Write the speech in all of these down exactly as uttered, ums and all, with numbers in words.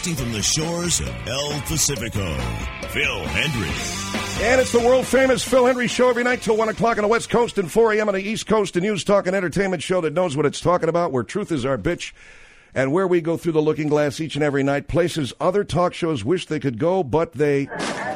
broadcasting from the shores of El Pacifico, Phil Hendrie. And it's the world-famous Phil Hendrie Show every night till one o'clock on the West Coast and four a.m. on the East Coast, a news, talk, and entertainment show that knows what it's talking about, where truth is our bitch, and where we go through the looking glass each and every night, places other talk shows wish they could go, but they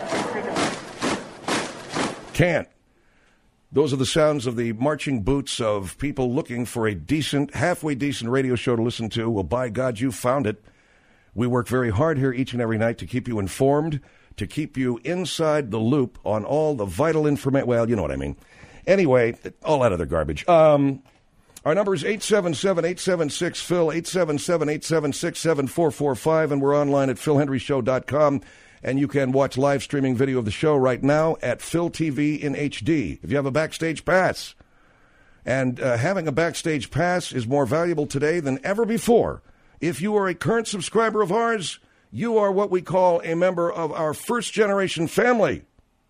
can't. Those are the sounds of the marching boots of people looking for a decent, halfway decent radio show to listen to. Well, by God, you found it. We work very hard here each and every night to keep you informed, to keep you inside the loop on all the vital information. Well, you know what I mean. Anyway, all that other garbage. Um, our number is eight seven seven, eight seven six, Phil, eight seven seven, eight seven six, seven four four five, and we're online at phil hendrie show dot com. And you can watch live streaming video of the show right now at Phil T V in H D if you have a Backstage Pass. And uh, having a Backstage Pass is more valuable today than ever before. If you are a current subscriber of ours, you are what we call a member of our first-generation family.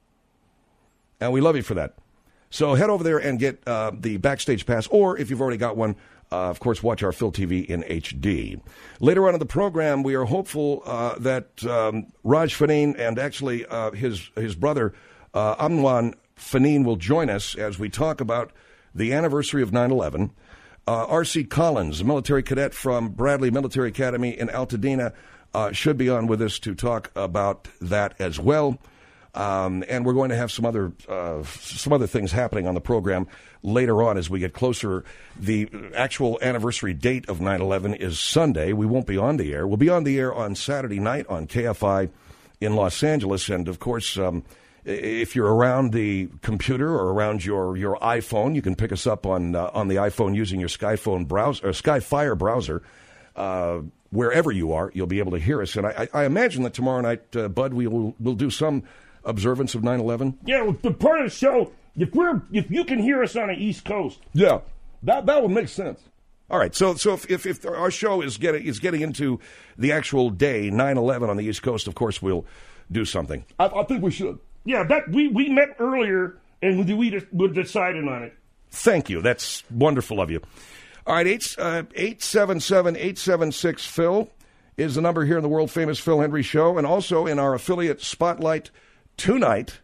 And we love you for that. So head over there and get uh, the Backstage Pass, or if you've already got one, Uh, of course, watch our Phil T V in H D. Later on in the program, we are hopeful uh, that um, Raj Faneen and actually uh, his his brother, uh, Amwan Faneen, will join us as we talk about the anniversary of nine eleven. Uh, R C Collins, a military cadet from Bradley Military Academy in Altadena, uh, should be on with us to talk about that as well. Um, and we're going to have some other uh, some other things happening on the program later on as we get closer. The actual anniversary date of nine eleven is Sunday. We won't be on the air. We'll be on the air on Saturday night on K F I in Los Angeles. And, of course, um, if you're around the computer or around your, your iPhone, you can pick us up on uh, on the iPhone using your Skyphone browser, or Skyfire browser. Uh, wherever you are, you'll be able to hear us. And I, I imagine that tomorrow night, uh, Bud, we will we'll do some observance of nine eleven? Yeah, well, the part of the show, if we're if you can hear us on the East Coast, yeah, that that would make sense. All right, so so if if, if our show is getting is getting into the actual day nine eleven on the East Coast, of course we'll do something. I, I think we should. Yeah, that we, we met earlier and we we, we decided on it. Thank you. That's wonderful of you. All right, eight uh, eight seven seven eight seven six Phil is the number here in the world famous Phil Hendrie Show, and also in our affiliate Spotlight. Tonight,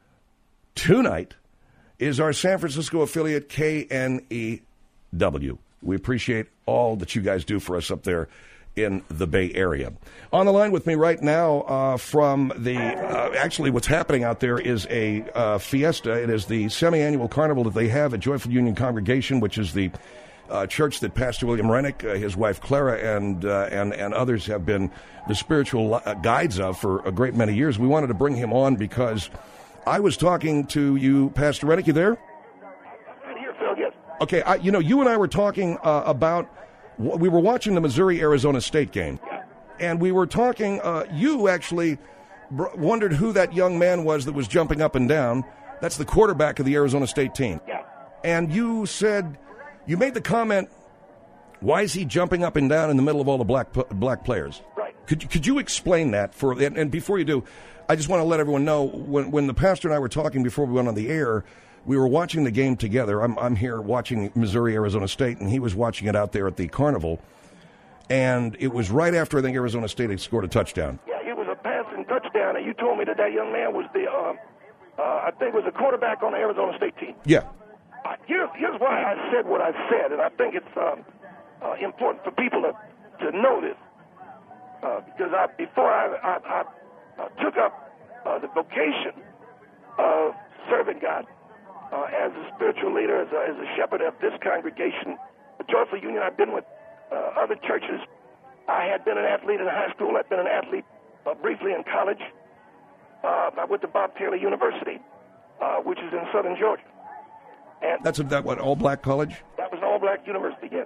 tonight is our San Francisco affiliate K N E W. We appreciate all that you guys do for us up there in the Bay Area. On the line with me right now uh, from the, uh, actually what's happening out there is a uh, fiesta. It is the semi-annual carnival that they have at Joyful Union Congregation, which is the Uh, church that Pastor William Rennick, uh, his wife Clara, and uh, and and others have been the spiritual uh, guides of for a great many years. We wanted to bring him on because I was talking to you, Pastor Rennick. You there? Right here, Phil. Yes. Okay. I, you know, you and I were talking uh, about. We were watching the Missouri-Arizona State game, yeah. and we were talking. Uh, you actually br- wondered who that young man was that was jumping up and down. That's the quarterback of the Arizona State team. Yeah. And you said. You made the comment, why is he jumping up and down in the middle of all the black black players? Right. Could, could you explain that? For and, and before you do, I just want to let everyone know, when, when the pastor and I were talking before we went on the air, we were watching the game together. I'm, I'm here watching Missouri-Arizona State, and he was watching it out there at the Carnival. And it was right after, I think, Arizona State had scored a touchdown. Yeah, it was a passing touchdown, and you told me that that young man was the, uh, uh, I think was the quarterback on the Arizona State team. Yeah. Uh, here's, here's why I said what I said, and I think it's um, uh, important for people to, to know this. Uh, because I, before I, I, I uh, took up uh, the vocation of serving God uh, as a spiritual leader, as a, as a shepherd of this congregation, the Joyful Union, I've been with uh, other churches. I had been an athlete in high school. I'd been an athlete uh, briefly in college. Uh, I went to Bob Taylor University, uh, which is in southern Georgia. And That's a, that what, all-black college? That was an all-black university, yes.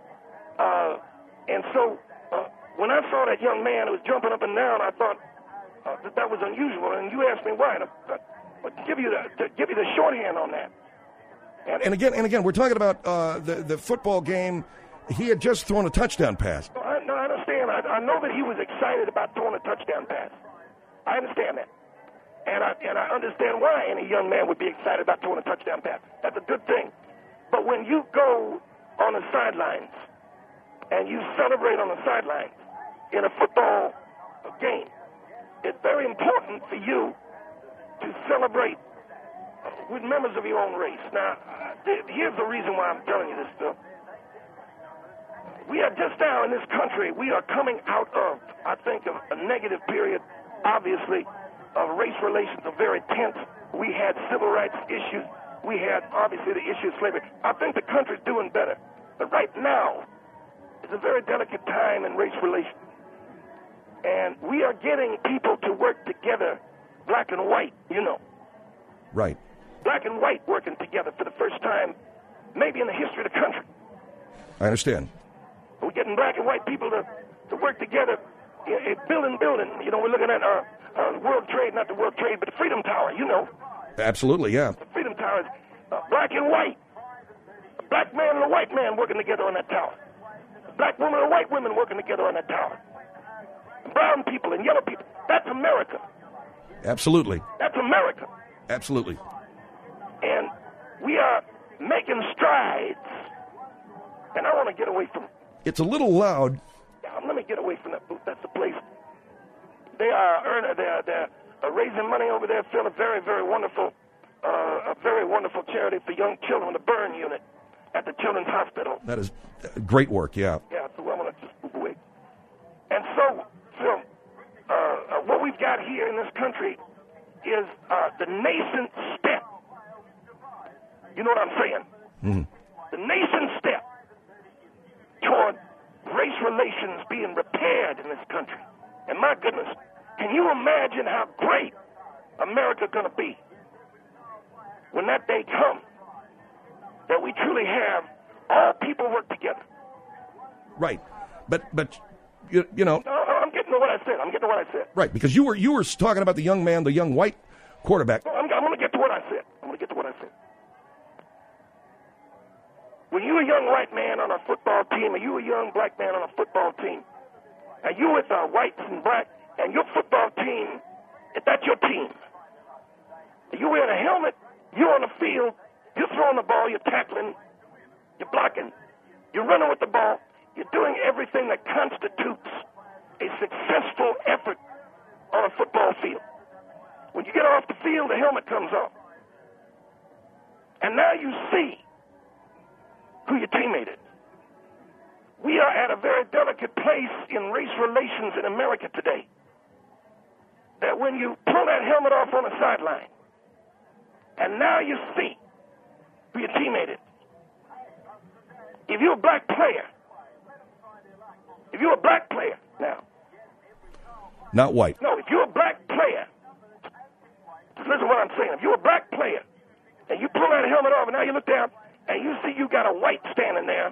Uh, and so uh, when I saw that young man who was jumping up and down, I thought uh, that that was unusual. And you asked me why. And I, I, to give you the to give you the shorthand on that. And, and again, and again, we're talking about uh, the the football game. He had just thrown a touchdown pass. No, I, no, I understand. I, I know that he was excited about throwing a touchdown pass. I understand that. And I, and I understand why any young man would be excited about throwing a touchdown pass. That's a good thing. But when you go on the sidelines and you celebrate on the sidelines in a football game, it's very important for you to celebrate with members of your own race. Now, here's the reason why I'm telling you this, Phil. We are just now in this country, we are coming out of, I think, of a negative period, obviously, of race relations are very tense. We had civil rights issues. We had, obviously, the issue of slavery. I think the country's doing better. But right now, it's a very delicate time in race relations. And we are getting people to work together, black and white, you know. Right. Black and white working together for the first time, maybe in the history of the country. I understand. We're getting black and white people to, to work together, in, in building, building. You know, we're looking at uh, uh, World Trade, not the World Trade, but the Freedom Tower, you know. Absolutely, yeah. The Freedom Tower is uh, black and white. A black man and a white man working together on that tower. A black woman and a white woman working together on that tower. Brown people and yellow people. That's America. Absolutely. That's America. Absolutely. And we are making strides. And I want to get away from... It's a little loud. Yeah, let me get away from that booth. That's the place. They are earning, they're, they're uh, raising money over there, Phil, a very, very wonderful, uh, a very wonderful charity for young children, the burn unit at the Children's Hospital. That is great work, yeah. Yeah, so I want to just move away. And so, Phil, uh, uh, what we've got here in this country is uh, the nascent step. You know what I'm saying? Mm-hmm. The nascent step toward race relations being repaired in this country. And my goodness, can you imagine how great America's going to be when that day comes, that we truly have all people work together? Right. But, but you, you know... No, no, I'm getting to what I said. I'm getting to what I said. Right, because you were you were talking about the young man, the young white quarterback. No, I'm, I'm going to get to what I said. I'm going to get to what I said. When you're a young white man on a football team, or you a young black man on a football team, and you with uh, whites and black, and your football team, if that's your team, you're wearing a helmet, you're on the field, you're throwing the ball, you're tackling, you're blocking, you're running with the ball, you're doing everything that constitutes a successful effort on a football field. When you get off the field, the helmet comes off. And now you see who your teammate is. We are at a very delicate place in race relations in America today, that when you pull that helmet off on the sideline, and now you see who your teammate is. If you're a black player, if you're a black player now. Not white. No, if you're a black player, listen to what I'm saying. If you're a black player, and you pull that helmet off, and now you look down, and you see you got a white standing there,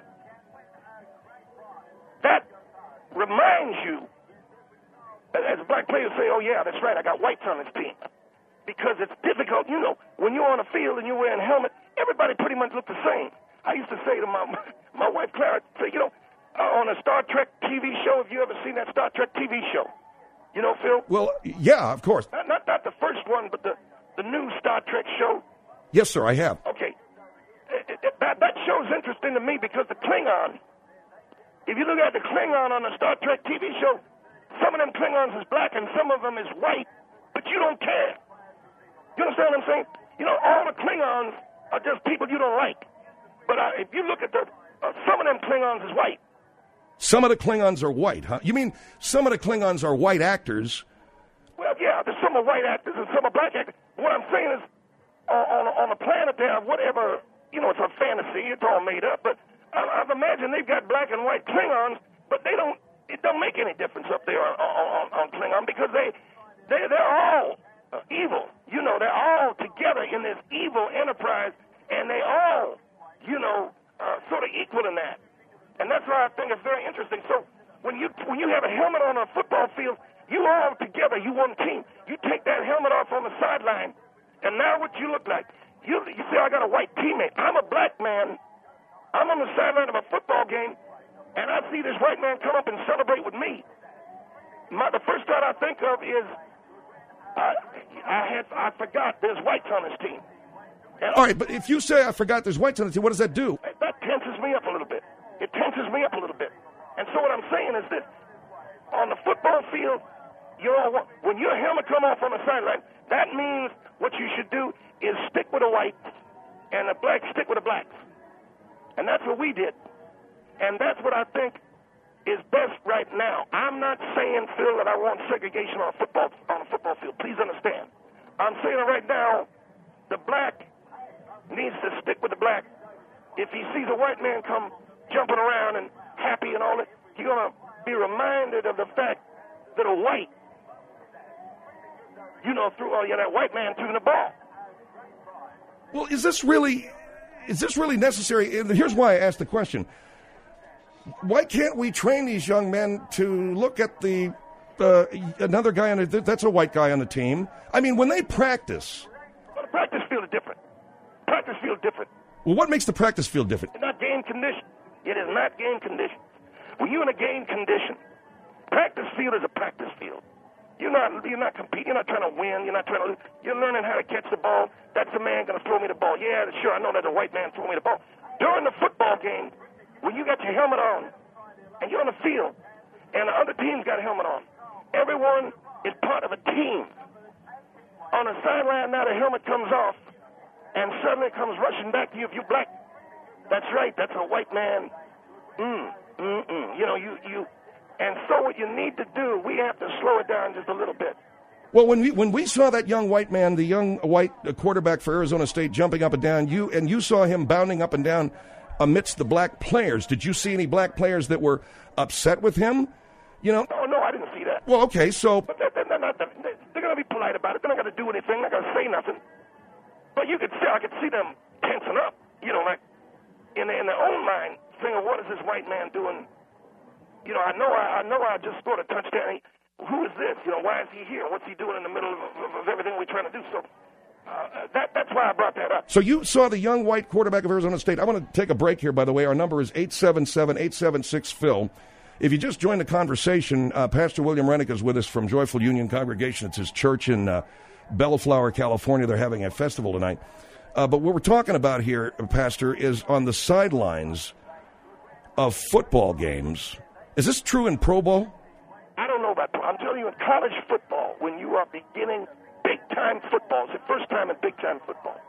that reminds you, as black players say, oh, yeah, that's right, I got whites on this team. Because it's difficult, you know, when you're on the field and you're wearing a helmet, everybody pretty much looks the same. I used to say to my my wife, Clara, say, you know, uh, on a Star Trek T V show, have you ever seen that Star Trek T V show? You know, Phil? Well, yeah, of course. Not, not, not the first one, but the, the new Star Trek show. Yes, sir, I have. Okay. It, it, that, that show's interesting to me because the Klingon, if you look at the Klingon on the Star Trek T V show, some of them Klingons is black and some of them is white, but you don't care. You understand what I'm saying? You know, all the Klingons are just people you don't like. But uh, if you look at the, uh, some of them Klingons is white. Some of the Klingons are white, huh? You mean some of the Klingons are white actors? Well, yeah, there's some are white actors and some are black actors. What I'm saying is, on, on, on the planet there, whatever, you know, it's a fantasy, it's all made up, but I, I've imagined they've got black and white Klingons, but they don't, it don't make any difference up there on, on, on Klingon because they, they, they're all uh, evil. You know, they're all together in this evil enterprise, and they all, you know, uh, sort of equal in that. And that's why I think it's very interesting. So when you when you have a helmet on a football field, you all together, you one team. You take that helmet off on the sideline, and now what you look like? You, you say, I got a white teammate. I'm a black man. I'm on the sideline of a football game, and I see this white man come up and celebrate with me. My, the first thought I think of is, I, I had I forgot there's whites on this team. And All right, but if you say I forgot there's whites on the team, what does that do? That tenses me up a little bit. It tenses me up a little bit. And so what I'm saying is this. On the football field, you know, when your helmet come off on the sideline, that means what you should do is stick with the whites and the blacks stick with the blacks. And that's what we did. And that's what I think is best right now. I'm not saying, Phil, that I want segregation on a football on a football field. Please understand. I'm saying right now, the black needs to stick with the black. If he sees a white man come jumping around and happy and all that, he's going to be reminded of the fact that a white, you know, threw, oh, yeah, that white man threw the ball. Well, is this really, is this really necessary? And here's why I asked the question. Why can't we train these young men to look at the uh, another guy on a, that's a white guy on the team? I mean, when they practice. Well, the practice field is different. Practice field different. Well, what makes the practice field different? It's not game condition. It is not game condition. When you're in a game condition, practice field is a practice field. You're not you're not competing. You're not trying to win. You're not trying to lose. You're learning how to catch the ball. That's a man going to throw me the ball. Yeah, sure, I know that's a white man throwing me the ball. During the football game, when you got your helmet on and you're on the field and the other team's got a helmet on, everyone is part of a team. On the sideline now, the helmet comes off and suddenly comes rushing back to you if you're black. That's right. That's a white man. Mm, mm, mm. You know, you you. And so what you need to do, we have to slow it down just a little bit. Well, when we when we saw that young white man, the young white quarterback for Arizona State, jumping up and down, you and you saw him bounding up and down amidst the black players. Did you see any black players that were upset with him? You know? No, no, I didn't see that. Well, okay, so. But they're, they're, not, they're, they're going to be polite about it. They're not going to do anything. They're not going to say nothing. But you could see, I could see them tensing up. You know, like in, in their own mind, thinking, what is this white man doing? You know, I know I, I know I just scored a touchdown. Who is this? You know, why is he here? What's he doing in the middle of, of, of everything we're trying to do? So uh, that, that's why I brought that up. So you saw the young white quarterback of Arizona State. I want to take a break here, by the way. Our number is eight seven seven, eight seven six, Phil. If you just joined the conversation, uh, Pastor William Rennick is with us from Joyful Union Congregation. It's his church in uh, Bellflower, California. They're having a festival tonight. Uh, but what we're talking about here, Pastor, is on the sidelines of football games. Is this true in Pro Bowl? I don't know about pro. I'm telling you, in college football, when you are beginning big-time football, it's the first time in big-time football.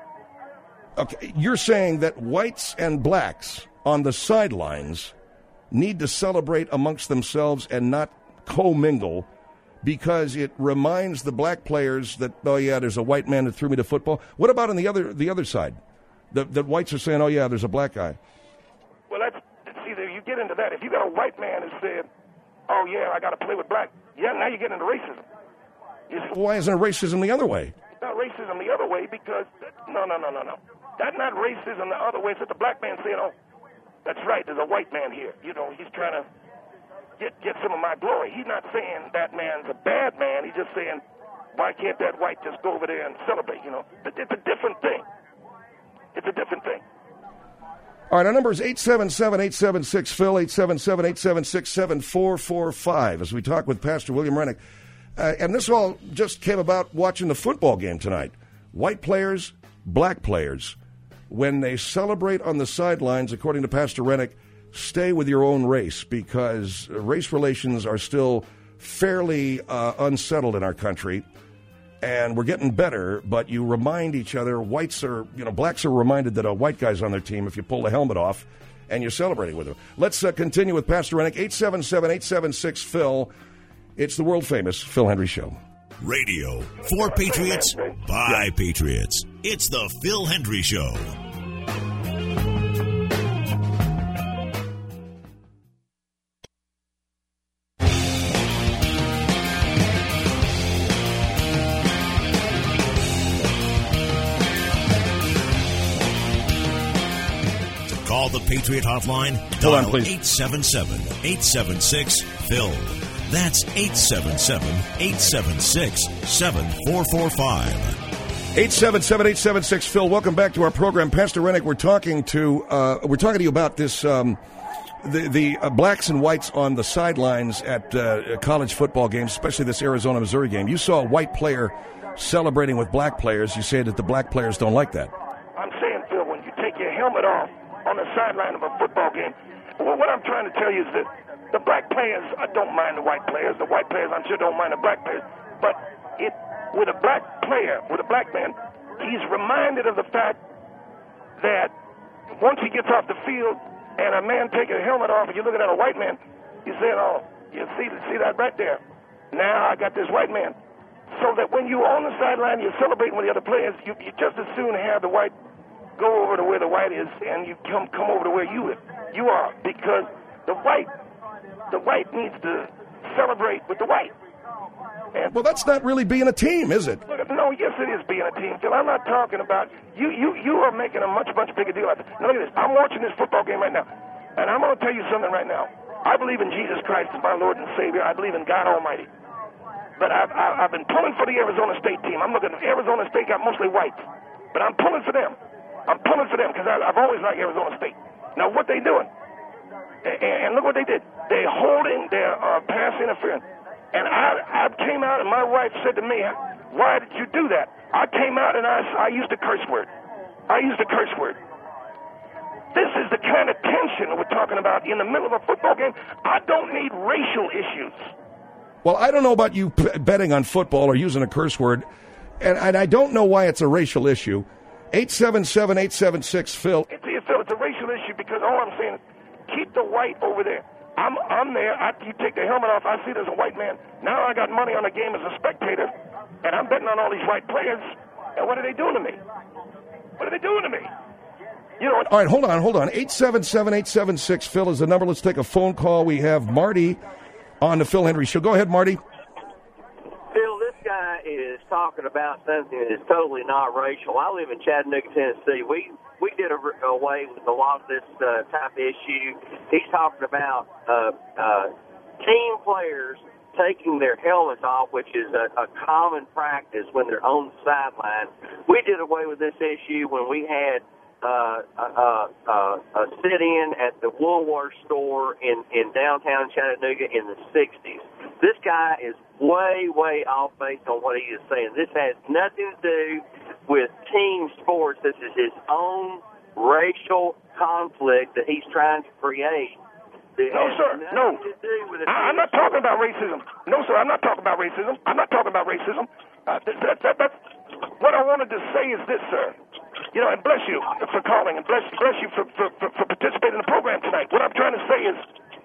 Okay, you're saying that whites and blacks on the sidelines need to celebrate amongst themselves and not commingle because it reminds the black players that, oh, yeah, there's a white man that threw me to football. What about on the other the other side? The, the whites are saying, oh, yeah, there's a black guy. Well, that's, see, you get into that. If you got a white man who said, oh, yeah, I got to play with black, yeah, now you get into racism. Why isn't it racism the other way? It's not racism the other way because, no, no, no, no, no. That's not racism the other way. It's just the black man saying, oh, that's right, there's a white man here. You know, he's trying to get get some of my glory. He's not saying that man's a bad man. He's just saying, why can't that white just go over there and celebrate, you know? It's a different thing. It's a different thing. All right, our number is eight seven seven, eight seven six, Phil, eight seven seven, eight seven six, seven four four five, as we talk with Pastor William Rennick. Uh, and this all just came about watching the football game tonight. White players, black players, when they celebrate on the sidelines, according to Pastor Rennick, stay with your own race because race relations are still fairly uh, unsettled in our country. And we're getting better, but you remind each other, whites are, you know, blacks are reminded that a white guy's on their team if you pull the helmet off and you're celebrating with them. Let's uh, continue with Pastor Rennick, eight seven seven, eight seven six, Phil. It's the world-famous Phil Hendrie Show. Radio for Patriots, by Patriots. It's the Phil Hendrie Show. Call the Patriot Hotline. Hold on, Dial please. eight seven seven, eight seven six, Phil. That's eight seven seven, eight seven six, seven four four five. eight seven seven, eight seven six, Phil. Welcome back to our program. Pastor Rennick, we're talking to uh, we're talking to you about this um, the the uh, blacks and whites on the sidelines at uh, college football games, especially this Arizona Missouri game. You saw a white player celebrating with black players. You say that the black players don't like that. I'm saying, Phil, when you take your helmet off on the sideline of a football game, well, what I'm trying to tell you is that the black players uh, don't mind the white players. The white players, I'm sure, don't mind the black players. But it, with a black player, with a black man, he's reminded of the fact that once he gets off the field and a man takes a helmet off and you're looking at a white man, you say, oh, you see, see that right there? Now I got this white man. So that when you're on the sideline, you're celebrating with the other players, you, you just as soon have the white go over to where the white is and you come come over to where you you are, because the white the white needs to celebrate with the white. And well, that's not really being a team, is it? No, yes, it is being a team, Phil. I'm not talking about you. You you are making a much much bigger deal out of it. Now look at this. I'm watching this football game right now, and I'm going to tell you something right now. I believe in Jesus Christ as my Lord and Savior. I believe in God Almighty. But I've, I've been pulling for the Arizona State team. I'm looking at Arizona State got mostly whites, but I'm pulling for them. I'm pulling for them because I've always liked Arizona State. Now, what they doing? And, and look what they did. They're holding their uh, pass interference. And I, I came out, and my wife said to me, why did you do that? I came out, and I, I used a curse word. I used a curse word. This is the kind of tension we're talking about in the middle of a football game. I don't need racial issues. Well, I don't know about you p- betting on football or using a curse word, and, and I don't know why it's a racial issue. eight seven seven, eight seven six, Phil. It's, Phil, it's a racial issue because all I'm saying is keep the white over there. I'm I'm there. I, you take the helmet off, I see there's a white man. Now I got money on the game as a spectator, and I'm betting on all these white players, and what are they doing to me? What are they doing to me? You know, all right, hold on, hold on. eight seven seven, eight seven six, Phil is the number. Let's take a phone call. We have Marty on the Phil Hendrie Show. Go ahead, Marty. Phil, this guy is talking about something that is totally not racial. I live in Chattanooga, Tennessee. We we did away with a lot of this uh, type of issue. He's talking about uh, uh, team players taking their helmets off, which is a, a common practice when they're on the sideline. We did away with this issue when we had Uh, uh, uh, a sit-in at the Woolworth store in, in downtown Chattanooga in the sixties. This guy is way, way off based on what he is saying. This has nothing to do with team sports. This is his own racial conflict that he's trying to create. No, sir, no. I, I'm not talking about racism. No, sir, I'm not talking about racism. I'm not talking about racism. Uh, that, that, that, that's, what I wanted to say is this, sir. You know, and bless you for calling, and bless bless you for, for, for, for participating in the program tonight. What I'm trying to say is,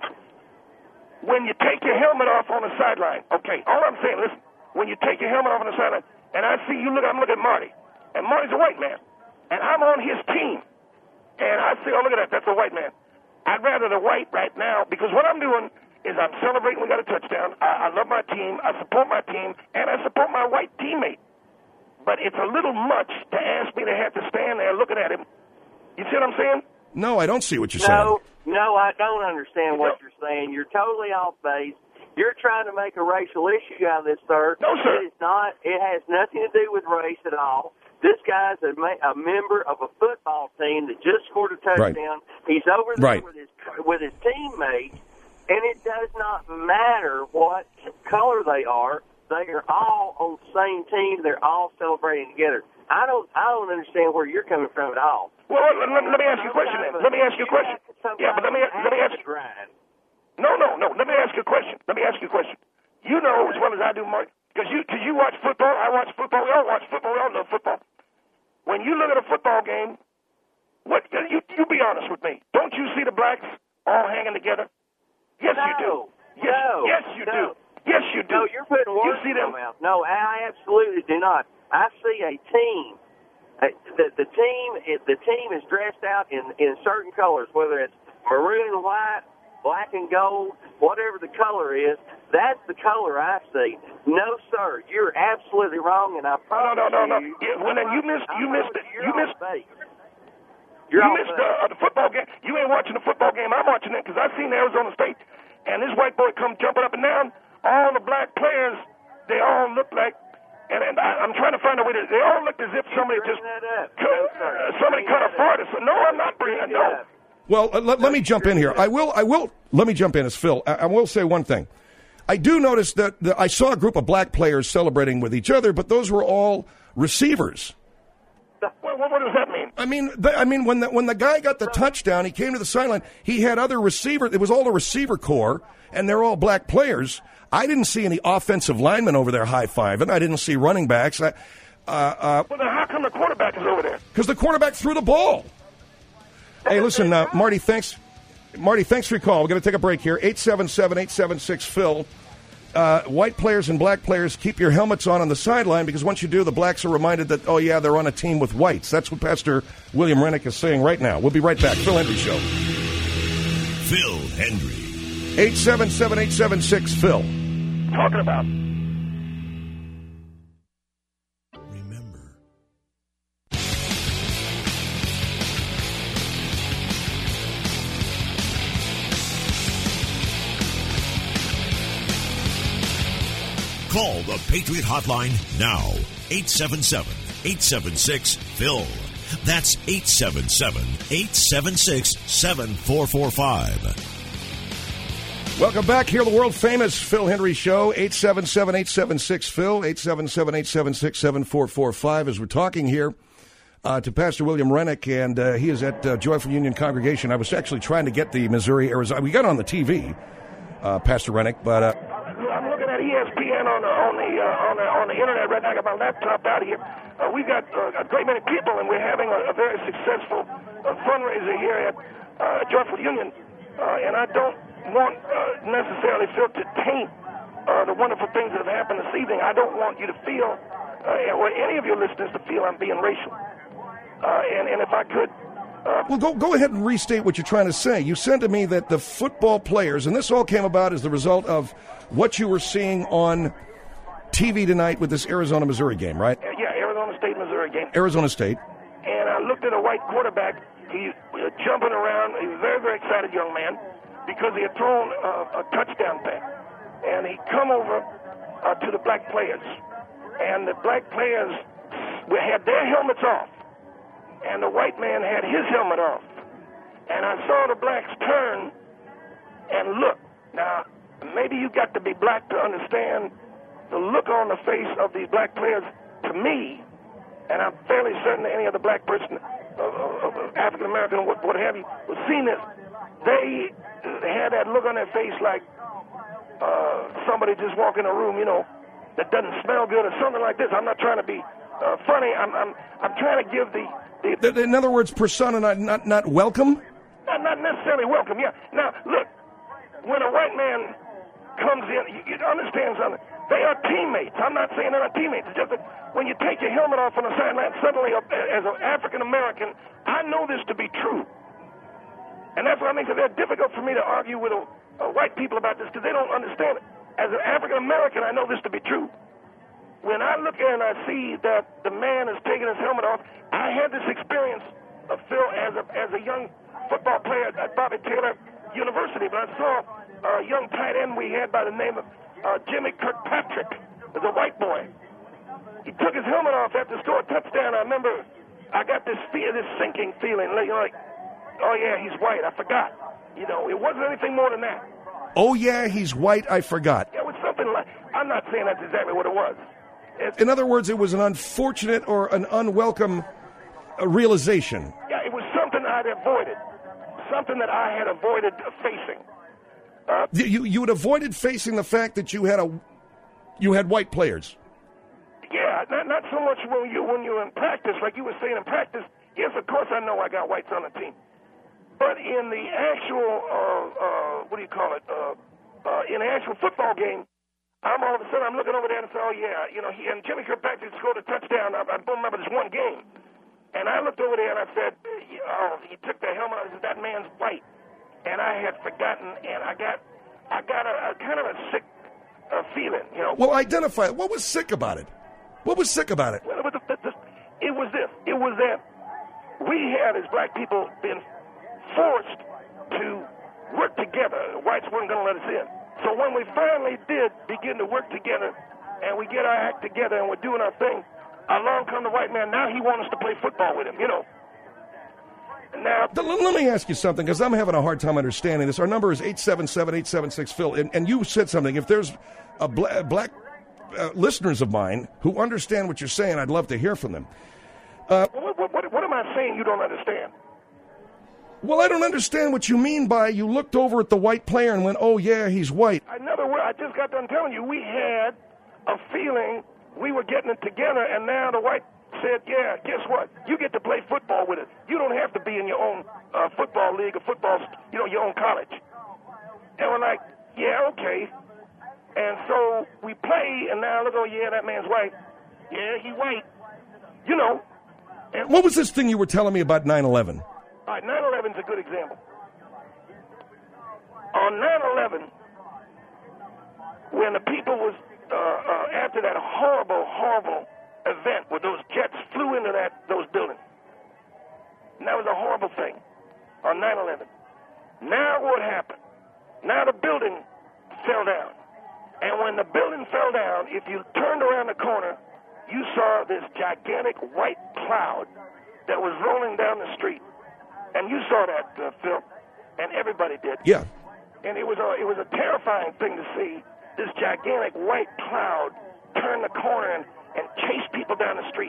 when you take your helmet off on the sideline, okay, all I'm saying, listen, when you take your helmet off on the sideline, and I see you look, I'm looking at Marty, and Marty's a white man, and I'm on his team, and I say, oh, look at that, that's a white man. I'd rather the white right now, because what I'm doing is I'm celebrating we got a touchdown. I, I love my team, I support my team, and I support my white teammate. But it's a little much to ask me to have to stand there looking at him. You see what I'm saying? No, I don't see what you're no, saying. No, I don't understand what you're saying. You're totally off base. You're trying to make a racial issue out of this, sir. No, sir. It is not. It has nothing to do with race at all. This guy's a, a member of a football team that just scored a touchdown. Right. He's over there right. with his with his teammates, and it does not matter what color they are. They are all on the same team. They're all celebrating together. I don't I don't understand where you're coming from at all. Well, let, let, let me ask you a question then. Let me ask you a question. Yeah, but let me let me ask you. No, no, no. Let me ask you a question. Let me ask you a question. You know as well as I do, Mark, because you because you watch football. I watch football. We all watch football. We all love football. When you look at a football game, what you you be honest with me? Don't you see the blacks all hanging together? Yes, no, you do. Yes, no, yes, you no. do. Yes, you do. No, you're putting words you see in them? my mouth. No, I absolutely do not. I see a team. The, the team, the team is dressed out in in certain colors, whether it's maroon and white, black and gold, whatever the color is. That's the color I see. No, sir, you're absolutely wrong, and I promise no, no, no, no. you. Yeah, well, then you missed. You missed it. You missed. You're you missed uh, the football game. You ain't watching the football game. I'm watching it because I seen Arizona State, and this white boy come jumping up and down. All the black players, they all look like, and, and I, I'm trying to find a way to, they all look as if somebody just, cut, uh, somebody cut a fart. No, I'm not bringing it, no. Well, uh, let, let me jump in here. I will, I will, let me jump in as Phil. I, I will say one thing. I do notice that the, I saw a group of black players celebrating with each other, but those were all receivers. What, what does that mean? I mean, the, I mean, when the when the guy got the touchdown, he came to the sideline. He had other receiver. It was all the receiver core, and they're all black players. I didn't see any offensive linemen over there high-fiving. I didn't see running backs. I, uh, uh, well, then how come the quarterback is over there? Because the quarterback threw the ball. Hey, listen, uh, Marty, thanks. Marty, thanks for your call. We're going to take a break here. eight seven seven, eight seven six, Phil. Uh, white players and black players, keep your helmets on on the sideline, because once you do, the blacks are reminded that, oh, yeah, they're on a team with whites. That's what Pastor William Rennick is saying right now. We'll be right back. Phil Hendrie Show. Phil Hendrie. eight seven seven, eight seven six, Phil. Talking about. Remember. Call the Patriot Hotline now. eight seven seven, eight seven six, Phil. That's eight seven seven, eight seven six, seven four four five. Welcome back here, the world-famous Phil Hendrie Show, eight seven seven, eight seven six, Phil, eight seven seven, eight seven six, seven four four five, as we're talking here uh, to Pastor William Rennick, and uh, he is at uh, Joyful Union Congregation. I was actually trying to get the Missouri-Arizona. We got it on the T V, uh, Pastor Rennick, but... Uh, I'm looking at E S P N on the on the uh, on the on the internet right now. I got my laptop out here. Uh, we've got uh, a great many people, and we're having a, a very successful uh, fundraiser here at uh, Joyful Union. Uh, and I don't want uh, necessarily feel to taint uh, the wonderful things that have happened this evening. I don't want you to feel, uh, or any of your listeners to feel, I'm being racial. Uh, and and if I could. Uh, well, go go ahead and restate what you're trying to say. You said to me that the football players, and this all came about as the result of what you were seeing on T V tonight with this Arizona-Missouri game, right? Yeah, Arizona State-Missouri game. Arizona State. And I looked at a white quarterback. He was jumping around. He was a very, very excited young man because he had thrown uh, a touchdown pass. And he come over uh, to the black players. And the black players had their helmets off. And the white man had his helmet off. And I saw the blacks turn and look. Now, maybe you got to be black to understand the look on the face of these black players. To me, and I'm fairly certain that any other black person, uh, uh, African American, what, what have you, was seeing this. They had that look on their face like uh, somebody just walked in a room, you know, that doesn't smell good or something like this. I'm not trying to be uh, funny. I'm, I'm I'm trying to give the, the in other words, persona not not, not welcome. Not, not necessarily welcome. Yeah. Now look, when a white man comes in, you, you understand something. They are teammates. I'm not saying they're not teammates. It's just that when you take your helmet off on the sideline, suddenly, as an African American, I know this to be true. And that's what I mean. So they're difficult for me to argue with a, a white people about this because they don't understand it. As an African American, I know this to be true. When I look at it and I see that the man is taking his helmet off, I had this experience of Phil as a as a young football player at Bobby Taylor University. But I saw a young tight end we had by the name of uh, Jimmy Kirkpatrick, as a white boy. He took his helmet off after scoring a touchdown. I remember I got this fear, this sinking feeling, you know, like, oh yeah, he's white. I forgot. You know, it wasn't anything more than that. Oh yeah, he's white. I forgot. Yeah, it was something like. I'm not saying that's exactly what it was. It's, In other words, it was an unfortunate or an unwelcome uh, realization. Yeah, it was something I'd avoided, something that I had avoided facing. Uh, you you had avoided facing the fact that you had a you had white players. Yeah, not not so much when you when you're in practice, like you were saying in practice. Yes, of course I know I got whites on the team, but in the actual uh, uh, what do you call it? Uh, uh, in the actual football game, I'm all of a sudden I'm looking over there and say, oh yeah, you know, he and Jimmy Kirkpatrick scored a touchdown. I, I don't remember this one game, and I looked over there and I said, oh, he took the helmet. I said, that man's white. And I had forgotten, and I got, I got a, a kind of a sick uh, feeling, you know. Well, identify it. What was sick about it? What was sick about it? Well, it was, the, the, it was this. It was that we had, as black people, been forced to work together. The whites weren't going to let us in. So when we finally did begin to work together, and we get our act together, and we're doing our thing, along come the white man. Now he wants us to play football with him, you know. Now, let me ask you something, because I'm having a hard time understanding this. Our number is eight seven seven, eight seven six, Phil, and, and you said something. If there's a bla- black uh, listeners of mine who understand what you're saying, I'd love to hear from them. Uh, what, what, what, what am I saying you don't understand? Well, I don't understand what you mean by you looked over at the white player and went, oh, yeah, he's white. In other words, I just got done telling you, we had a feeling we were getting it together, and now the white said, yeah, guess what? You get to play football with it. You don't have to be in your own uh, football league or football, you know, your own college. And we're like, yeah, okay. And so we play, and now look, oh, yeah, that man's white. Yeah, he white. You know. And what was this thing you were telling me about nine eleven? All right, nine eleven is a good example. On nine eleven, when the people was, uh, uh, after that horrible, horrible event where those jets flew into that those buildings, and that was a horrible thing on nine eleven. Now what happened? Now the building fell down. And when the building fell down, if you turned around the corner, you saw this gigantic white cloud that was rolling down the street. And you saw that, uh, Phil, and everybody did. Yeah. And it was a, it was a terrifying thing to see this gigantic white cloud turn the corner and, and chase people down the street.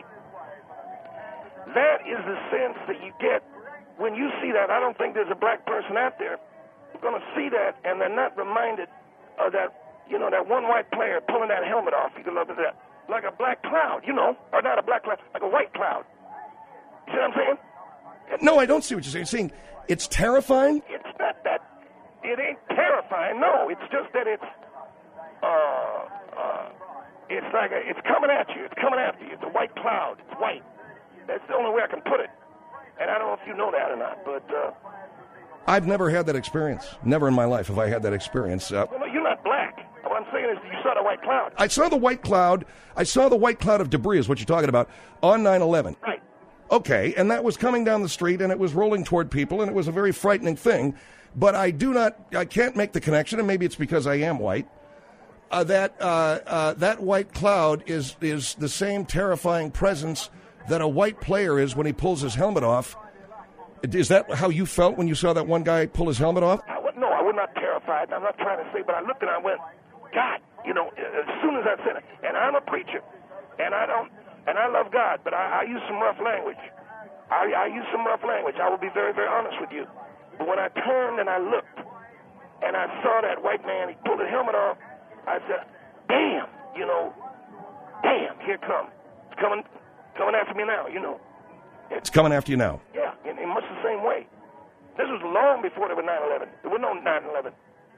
That is the sense that you get when you see that. I don't think there's a black person out there who's going to see that, and they're not reminded of that, you know, that one white player pulling that helmet off. You can look at that. Like a black cloud, you know, or not a black cloud, like a white cloud. You see what I'm saying? No, I don't see what you're saying. You're saying it's terrifying? It's not that. It ain't terrifying. No, it's just that it's, uh, uh, it's like a, it's coming at you. It's coming after you. It's a white cloud. It's white. That's the only way I can put it. And I don't know if you know that or not, but uh, I've never had that experience. Never in my life have I had that experience. Uh, well, you're not black. What I'm saying is you saw the white cloud. I saw the white cloud. I saw the white cloud of debris is what you're talking about on nine eleven. Right. Okay, and that was coming down the street, and it was rolling toward people, and it was a very frightening thing. But I do not, I can't make the connection, and maybe it's because I am white, uh, that uh, uh, that white cloud is is the same terrifying presence that a white player is when he pulls his helmet off. Is that how you felt when you saw that one guy pull his helmet off? I, no, I was not terrified. I'm not trying to say, but I looked and I went, God, you know, as soon as I said it, and I'm a preacher, and I don't, and I love God, but I, I use some rough language. I, I use some rough language. I will be very, very honest with you. But when I turned and I looked, and I saw that white man, he pulled his helmet off, I said, damn, you know, damn, here it comes. It's coming, coming after me now, you know. It's coming after you now. Yeah, in, in much the same way. This was long before there was nine eleven. There was no nine eleven.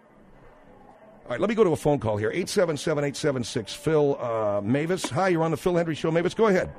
All right, let me go to a phone call here. eight seven seven, eight seven six, Phil uh, Mavis. Hi, you're on the Phil Hendry Show. Mavis, go ahead.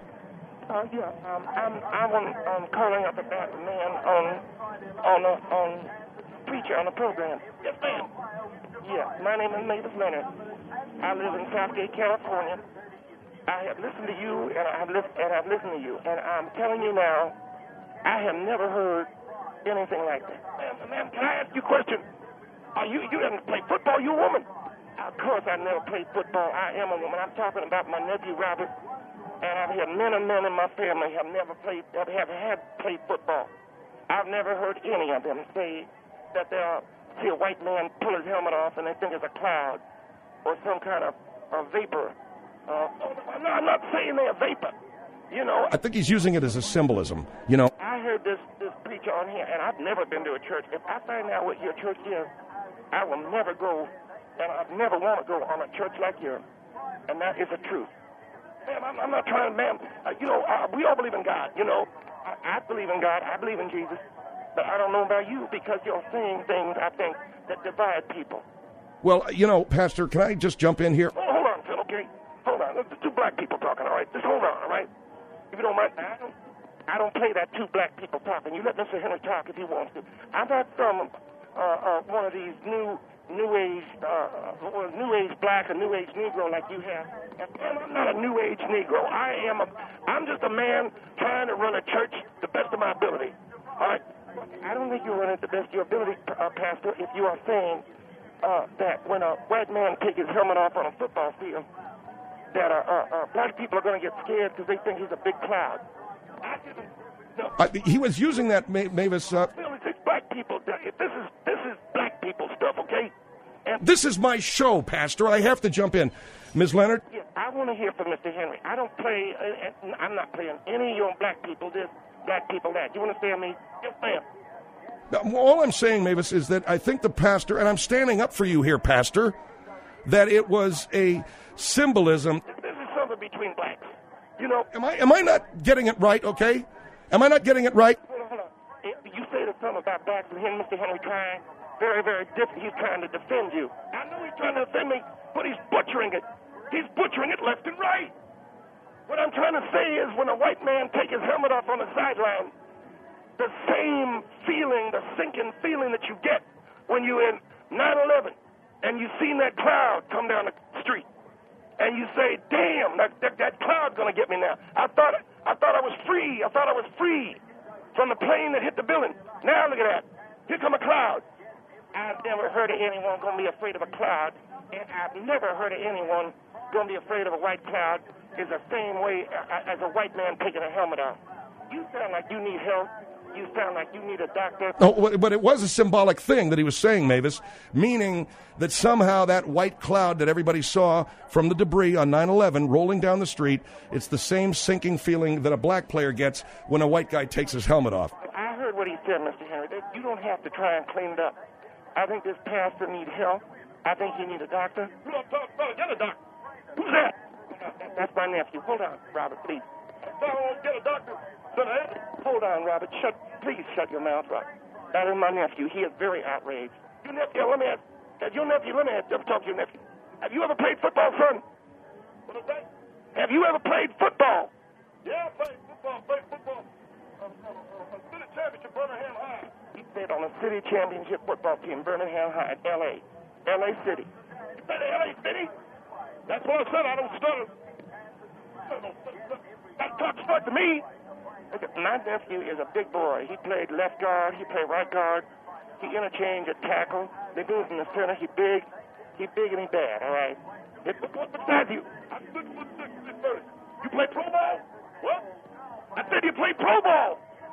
Uh, yeah, um, I'm, I'm um, calling up about the man on, on, uh, on preacher on the program. Yes, ma'am. Yeah, my name is Mavis Leonard. I live in Southgate, California. I have listened to you, and I have listened, and I've listened to you, and I'm telling you now, I have never heard anything like that. Ma'am, ma'am, can I ask you a question? Are you you didn't play football? You a woman? Of course, I never played football. I am a woman. I'm talking about my nephew Robert, and I've had men and men in my family have never played, have, have had played football. I've never heard any of them say that they'll see a white man pull his helmet off and they think it's a cloud or some kind of a vapor. Uh, no, I'm not saying they're a vapor. You know, I think he's using it as a symbolism. You know, I heard this this preacher on here, and I've never been to a church. If I find out what your church is, I will never go, and I've never want to go on a church like yours. And that is the truth. Ma'am, I'm, I'm not trying, ma'am. Uh, you know, uh, we all believe in God. You know, I, I believe in God. I believe in Jesus. But I don't know about you because you're saying things, I think, that divide people. Well, you know, Pastor, can I just jump in here? Oh, hold on, Phil, okay? Hold on. There's two black people talking, all right? Just hold on, all right? If you don't mind, I don't, I don't play that two black people talking. You let Mister Henry talk if he wants to. I'm not from uh, uh, one of these new new age uh, new age black or new age Negro like you have. And I'm not a new age Negro. I am a I'm just a man trying to run a church the best of my ability. All right. I don't think you run it the best of your ability, uh, Pastor, if you are saying uh, that when a white man takes his helmet off on a football field, that uh, uh, uh, black people are going to get scared because they think he's a big cloud. I didn't. No. Uh, he was using that, Ma- Mavis. Uh, It's black people. This is this is black people stuff, okay? And this is my show, Pastor. I have to jump in, Miz Leonard. yeah, I want to hear from Mister Henry. I don't play, uh, I'm not playing any of your black people this, black people that. You understand me? Yes, ma'am. All I'm saying, Mavis, is that I think the pastor, and I'm standing up for you here, Pastor, that it was a symbolism. This is something between blacks. You know. Am I am I not getting it right, okay? Am I not getting it right? Hold on, hold on. You say there's something about blacks and him, Mister Henry, trying very, very different. He's trying to defend you. I know he's trying to defend me, but he's butchering it. He's butchering it left and right. What I'm trying to say is when a white man takes his helmet off on the sideline, the same feeling, the sinking feeling that you get when you're in nine eleven and you seen that cloud come down the street, and you say, damn, that, that, that cloud's going to get me now. I thought, I thought I was free. I thought I was free from the plane that hit the building. Now look at that. Here come a cloud. I've never heard of anyone going to be afraid of a cloud, and I've never heard of anyone going to be afraid of a white cloud is the same way as a white man taking a helmet off. You sound like you need help. You sound like you need a doctor. No, but it was a symbolic thing that he was saying, Mavis, meaning that somehow that white cloud that everybody saw from the debris on nine eleven rolling down the street, it's the same sinking feeling that a black player gets when a white guy takes his helmet off. I heard what he said, Mister Henry. You don't have to try and clean it up. I think this pastor needs help. I think he needs a doctor. Get a doctor. Who's that? That's my nephew. Hold on, Robert, please. Get a doctor. Hold on, Robert. Shut. Please shut your mouth, Robert. That is my nephew. He is very outraged. Your nephew, let me ask. Your nephew, let me ask. Let me talk to your nephew. Have you ever played football, son? What is that? Have you ever played football? Yeah, I played football. Played football. Um, uh, uh, city championship, Birmingham High. He played on a city championship football team, Birmingham High, L A L A City. You played at L A City? That's what I said. I don't stutter. That talks stuff to me. My nephew is a big boy. He played left guard. He played right guard. He interchanged at tackle. They moved in the center. He big. He big and he bad, all right? What's beside you? I'm six foot six, six thirty. You play pro ball? What? I said you play pro ball.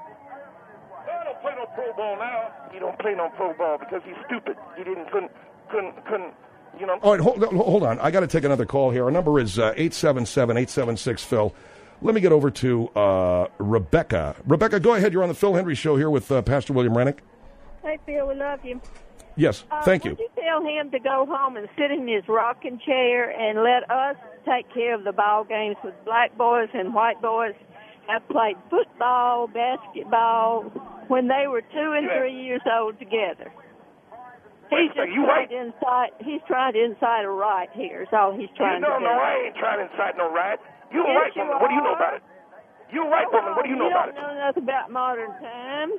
I don't play no pro ball now. He don't play no pro ball because he's stupid. He didn't, couldn't, couldn't, couldn't, you know. All right, hold, hold on. I got to take another call here. Our number is uh, eight seven seven, eight seven six, Phil. Let me get over to uh, Rebecca. Rebecca, go ahead. You're on the Phil Hendry Show here with uh, Pastor William Rennick. Hey, Phil, we love you. Yes, uh, thank you. Would you tell him to go home and sit in his rocking chair and let us take care of the ball games with black boys and white boys have played football, basketball when they were two and three years old together? He's just you trying right? to incite. He's trying to incite a riot here. Is all he's trying you to do. No, no, I ain't trying to incite no riot. You a Yes, white you woman. What do you know are. about it? You a white woman. What do you know you about it? don't know nothing about modern times.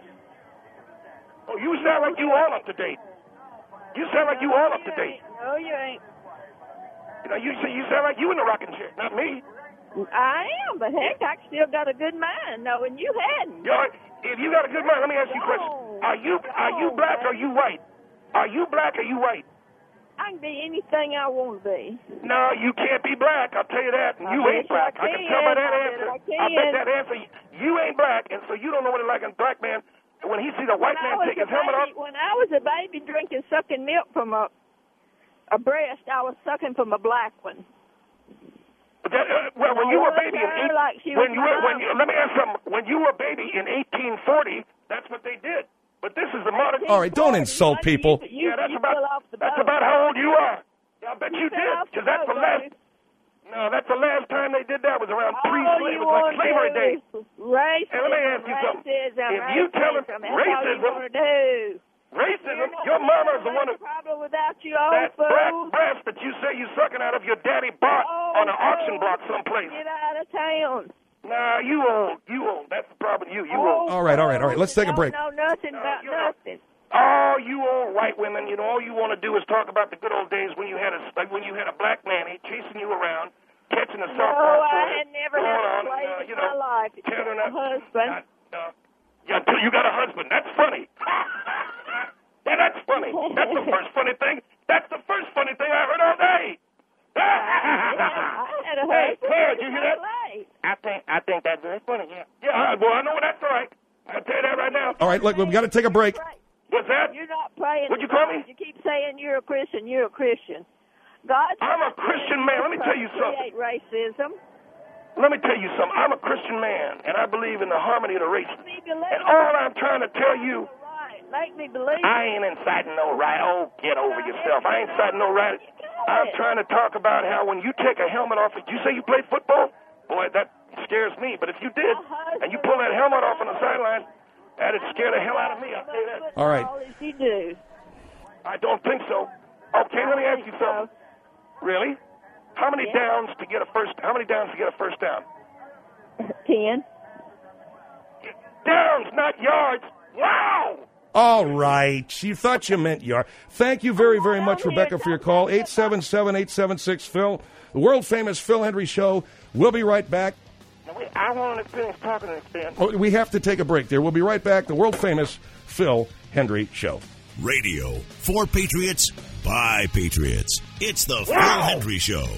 Oh, you sound like you all up to date. You sound like you all up to date. No, you ain't. You know, you say you sound like you in the rocking chair, not me. I am, but heck, I still got a good mind, knowing you hadn't. You know, if you got a good mind, let me ask you a question. Are you are you black or are you white? Are you black or you white? I can be anything I want to be. No, you can't be black. I'll tell you that. And I you bet ain't black. I I can tell by that can. answer. I bet I I bet can. that answer. You ain't black, and so you don't know what it's like a black man when he sees a white When I man was take a his helmet off. baby, when I was a baby drinking, sucking milk from a a breast, I was sucking from a black one. That, uh, well, when I you were a loved baby in her eight, like she when was you my were, when mom. you, let me ask something. When you were a baby in eighteen forty, that's what they did. But this is the modern. All right, don't insult You- people. You, yeah, that's you about fell off the that's boat. about how old you are. I bet you, You fell did, off the because that's the boat, last. baby. No, that's the last time they did that was around All pre-slavery. you It was like want to slavery do days. is racism, And let me ask you something. racism, If you tell us racism, that's all you racism- want to do. Racism. You're Your not mama's the gonna one have who. a problem without you, old That black fool. breast that you say you sucking out of your daddy bought Old on an auction fool. block someplace. Get out of town. Nah, you old. You old. That's the problem. You. You old. All right, all right, all right. Let's take a break. Don't know nothing No, about you don't. nothing. Oh, you old white women, you know, all you want to do is talk about the good old days when you had a like when you had a black nanny chasing you around, catching a No, softball. I had never going had a on, slave uh, in you my know, life except tearing my up- husband. Not, no. Yeah, until you got a husband. That's funny. Yeah, that's funny. That's the first funny thing. That's the first funny thing I heard all day. I had a Hey, husband. Claire, in did you my hear that? life. I think I think that's very funny. Yeah. Yeah. Well, I know that's all right. I'll tell you that right now. All right, look, we've got to take a break. What's that? You're not praying. What'd you call me? You keep saying you're a Christian. You're a Christian. God. I'm a Christian man. Let me tell you something. Create racism. Let me tell you something. I'm a Christian man, and I believe in the harmony of the race. Make me believe. And all I'm trying to tell you, Right. Make me believe. I ain't inciting no riot. Oh, get over yourself. I ain't inciting no riot. I'm trying to talk about how when you take a helmet off, you say you played football? Boy, that scares me. But if you did, and you pull that helmet off on the sideline, that'd scare the hell out of me. I'll tell you that. All right. All as you do. I don't think so. Okay, let me ask you something. Really? How many Yeah. downs to get a first? How many downs to get a first down? Ten. Downs, not yards. Wow. All right. You thought you meant yard. Thank you very, very much, Rebecca, for your call. eight seven seven, eight seven six, Phil. The world-famous Phil Hendry Show. We'll be right back. Now, wait, I want to finish talking to this man. Oh, we have to take a break there. We'll be right back. The world-famous Phil Hendry Show. Radio for Patriots by Patriots. It's the Phil Wow. Hendry Show.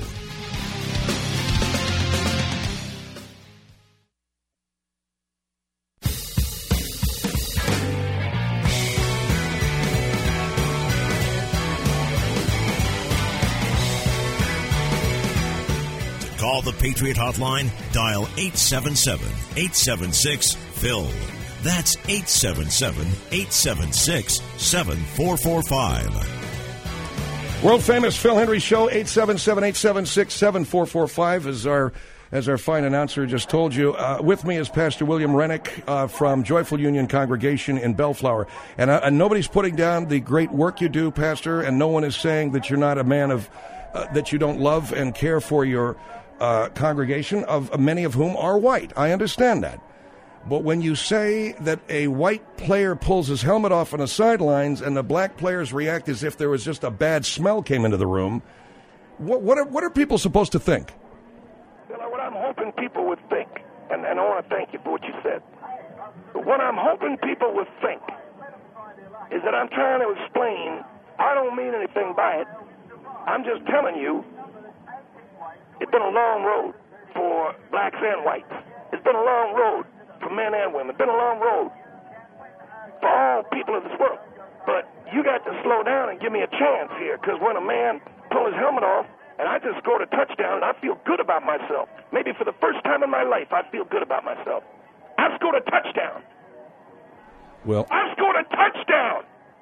To call the Patriot Hotline, dial eight seven seven, eight seven six, Phil. That's eight seven seven, eight seven six, seven four four five. World-famous Phil Hendry Show, eight seven seven, eight seven six, seven four four five is our, as our fine announcer just told you. Uh, with me is Pastor William Rennick uh, from Joyful Union Congregation in Bellflower. And, uh, and nobody's putting down the great work you do, Pastor, and no one is saying that you're not a man of, uh, that you don't love and care for your uh, congregation, of uh, many of whom are white. I understand that. But when you say that a white player pulls his helmet off on the sidelines and the black players react as if there was just a bad smell came into the room, what, what, are, what are people supposed to think? You know, what I'm hoping people would think, and, and I want to thank you for what you said, but what I'm hoping people would think is that I'm trying to explain, I don't mean anything by it. I'm just telling you, it's been a long road for blacks and whites. It's been a long road for men and women. It's been a long road for all people of this world. But you got to slow down and give me a chance here, because when a man pulls his helmet off and I just scored a touchdown and I feel good about myself, maybe for the first time in my life I feel good about myself. I scored a touchdown. Well, I scored a touchdown.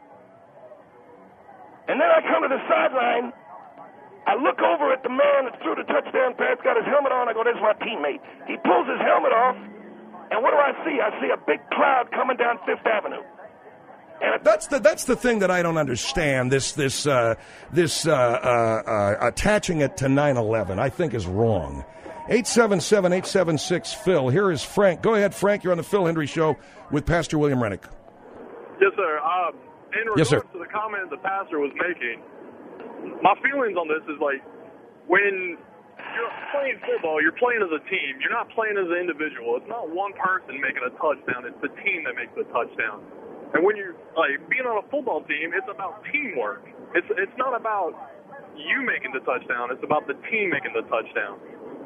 And then I come to the sideline. I look over at the man that threw the touchdown pass, got his helmet on. I go, there's my teammate. He pulls his helmet off. And what do I see? I see a big cloud coming down Fifth Avenue. And that's the that's the thing that I don't understand. This this uh, this uh, uh, uh, attaching it to nine eleven, I think, is wrong. eight seven seven, eight seven six, Phil. Here is Frank. Go ahead, Frank. You're on the Phil Hendry Show with Pastor William Rennick. Yes, sir. Um, in regards yes, sir. to the comment the pastor was making, my feelings on this is like, when you're playing football, you're playing as a team. You're not playing as an individual. It's not one person making a touchdown. It's the team that makes the touchdown. And when you're like being on a football team, it's about teamwork. It's it's not about you making the touchdown. It's about the team making the touchdown.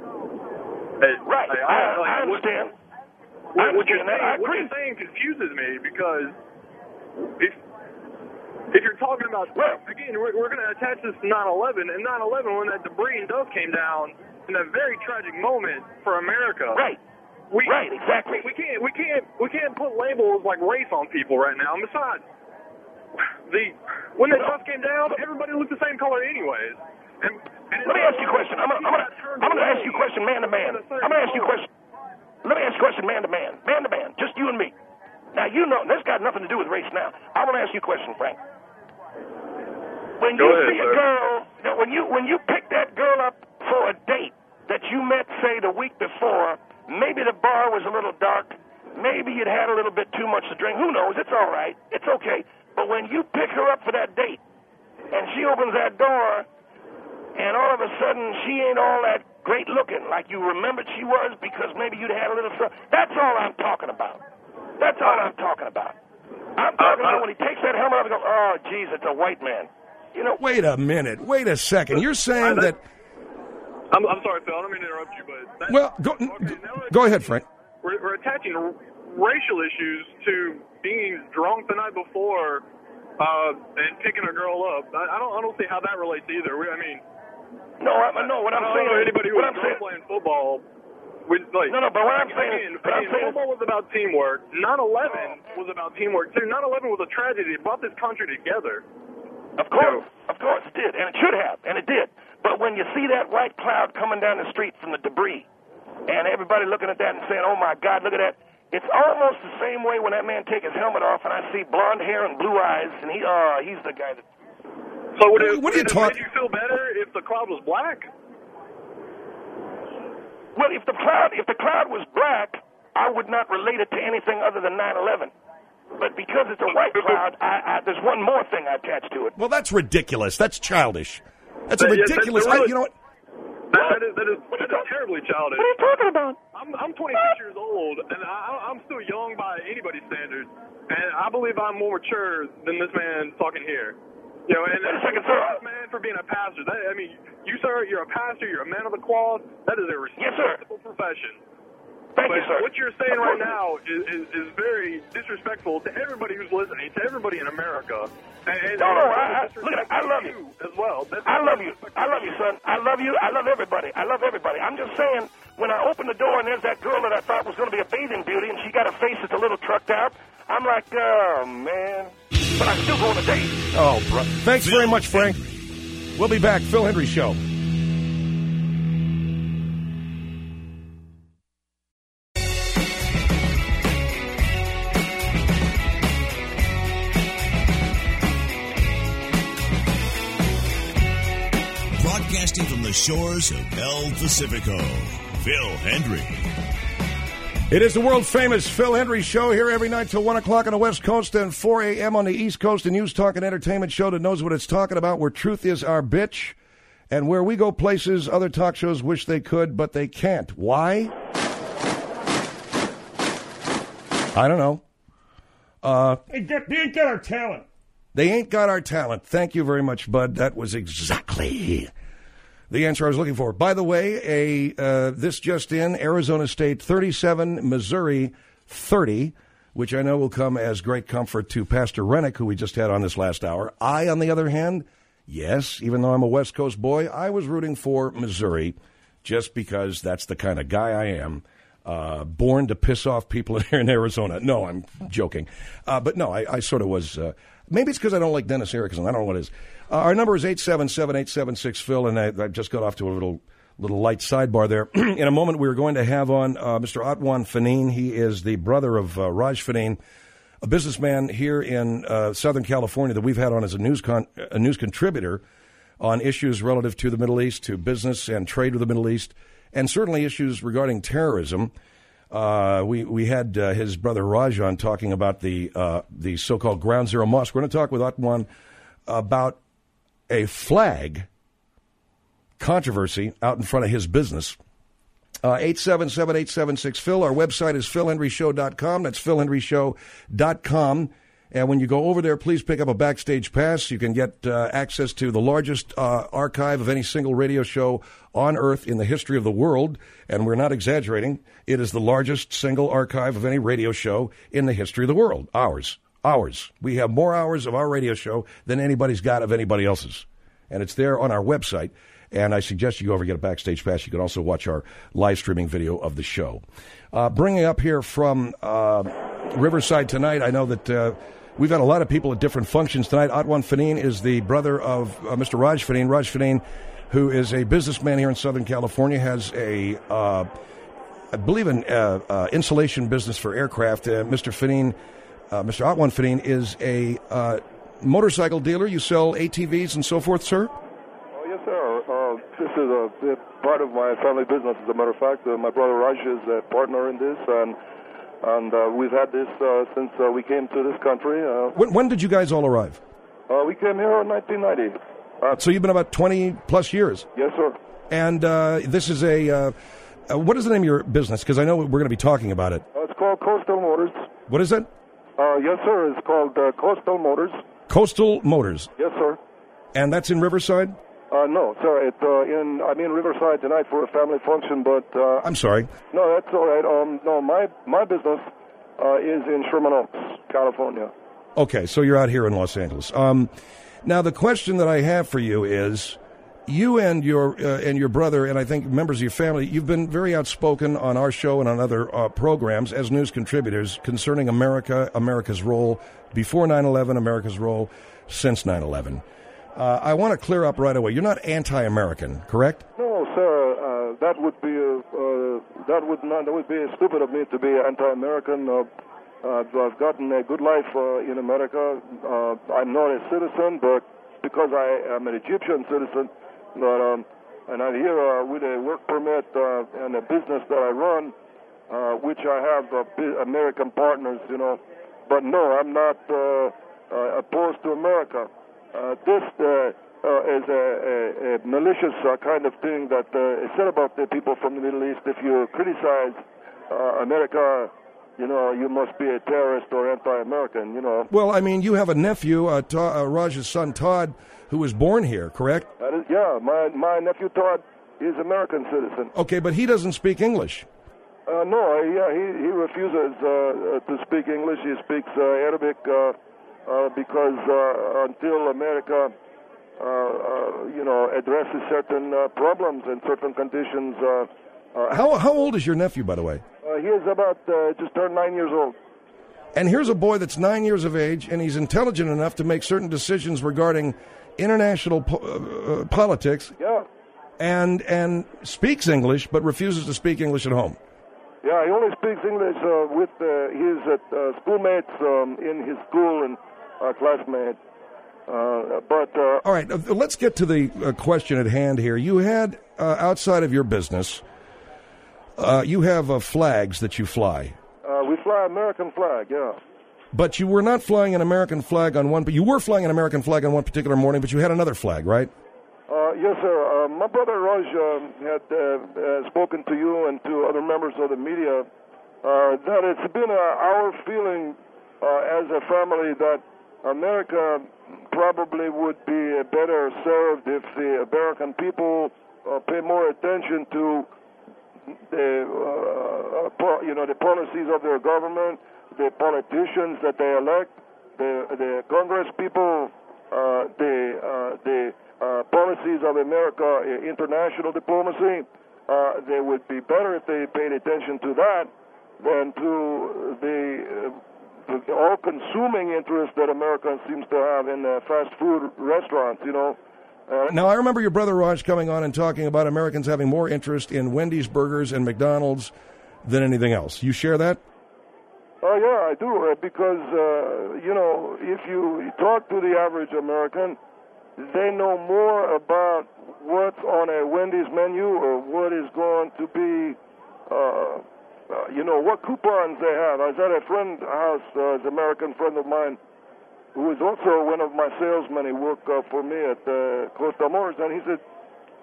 It, right. I, I, I, like, I understand. What, I what, you're understand that. saying, I what agree. you're saying confuses me, because if if you're talking about, well, again, we're, we're going to attach this to nine eleven, and nine eleven, when that debris and dust came down, in a very tragic moment for America. Right. We, right. Exactly. We can't. We can't. We can't put labels like race on people right now. And besides, the when the dust came down, everybody looked the same color, anyways. And, and let me ask you a question. I'm gonna, I'm gonna, I'm gonna ask you a question, man to man. I'm gonna ask you a question. Let me ask you a question, man to man, man to man, just you and me. Now you know this got nothing to do with race. Now I want to ask you a question, Frank. When Go you ahead, see a sir. girl, when you when you pick that girl up for a date that you met, say, the week before, maybe the bar was a little dark, maybe you'd had a little bit too much to drink. Who knows? It's all right. It's okay. But when you pick her up for that date, and she opens that door, and all of a sudden she ain't all that great looking like you remembered she was, because maybe you'd had a little something. That's all I'm talking about. That's all I'm talking about. I'm talking about when he takes that helmet off and goes, oh, geez, it's a white man. You know. Wait a minute. Wait a second. You're saying that. I'm, I'm sorry, Phil. I don't mean to interrupt you, but that's, Well, go, okay, go ahead, Frank. We're, we're attaching r- racial issues to being drunk the night before uh, and picking a girl up. I, I don't. I don't see how that relates either. We, I mean, No, I, no. What I'm I don't saying know is, anybody who what was I'm saying, playing football. With, like, no, no. But what I'm saying, again, but I'm again, saying, football was about teamwork. nine eleven was about teamwork too. nine eleven was a tragedy. It brought this country together. of course, of course it did, and it should have, and it did. But when you see that white cloud coming down the street from the debris, and everybody looking at that and saying, "Oh my God, look at that." It's almost the same way when that man take his helmet off and I see blonde hair and blue eyes, and he, uh, he's the guy that. So would it, What are you would it talk- make you feel better if the cloud was black? Well, if the cloud, if the cloud was black, I would not relate it to anything other than nine eleven. But because it's a white cloud, I, I, there's one more thing attached to it. Well, that's ridiculous. That's childish. That's a Yeah, that's ridiculous. I, really- you know what? That, that is that is that is terribly childish. What are you talking about? I'm I'm twenty-six years old, and I, I'm still young by anybody's standards, and I believe I'm more mature than this man talking here. You know, and, and Second, sir. this man for being a pastor. That, I mean, you sir, you're a pastor. You're a man of the cloth. That is a Yes, sir. respectable profession. Thank But you, sir. what you're saying Of right course. now is, is, is very disrespectful to everybody who's listening, to everybody in America. And, and No, no, and I- I- disrespectful look at it, I love to you. as well. That's I love you. I love you, son. I love you. I love everybody. I love everybody. I'm just saying, when I opened the door and there's that girl that I thought was going to be a bathing beauty, and she got a face that's a little trucked out, I'm like, oh, man. But I'm still going to date. Oh, bro. Thanks very much, Frank. We'll be back. Phil Hendry Show. Broadcasting from the shores of El Pacifico, Phil Hendry. It is the world-famous Phil Hendry Show here every night till one o'clock on the West Coast and four a.m. on the East Coast, a news, talk, and entertainment show that knows what it's talking about, where truth is our bitch, and where we go places other talk shows wish they could, but they can't. Why? I don't know. Uh, They, got, they ain't got our talent. They ain't got our talent. Thank you very much, Bud. That was exactly the answer I was looking for. By the way, a uh, this just in, Arizona State thirty-seven, Missouri thirty, which I know will come as great comfort to Pastor Rennick, who we just had on this last hour. I, on the other hand, yes, even though I'm a West Coast boy, I was rooting for Missouri just because that's the kind of guy I am. Uh, born to piss off people here in Arizona. No, I'm joking. Uh, but no, I, I sort of was. Uh, maybe it's because I don't like Dennis Erickson. I don't know what it is. Uh, our number is eight seven seven, eight seven six, Phil, and I, I just got off to a little little light sidebar there. In a moment, we're going to have on uh, Mister Atwan Fanine. He is the brother of uh, Raj Fanine, a businessman here in uh, Southern California that we've had on as a news con- a news contributor on issues relative to the Middle East, to business and trade with the Middle East, and certainly issues regarding terrorism. Uh, we we had uh, his brother Raj on talking about the uh, the so-called Ground Zero Mosque. We're going to talk with Atwan about a flag controversy out in front of his business. Uh, eight seven seven, eight seven six, Phil. Our website is phil henry show dot com. That's phil henry show dot com. And when you go over there, please pick up a backstage pass. You can get uh, access to the largest uh, archive of any single radio show on Earth in the history of the world. And we're not exaggerating. It is the largest single archive of any radio show in the history of the world. Ours. Ours. We have more hours of our radio show than anybody's got of anybody else's. And it's there on our website. And I suggest you go over and get a backstage pass. You can also watch our live streaming video of the show. Uh, bringing up here from uh, Riverside tonight, I know that uh, we've had a lot of people at different functions tonight. Atwan Fanine is the brother of uh, Mister Raj Fanine. Raj Fanine, who is a businessman here in Southern California, has a, uh, I believe, an uh, uh, insulation business for aircraft. Uh, Mister Fanine, uh, Mister Atwan Fanine is a uh, motorcycle dealer. You sell A T Vs and so forth, sir? Oh, yes, sir. Uh, this is a, a part of my family business, as a matter of fact. Uh, my brother Raj is a partner in this, and and uh, we've had this uh, since uh, we came to this country. Uh, When, when did you guys all arrive? uh, we came here in nineteen ninety. Uh, So you've been about twenty plus years. yes, sir. And uh, this is a, uh, uh, what is the name of your business? Because I know we're going to be talking about it. Uh, it's called Coastal Motors. What is it? Uh, yes, sir. It's called uh, Coastal Motors. Coastal Motors. Yes, sir. And that's in Riverside? Uh, no, sir. It, uh, in I'm in Riverside tonight for a family function, but uh, I'm sorry. no, that's all right. Um, no, my my business uh, is in Sherman Oaks, California. Okay, so you're out here in Los Angeles. Um, now, the question that I have for you is, you and your uh, and your brother, and I think members of your family, you've been very outspoken on our show and on other uh, programs as news contributors concerning America, America's role before nine eleven, America's role since nine eleven. Uh, I want to clear up right away. You're not anti-American, correct? No, sir. Uh, that would be a, uh, that would not that would be stupid of me to be anti-American. Uh, uh, I've gotten a good life uh, in America. Uh, I'm not a citizen, but because I am an Egyptian citizen, but, um, and I'm here uh, with a work permit uh, and a business that I run, uh, which I have uh, American partners, you know. But no, I'm not uh, uh, opposed to America. Uh, this uh, uh, is a, a, a malicious uh, kind of thing that uh, is said about the people from the Middle East. If you criticize uh, America, you know, you must be a terrorist or anti-American, you know. Well, I mean, you have a nephew, uh, Todd, uh, Raj's son Todd, who was born here, correct? That is, yeah, my, my nephew Todd is American citizen. Okay, but he doesn't speak English. Uh, no, yeah, he, he refuses uh, to speak English. He speaks uh, Arabic uh, uh, because uh, until America, uh, uh, you know, addresses certain uh, problems and certain conditions. Uh, uh, how how old is your nephew, by the way? Uh, he is about uh, just turned nine years old. And here's a boy that's nine years of age, and he's intelligent enough to make certain decisions regarding international po- uh, politics. Yeah. And and speaks English, but refuses to speak English at home. Yeah, he only speaks English uh, with uh, his uh, schoolmates um, in his school and uh, classmates. Uh, but uh, all right, uh, let's get to the uh, question at hand here. You had uh, outside of your business, uh, you have uh, flags that you fly. Uh, we fly American flag, yeah. But you were not flying an American flag on one. But you were flying an American flag on one particular morning. But you had another flag, right? Uh, yes, sir. Uh, my brother Raj uh, had uh, uh, spoken to you and to other members of the media uh, that it's been uh, our feeling uh, as a family that America probably would be better served if the American people uh, pay more attention to the uh, po- you know the policies of their government, the politicians that they elect, the the Congress people, uh, the uh, the Uh, policies of America, uh, international diplomacy. Uh, they would be better if they paid attention to that than to the, uh, the all-consuming interest that America seems to have in uh, fast food restaurants, you know. Uh, now, I remember your brother Raj coming on and talking about Americans having more interest in Wendy's burgers and McDonald's than anything else. You share that? Oh, yeah, I do, uh, because, uh, you know, if you talk to the average American, they know more about what's on a Wendy's menu or what is going to be, uh, uh, you know, what coupons they have. I was at a friend's house, uh, an American friend of mine, who is also one of my salesmen. He worked uh, for me at uh, Costa Motors, and he said,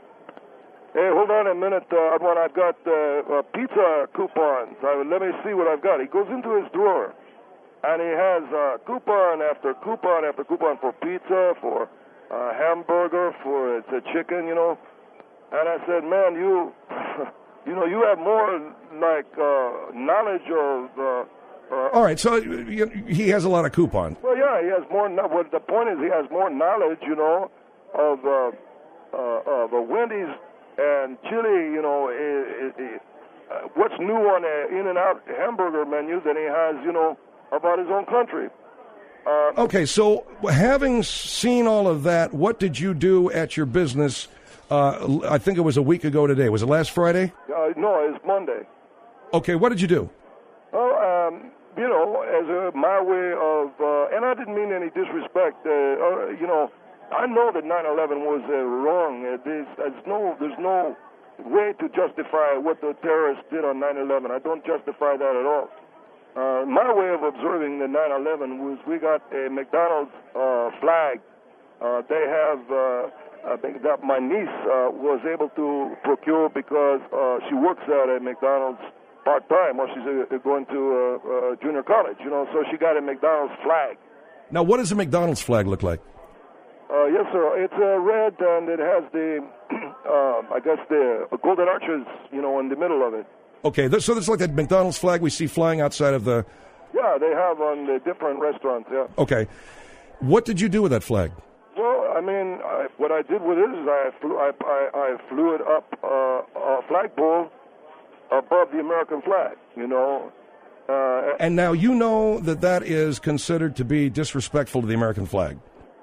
hey, hold on a minute, uh, I've got uh, uh, pizza coupons. I, let me see what I've got. He goes into his drawer, and he has uh, coupon after coupon after coupon for pizza, for Uh, hamburger, for it's a chicken, you know. And I said, man, you, you know, you have more like uh, knowledge of. Uh, uh, All right, so uh, he has a lot of coupons. Well, yeah, he has more. Well, the point is, he has more knowledge, you know, of uh, uh, of uh, Wendy's and chili, you know, it, it, it, uh, what's new on a In-N-Out hamburger menu than he has, you know, about his own country. Uh, okay, so having seen all of that, what did you do at your business? Uh, I think it was a week ago today. Was it last Friday? Uh, no, it's Monday. Okay, what did you do? Well, um, you know, as a, my way of, uh, and I didn't mean any disrespect. Uh, uh, you know, I know that nine eleven was uh, wrong. Uh, there's, there's no, there's no way to justify what the terrorists did on nine eleven. I don't justify that at all. Uh, my way of observing the nine eleven was we got a McDonald's uh, flag. Uh, they have, uh, I think that my niece uh, was able to procure because uh, she works at a McDonald's part-time while she's uh, going to uh, uh, junior college, you know, so she got a McDonald's flag. Now, what does a McDonald's flag look like? Uh, yes, sir. It's uh, red, and it has the, uh, I guess, the golden arches, you know, in the middle of it. Okay, so it's like that McDonald's flag we see flying outside of the... Yeah, they have on the different restaurants, yeah. Okay. What did you do with that flag? Well, I mean, I, what I did with it is I flew, I, I, I flew it up uh, a flagpole above the American flag, you know. Uh, and now you know that that is considered to be disrespectful to the American flag.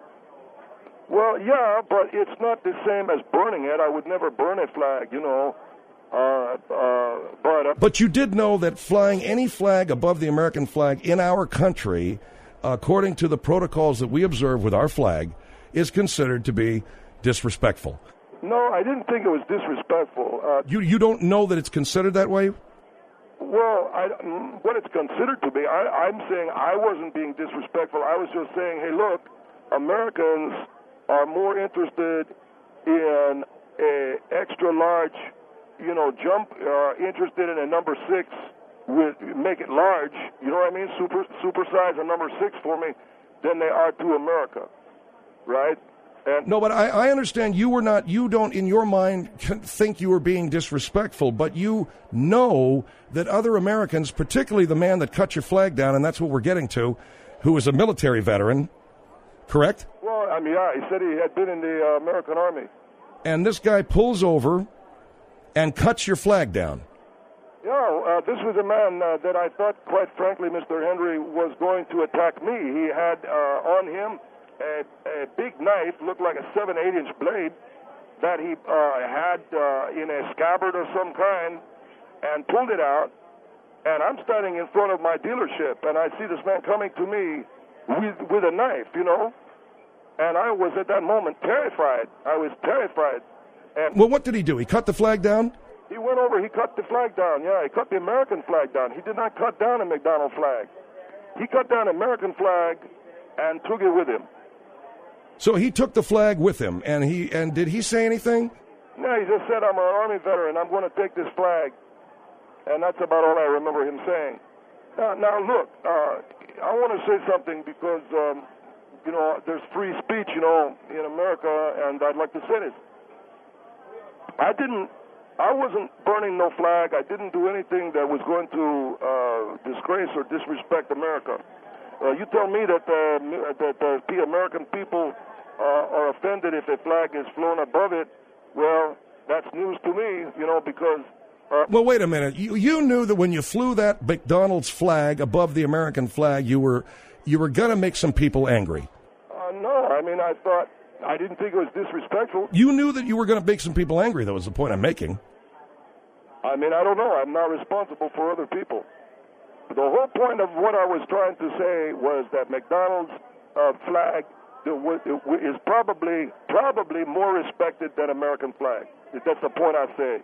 Well, yeah, but it's not the same as burning it. I would never burn a flag, you know. Uh, uh, but, uh, but you did know that flying any flag above the American flag in our country, according to the protocols that we observe with our flag, is considered to be disrespectful. No, I didn't think it was disrespectful. Uh, you you don't know that it's considered that way? Well, I, what it's considered to be, I, I'm saying I wasn't being disrespectful. I was just saying, hey, look, Americans are more interested in a extra large, you know, jump, uh, interested in a number six, with make it large, you know what I mean, super supersize a number six for me, than they are to America, right? And no, but I, I understand you were not, you don't in your mind think you were being disrespectful, but you know that other Americans, particularly the man that cut your flag down, and that's what we're getting to, who is a military veteran, correct? Well, I mean, yeah, he said he had been in the uh, American Army. And this guy pulls over and cuts your flag down. Yeah, uh, this was a man uh, that I thought, quite frankly, Mister Henry, was going to attack me. He had uh, on him a, a big knife, looked like a seven, eight-inch blade, that he uh, had uh, in a scabbard of some kind, and pulled it out. And I'm standing in front of my dealership, and I see this man coming to me with with a knife, you know. And I was at that moment terrified. I was terrified. And well, what did he do? He cut the flag down? He went over, he cut the flag down, yeah. He cut the American flag down. He did not cut down a McDonald flag. He cut down an American flag and took it with him. So he took the flag with him, and he and did he say anything? No, he just said, I'm an Army veteran, I'm going to take this flag. And that's about all I remember him saying. Now, now look, uh, I want to say something because, um, you know, there's free speech, you know, in America, and I'd like to say this. I didn't, I wasn't burning no flag. I didn't do anything that was going to uh, disgrace or disrespect America. Uh, you tell me that, uh, that uh, the American people uh, are offended if a flag is flown above it. Well, that's news to me, you know, because... Uh, well, wait a minute. You, you knew that when you flew that McDonald's flag above the American flag, you were you were going to make some people angry. Uh, no, I mean, I thought... I didn't think it was disrespectful. You knew that you were going to make some people angry. That was the point I'm making. I mean, I don't know. I'm not responsible for other people. The whole point of what I was trying to say was that McDonald's uh, flag is probably probably more respected than American flag. That's the point I say.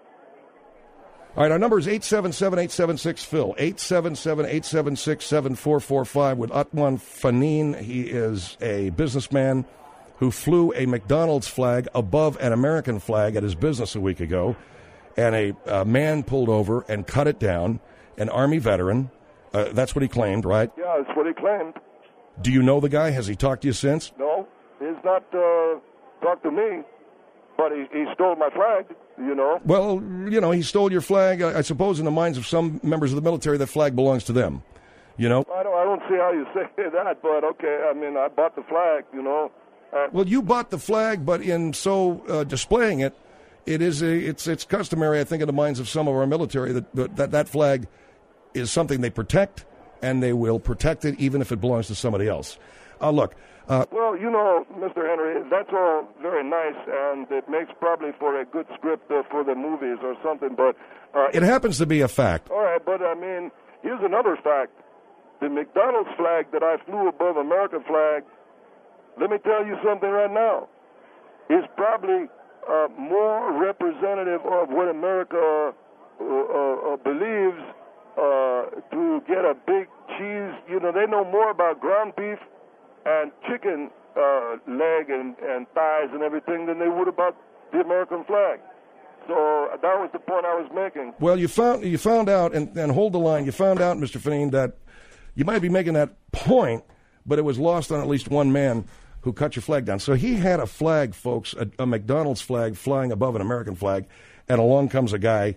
All right, our number is eight seven seven, eight seven six, Phil, eight seven seven, eight seven six, seven four four five with Atwan Fanin. He is a businessman who flew a McDonald's flag above an American flag at his business a week ago, and a, a man pulled over and cut it down, an Army veteran. Uh, that's what he claimed, right? Yeah, that's what he claimed. Do you know the guy? Has he talked to you since? No, he's not uh, talked to me, but he, he stole my flag, you know. Well, you know, he stole your flag. I, I suppose in the minds of some members of the military, that flag belongs to them, you know. I don't, I don't see how you say that, but okay, I mean, I bought the flag, you know. Uh, well, you bought the flag, but in so uh, displaying it, it is a, it's it's customary, I think, in the minds of some of our military that that that flag is something they protect, and they will protect it even if it belongs to somebody else. Uh, look. Uh, well, you know, Mister Henry, that's all very nice, and it makes probably for a good script uh, for the movies or something, but... Uh, it happens to be a fact. All right, but, I mean, here's another fact. The McDonald's flag that I flew above American flag, let me tell you something right now, is probably uh, more representative of what America uh, uh, believes uh, to get a big cheese. You know, they know more about ground beef and chicken uh, leg and, and thighs and everything than they would about the American flag. So uh, that was the point I was making. Well, you found you found out, and, and hold the line, you found out, Mister Fanin, that you might be making that point, but it was lost on at least one man who cut your flag down. So he had a flag, folks, a, a McDonald's flag flying above an American flag, and along comes a guy,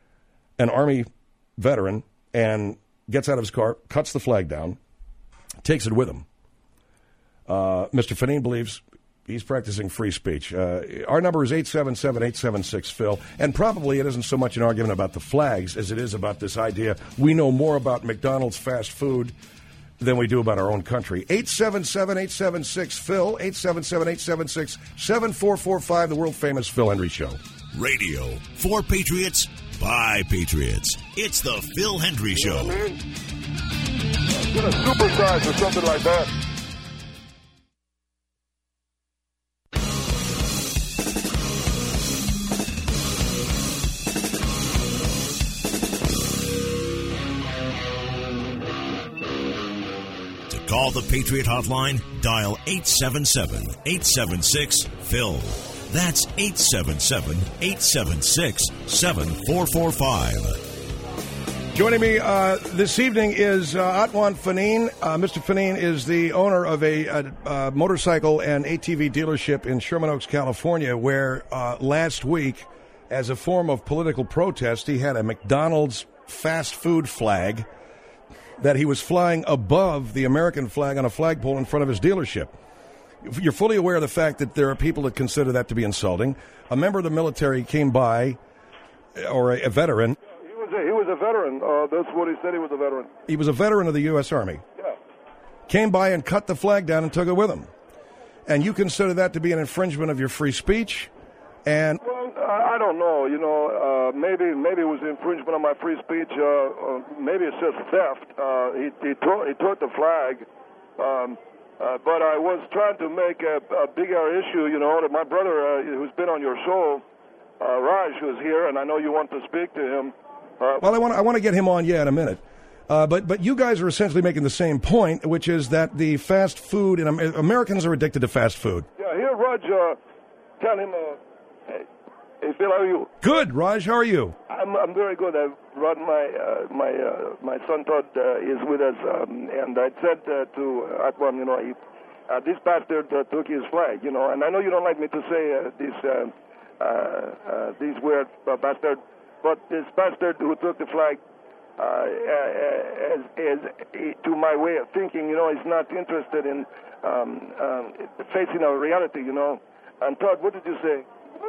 an Army veteran, and gets out of his car, cuts the flag down, takes it with him. Uh, Mister Fanin believes He's practicing free speech. Uh, our number is eight seven seven, eight seven six, Phil. And probably it isn't so much an argument about the flags as it is about this idea we know more about McDonald's fast food than we do about our own country. eight seven seven, eight seven six, Phil. eight seven seven, eight seven six, seven four four five, the world-famous Phil Hendrie Show. Radio for Patriots by Patriots. It's the Phil Hendrie Show. Get a supersize or something like that. Call the Patriot Hotline, dial eight seven seven, eight seven six, Phil. That's eight seven seven, eight seven six, seven four four five. Joining me uh, this evening is uh, Atwan Fanine. Uh, Mister Fanine is the owner of a, a, a motorcycle and A T V dealership in Sherman Oaks, California, where uh, last week, as a form of political protest, he had a McDonald's fast food flag that he was flying above the American flag on a flagpole in front of his dealership. You're fully aware of the fact that there are people that consider that to be insulting. A member of the military came by, or a, a veteran. He was a, he was a veteran. Uh, that's what he said, he was a veteran. He was a veteran of the U S Army. Yeah. Came by and cut the flag down and took it with him. And you consider that to be an infringement of your free speech? And Well, I I don't know. You know, uh, maybe maybe it was infringement of my free speech. Uh, uh, maybe it's just theft. Uh, he he, tore, he took the flag. Um, uh, but I was trying to make a, a bigger issue. You know, that my brother, uh, who's been on your show, uh, Raj, who's here, and I know you want to speak to him. Uh, well, I want I want to get him on, yeah, in a minute. Uh, but but you guys are essentially making the same point, which is that the fast food, and Americans are addicted to fast food. Yeah, here, Raj, uh, tell him. Uh, hey, hey, Phil, how are you? Good, Raj. How are you? I'm I'm very good. I've brought my uh, my uh, my son Todd uh, is with us, um, and I said uh, to Atwan, you know, he, uh, this bastard uh, took his flag, you know, and I know you don't like me to say uh, this uh, uh, uh, these weird uh, bastard, but this bastard who took the flag. Uh, as, as, as, to my way of thinking, you know, is not interested in um, um, facing a reality, you know. And Todd, what did you say?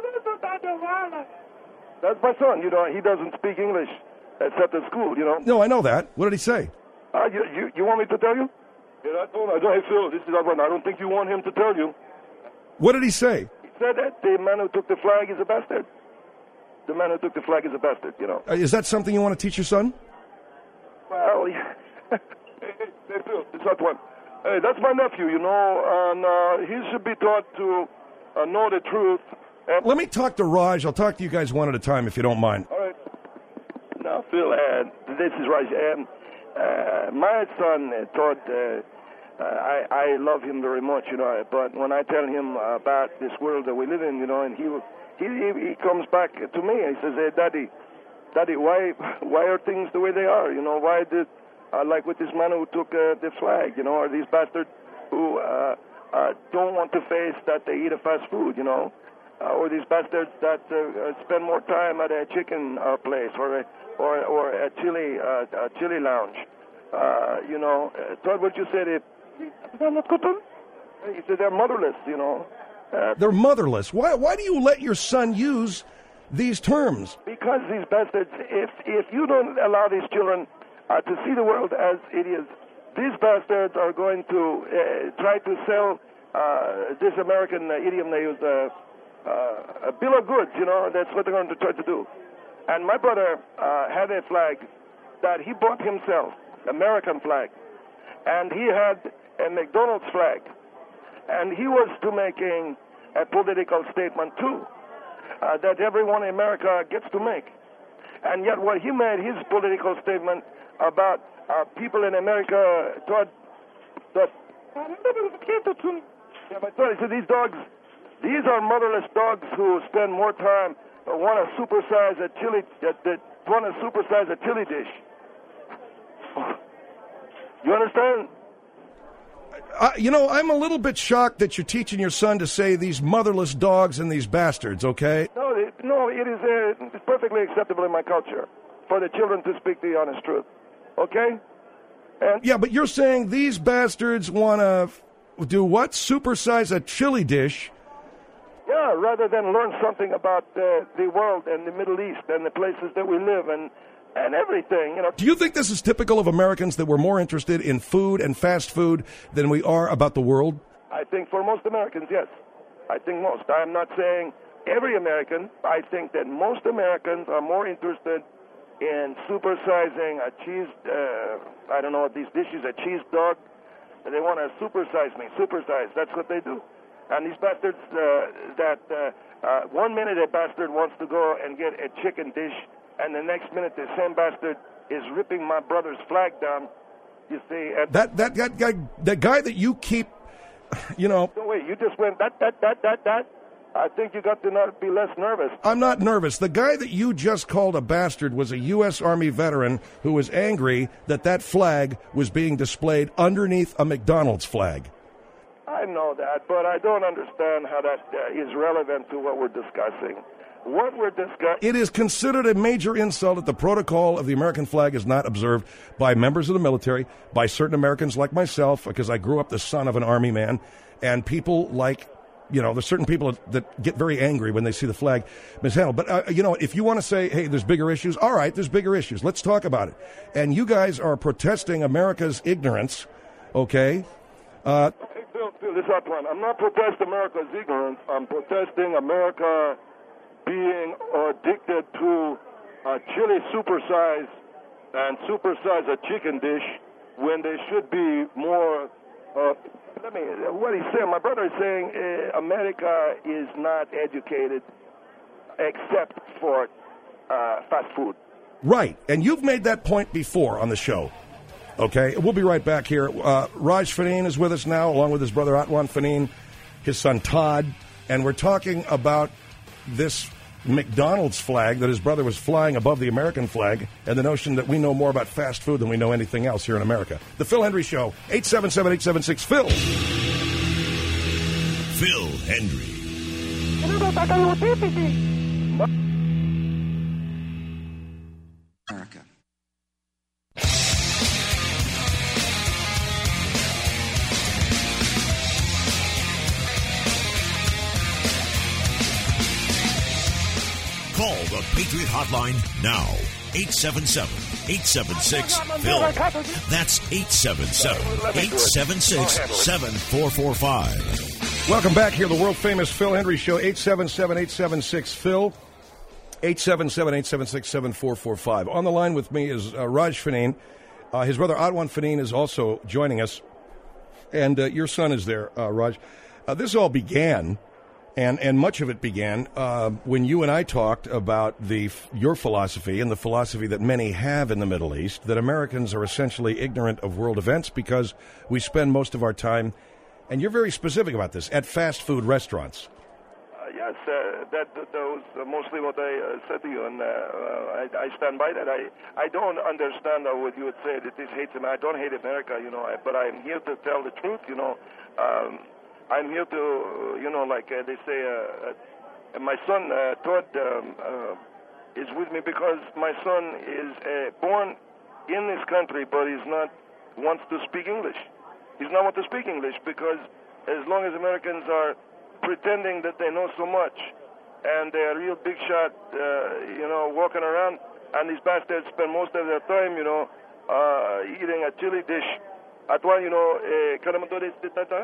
That's my son, you know. He doesn't speak English except at school, you know. No, I know that. What did he say? Uh, you, you, you want me to tell you? Yeah, I told him. I don't, hey, Phil, this is I don't think you want him to tell you. What did he say? He said that the man who took the flag is a bastard. The man who took the flag is a bastard, you know. Uh, is that something you want to teach your son? Well, yeah. hey, hey, hey, Phil, it's not one. Hey, that's my nephew, you know, and uh, he should be taught to uh, know the truth. And Let me talk to Raj. I'll talk to you guys one at a time, if you don't mind. All right. Now, Phil, uh, this is Raj. Um, uh, my son, uh, Todd, uh, uh, I, I love him very much, you know, but when I tell him about this world that we live in, you know, and he he, he comes back to me and he says, hey, Daddy, Daddy, why why are things the way they are? You know, why did, uh, like with this man who took uh, the flag, you know, or these bastards who uh, uh, don't want to face that they eat a fast food, you know, uh, or these bastards that uh, spend more time at a chicken uh, place or a, or or a chili uh, a chili lounge. Uh, you know, uh, Todd, what you said? It, he said they're motherless, you know. Uh, They're motherless. Why Why do you let your son use these terms? Because these bastards, if if you don't allow these children uh, to see the world as it is, these bastards are going to uh, try to sell uh, this American uh, idiom they use, uh, uh, a bill of goods, you know, that's what they're going to try to do. And my brother uh, had a flag that he bought himself, American flag, and he had a McDonald's flag, and he was to making a political statement too. Uh, that everyone in America gets to make. And yet what he made his political statement about uh, people in America, Todd, Todd, yeah, but Todd, he said these dogs, these are motherless dogs who spend more time, uh, want to supersize a chili, uh, that want to supersize a chili dish. You understand? Uh, you know, I'm a little bit shocked that you're teaching your son to say these motherless dogs and these bastards, okay? No, it, no, it is uh, it's perfectly acceptable in my culture for the children to speak the honest truth, okay? And yeah, but you're saying these bastards want to do what? Supersize a chili dish? Yeah, rather than learn something about uh, the world and the Middle East and the places that we live and and everything, you know. Do you think this is typical of Americans, that we're more interested in food and fast food than we are about the world? I think for most Americans, yes. I think most. I'm not saying every American. I think that most Americans are more interested in supersizing a cheese, uh, I don't know what these dishes, a cheese dog. They want to supersize me, supersize. That's what they do. And these bastards, uh, that uh, uh, one minute a bastard wants to go and get a chicken dish, and the next minute the same bastard is ripping my brother's flag down. You see, and that that that guy, that guy that you keep, you know. No, wait, you just went that that that that that. I think you got to not be less nervous. I'm not nervous. The guy that you just called a bastard was a U S Army veteran who was angry that that flag was being displayed underneath a McDonald's flag. I know that, but I don't understand how that uh, is relevant to what we're discussing. What we're discussing... It is considered a major insult that the protocol of the American flag is not observed by members of the military, by certain Americans like myself, because I grew up the son of an Army man, and people like, you know, there's certain people that get very angry when they see the flag mishandled. But, uh, you know, if you want to say, hey, there's bigger issues, all right, there's bigger issues. Let's talk about it. And you guys are protesting America's ignorance, okay? Uh, hey, Phil, Phil, this is one. I'm not protesting America's ignorance. I'm protesting America being addicted to a chili supersize and supersize a chicken dish when they should be more... Uh, let me, what he's saying, my brother is saying uh, America is not educated except for uh, fast food. Right, and you've made that point before on the show. Okay, we'll be right back here. Uh, Raj Faneen is with us now, along with his brother Atwan Faneen, his son Todd, and we're talking about this McDonald's flag that his brother was flying above the American flag, and the notion that we know more about fast food than we know anything else here in America. The Phil Hendrie Show, eight seven seven, eight seven six, Phil. Phil Hendrie. America. Call the Patriot Hotline now. eight seven seven, eight seven six, Phil. That's eight seven seven, eight seven six, seven four four five. Welcome back here, the world-famous Phil Hendrie Show, eight seven seven, eight seven six, Phil. eight seven seven, eight seven six, seven four four five. On the line with me is uh, Raj Faneen. Uh, his brother Atwan Faneen is also joining us. And uh, your son is there, uh, Raj. Uh, this all began... And and much of it began uh, when you and I talked about the your philosophy and the philosophy that many have in the Middle East, that Americans are essentially ignorant of world events because we spend most of our time, and you're very specific about this, at fast food restaurants. Uh, yes, uh, that, that was mostly what I uh, said to you, and uh, I, I stand by that. I, I don't understand uh, what you would say that this hates America. I don't hate America, you know, I, but I'm here to tell the truth, you know. Um, I'm here to, you know, like uh, they say, uh, uh, my son, uh, Todd, um, uh, is with me because my son is uh, born in this country, but he's not, wants to speak English. He's not want to speak English because as long as Americans are pretending that they know so much and they're real big shot, uh, you know, walking around, and these bastards spend most of their time, you know, uh, eating a chili dish. At one, you know, uh,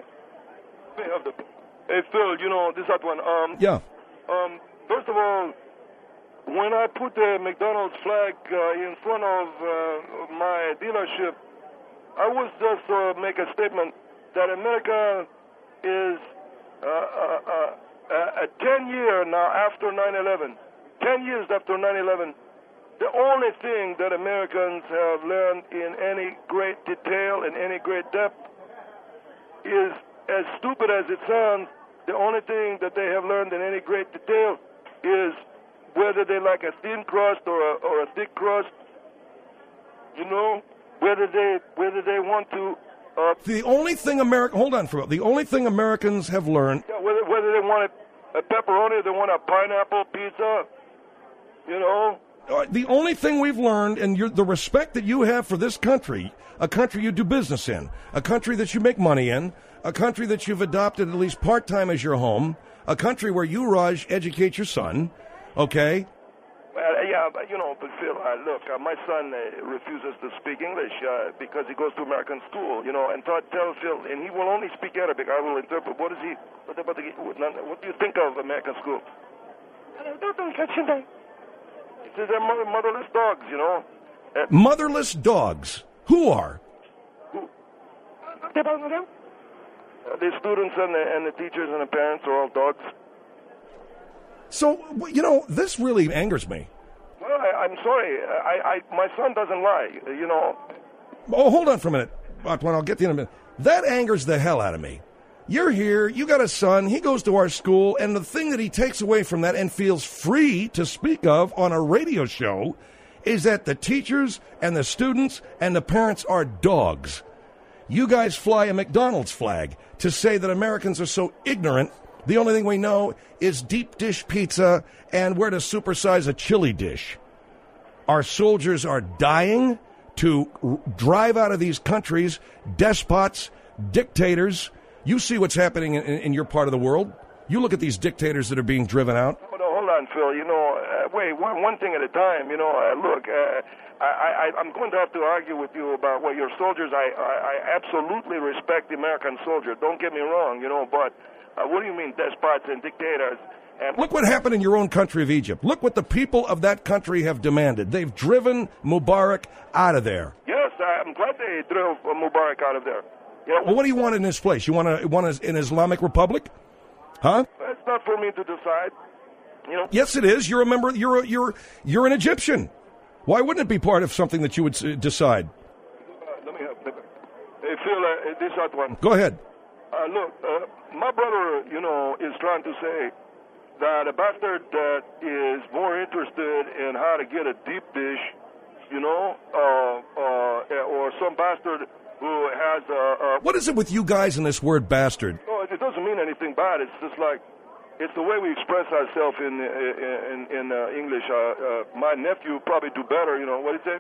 Hey, Phil, you know, this that one. Um, yeah. Um, first of all, when I put the McDonald's flag uh, in front of uh, my dealership, I was just uh, make a statement that America is uh, uh, uh, a ten year now after nine eleven. Ten years after nine eleven, the only thing that Americans have learned in any great detail and any great depth is, as stupid as it sounds, the only thing that they have learned in any great detail is whether they like a thin crust or a, or a thick crust, you know, whether they whether they want to... Uh, the only thing America... Hold on for a minute. The only thing Americans have learned... Yeah, whether, whether they want a, a pepperoni or they want a pineapple pizza, you know... uh, the only thing we've learned, and you're, the respect that you have for this country, a country you do business in, a country that you make money in, a country that you've adopted at least part-time as your home, a country where you, Raj, educate your son, okay? Well, yeah, but, you know, but Phil, uh, look, uh, my son uh, refuses to speak English uh, because he goes to American school, you know, and tell, tell Phil, and he will only speak Arabic. I will interpret. What is he, what, what, what do you think of American school? They're mother, motherless dogs, you know. Uh, motherless dogs? Who are? Who? Uh, the students and the, and the teachers and the parents are all dogs. So, you know, this really angers me. Well, I, I'm sorry. I, I, my son doesn't lie, you know. Oh, hold on for a minute, Otwan. I'll get to you in a minute. That angers the hell out of me. You're here, you got a son, he goes to our school, and the thing that he takes away from that and feels free to speak of on a radio show is that the teachers and the students and the parents are dogs. You guys fly a McDonald's flag to say that Americans are so ignorant. The only thing we know is deep dish pizza and where to supersize a chili dish. Our soldiers are dying to r- drive out of these countries despots, dictators. You see what's happening in, in your part of the world. You look at these dictators that are being driven out. Oh, no, hold on, Phil. You know, uh, wait, one, one thing at a time. You know, uh, look, uh, I, I, I'm going to have to argue with you about what your soldiers. I, I, I absolutely respect the American soldier. Don't get me wrong, you know, but uh, what do you mean despots and dictators? And look what happened in your own country of Egypt. Look what the people of that country have demanded. They've driven Mubarak out of there. Yes, I'm glad they drove Mubarak out of there. You know, well, what do you want in this place? You want a, want a, an Islamic Republic? Huh? It's not for me to decide. You know. Yes, it is. You're a member. You're a, you're you're an Egyptian. Why wouldn't it be part of something that you would uh, decide? Uh, let me have. Hey, Phil, uh, this hot one. Go ahead. Uh, look, uh, my brother, you know, is trying to say that a bastard that is more interested in how to get a deep dish, you know, uh, uh, or some bastard who has a, a... What is it with you guys and this word bastard? No, it doesn't mean anything bad. It's just like, it's the way we express ourselves in in, in uh, English. Uh, uh, my nephew probably do better, you know. What do you say?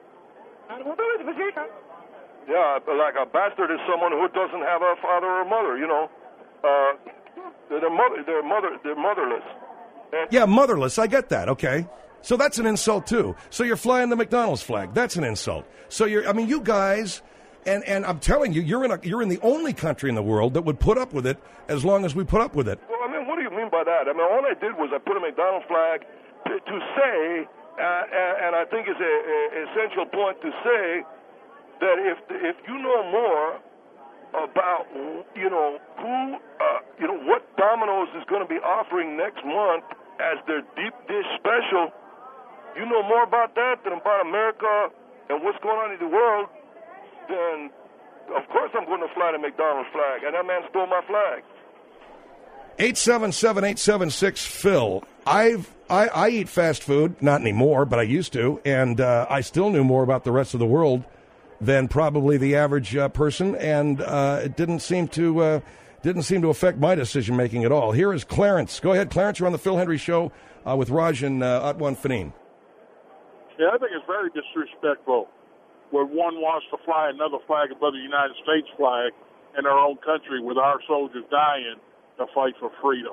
Yeah, like a bastard is someone who doesn't have a father or mother, you know. Uh, they're, mother, they're, mother, they're motherless. And yeah, motherless. I get that. Okay. So that's an insult, too. So you're flying the McDonald's flag. That's an insult. So you're, I mean, you guys... And and I'm telling you, you're in a, you're in the only country in the world that would put up with it as long as we put up with it. Well, I mean, what do you mean by that? I mean, all I did was I put a McDonald's flag to, to say, uh, and I think it's a, a essential point to say that if if you know more about, you know, who, uh, you know, what Domino's is going to be offering next month as their deep dish special, you know more about that than about America and what's going on in the world. Then, of course, I'm going to fly the McDonald's flag, and that man stole my flag. eight seven seven, eight seven six, Phil. I've, I, I eat fast food, not anymore, but I used to, and uh, I still knew more about the rest of the world than probably the average uh, person, and uh, it didn't seem to uh, didn't seem to affect my decision-making at all. Here is Clarence. Go ahead, Clarence. You're on the Phil Hendry Show uh, with Raj and uh, Otwan Faneem. Yeah, I think it's very disrespectful where one wants to fly another flag above the United States flag in our own country with our soldiers dying to fight for freedom.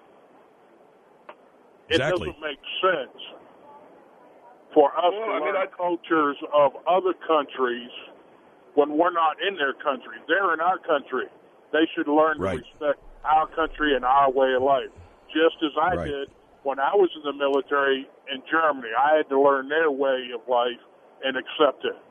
Exactly. It doesn't make sense for us well, to I mean, learn I... cultures of other countries when we're not in their country. They're in our country. They should learn right. to respect our country and our way of life, just as I right. did when I was in the military in Germany. I had to learn their way of life and accept it.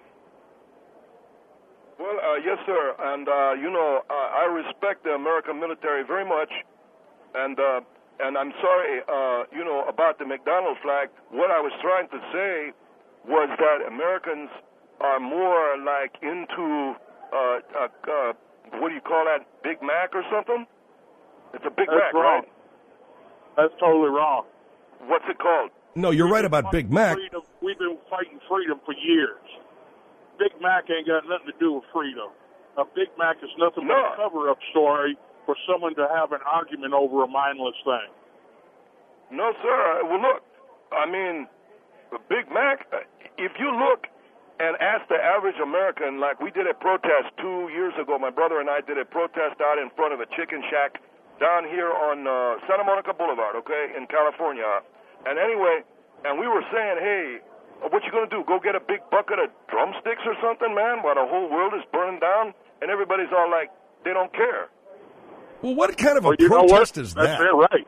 Well, uh, yes, sir. And, uh, you know, uh, I respect the American military very much. And uh, and I'm sorry, uh, you know, about the McDonald's flag. What I was trying to say was that Americans are more like into, uh, uh, uh, what do you call that, Big Mac or something? It's a Big That's Mac, wrong. right? That's totally wrong. What's it called? No, you're right about Big Mac. Freedom. We've been fighting freedom for years. Big Mac ain't got nothing to do with freedom. A Big Mac is nothing but no. a cover-up story for someone to have an argument over a mindless thing. No, sir. Well, look, I mean, Big Mac, if you look and ask the average American, like we did a protest two years ago, my brother and I did a protest out in front of a chicken shack down here on uh, Santa Monica Boulevard, okay, in California. And anyway, and we were saying, hey, what you going to do, go get a big bucket of drumsticks or something, man, while the whole world is burning down? And everybody's all like, they don't care. Well, what kind of a well, you protest know what? is That's that? their right.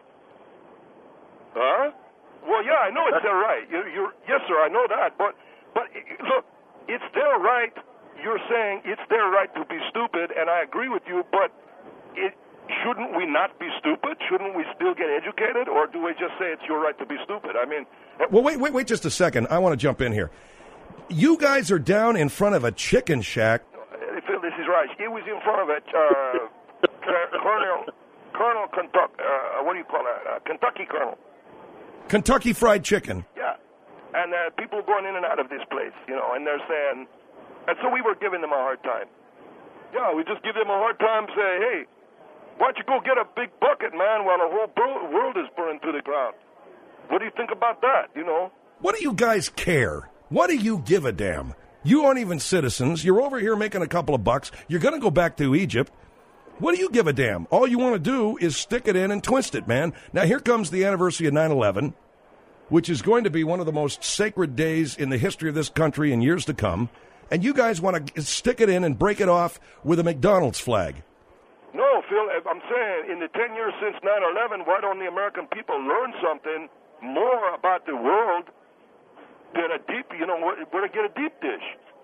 Huh? Well, yeah, I know it's their right. You, you're, yes, sir, I know that. But, but look, it's their right. You're saying it's their right to be stupid, and I agree with you, but it, shouldn't we not be stupid? Shouldn't we still get educated, or do we just say it's your right to be stupid? I mean... Well, wait, wait, wait just a second. I want to jump in here. You guys are down in front of a chicken shack. Phil, this is right. It was in front of it. Uh, Colonel, Colonel Kentucky, uh, what do you call it? Uh, Kentucky Colonel. Kentucky Fried Chicken. Yeah. And uh, people going in and out of this place, you know, and they're saying, and so we were giving them a hard time. Yeah, we just give them a hard time, say, hey, why don't you go get a big bucket, man, while the whole bro- world is burning to the ground? What do you think about that, you know? What do you guys care? What do you give a damn? You aren't even citizens. You're over here making a couple of bucks. You're going to go back to Egypt. What do you give a damn? All you want to do is stick it in and twist it, man. Now, here comes the anniversary of nine eleven, which is going to be one of the most sacred days in the history of this country in years to come. And you guys want to stick it in and break it off with a McDonald's flag. No, Phil, I'm saying in the ten years since nine eleven, why don't the American people learn something more about the world than a deep, you know, where to get a deep dish?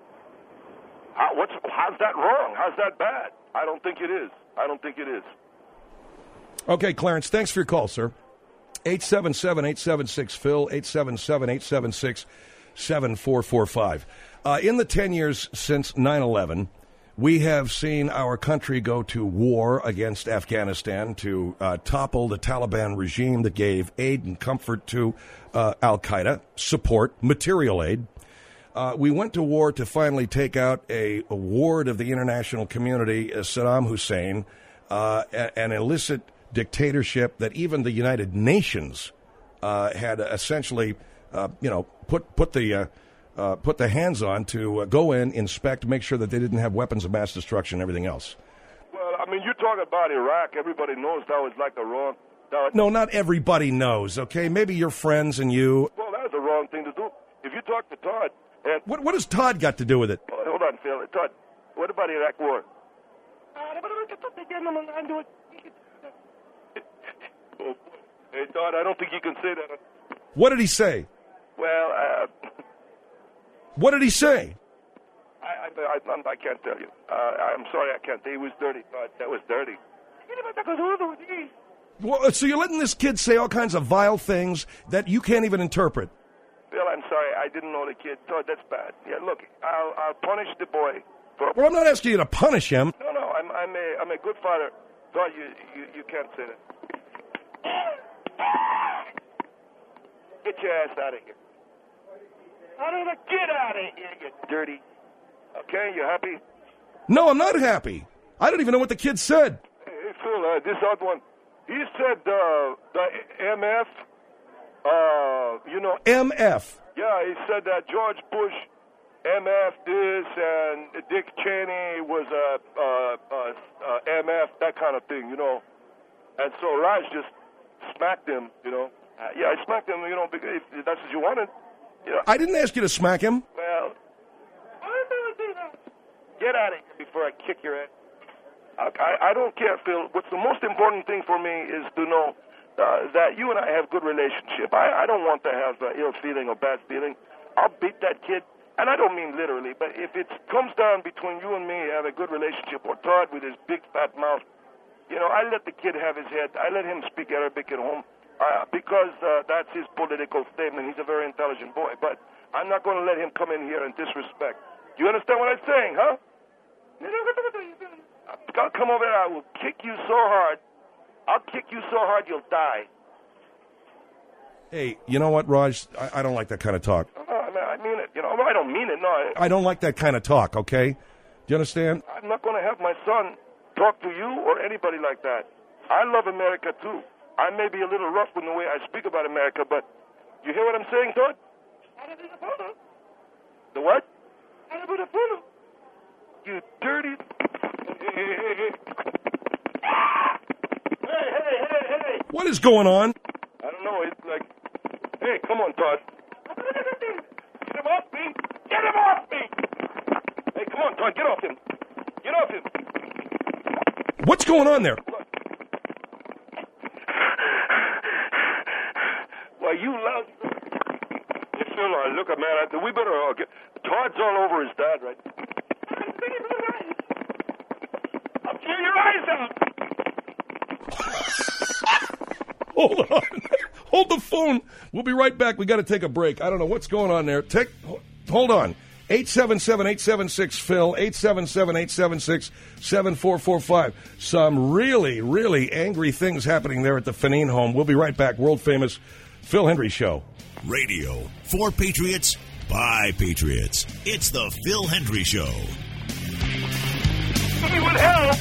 How, what's, how's that wrong? How's that bad? I don't think it is. I don't think it is. Okay, Clarence, thanks for your call, sir. eight seven seven, eight seven six, Phil, eight seven seven, eight seven six, seven four four five. Uh, in the ten years since nine eleven, we have seen our country go to war against Afghanistan to uh, topple the Taliban regime that gave aid and comfort to uh, al-Qaeda, support, material aid. Uh, we went to war to finally take out a, a ward of the international community, uh, Saddam Hussein, uh, a, an illicit dictatorship that even the United Nations uh, had essentially, uh, you know, put put the uh, uh, put the hands on to uh, go in, inspect, make sure that they didn't have weapons of mass destruction and everything else. Well, I mean, you're talking about Iraq. Everybody knows that was like the wrong. Was, no, not everybody knows. Okay, maybe your friends and you. Well, that was the wrong thing to do. If you talk to Todd. And what what has Todd got to do with it? Oh, hold on, Phil. Todd, what about Iraq war? Oh, hey, Todd, I don't think you can say that. What did he say? Well, uh... What did he say? I, I, I, I can't tell you. Uh, I'm sorry, I can't. He was dirty, Todd. That was dirty. Well, so you're letting this kid say all kinds of vile things that you can't even interpret. Phil, I'm sorry. I didn't know the kid. Todd, that's bad. Yeah, look, I'll, I'll punish the boy. For... Well, I'm not asking you to punish him. No, no, I'm, I'm a, I'm a good father. Todd, you, you, you can't say that. Get your ass out of here. Out of the, get out of here, you dirty. Okay, you happy? No, I'm not happy. I don't even know what the kid said. Hey, Phil, uh, this other one. He said uh, the M F, uh, you know. M F? Yeah, he said that George Bush M F this and Dick Cheney was a uh, uh, uh, M F, that kind of thing, you know. And so Raj just smacked him, you know. Uh, yeah, I smacked him, you know, because if that's what you wanted. You know. I didn't ask you to smack him. Well, get out of here before I kick your ass. I, I don't care, Phil. What's the most important thing for me is to know uh, that you and I have good relationship. I, I don't want to have uh, ill feeling or bad feeling. I'll beat that kid, and I don't mean literally, but if it comes down between you and me, have a good relationship, or Todd with his big fat mouth, you know, I let the kid have his head. I let him speak Arabic at home uh, because uh, that's his political statement. He's a very intelligent boy, but I'm not going to let him come in here and disrespect. Do you understand what I'm saying, huh? I'll come over there. I will kick you so hard. I'll kick you so hard you'll die. Hey, you know what, Raj? I, I don't like that kind of talk. No, I mean, I mean it. You know, I don't mean it. No, I, I don't like that kind of talk. Okay, do you understand? I'm not going to have my son talk to you or anybody like that. I love America too. I may be a little rough with the way I speak about America, but you hear what I'm saying, Todd? The what? You dirty. Hey, hey, hey. Hey, hey, hey, hey. What is going on? I don't know. It's like, hey, come on, Todd. Get him off me. Get him off me. Hey, come on, Todd. Get off him. Get off him. What's going on there? Why, you loud. Listen, uh, look, man, I, we better uh, get. Todd's all over his dad, right? I'll tear your eyes out. Hold on. Hold the phone. We'll be right back. We got to take a break. I don't know what's going on there. Take, hold on. eight seven seven, eight seven six, Phil, eight seven seven, eight seven six, seven four four five. Some really, really angry things happening there at the Fanine home. We'll be right back. World-famous Phil Hendrie Show. Radio for Patriots by Patriots. It's the Phil Hendrie Show. He would help.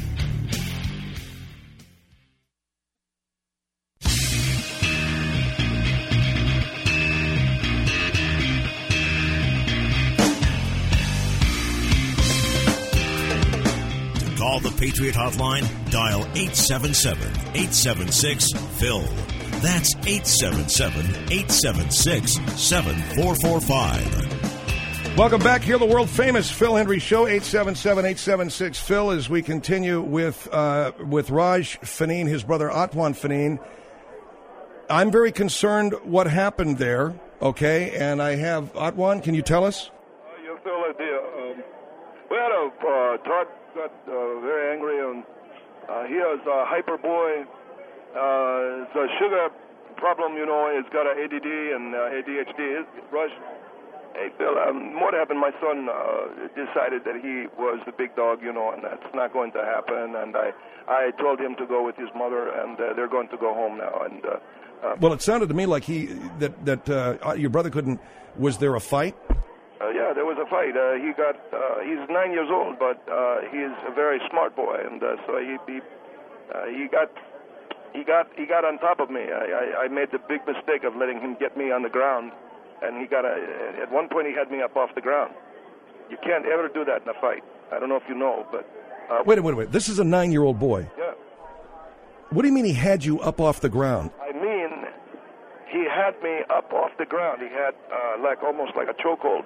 Call the Patriot Hotline, dial eight seven seven, eight seven six, Phil. That's eight seven seven, eight seven six, seven four four five. Welcome back here, the world-famous Phil Hendrie Show, eight seven seven, eight seven six, Phil, as we continue with uh, with Raj Fanine, his brother Atwan Fanine. I'm very concerned what happened there, okay? And I have, Atwan, can you tell us? Uh, you have no idea. Um, we had a, uh, Todd got uh, very angry, and uh, he has a hyper boy. Uh, it's a sugar problem, you know. He's got a A D D and uh, A D H D. Rush. Hey, Phil, um, what happened? My son uh, decided that he was the big dog, you know, and that's not going to happen. And I, I told him to go with his mother, and uh, they're going to go home now. And uh, uh, well, it sounded to me like he that that uh, your brother couldn't. Was there a fight? Uh, yeah, there was a fight. Uh, he got. Uh, he's nine years old, but uh, he's a very smart boy, and uh, so he he, uh, he got. He got he got on top of me. I, I, I made the big mistake of letting him get me on the ground, and he got a, at one point he had me up off the ground. You can't ever do that in a fight. I don't know if you know, but uh, wait a wait a wait. This is a nine-year-old boy. Yeah. What do you mean he had you up off the ground? I mean, he had me up off the ground. He had uh, like almost like a chokehold.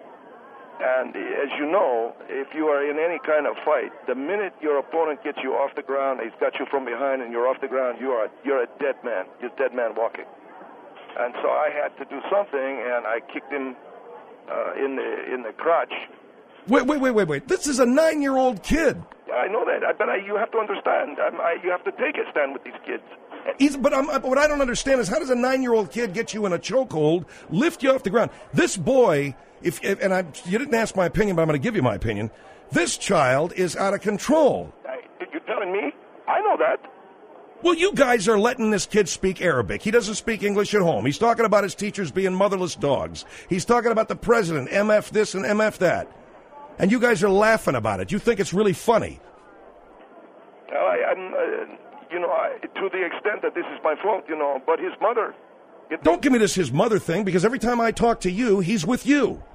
And as you know, if you are in any kind of fight, the minute your opponent gets you off the ground, he's got you from behind, and you're off the ground, you are you're a dead man. You're a dead man walking. And so I had to do something, and I kicked him uh, in the in the crotch. Wait, wait, wait, wait, wait! This is a nine-year-old kid. Yeah, I know that, but I, you have to understand. I, I, you have to take a stand with these kids. He's, but I'm, what I don't understand is how does a nine-year-old kid get you in a chokehold, lift you off the ground? This boy, if, if and I, you didn't ask my opinion, but I'm going to give you my opinion. This child is out of control. You're telling me? I know that. Well, you guys are letting this kid speak Arabic. He doesn't speak English at home. He's talking about his teachers being motherless dogs. He's talking about the president, M F this and M F that. And you guys are laughing about it. You think it's really funny. Well, I, I'm, uh, you know, I, to the extent that this is my fault, you know, but his mother... It, Don't give me this his mother thing, because every time I talk to you, he's with you.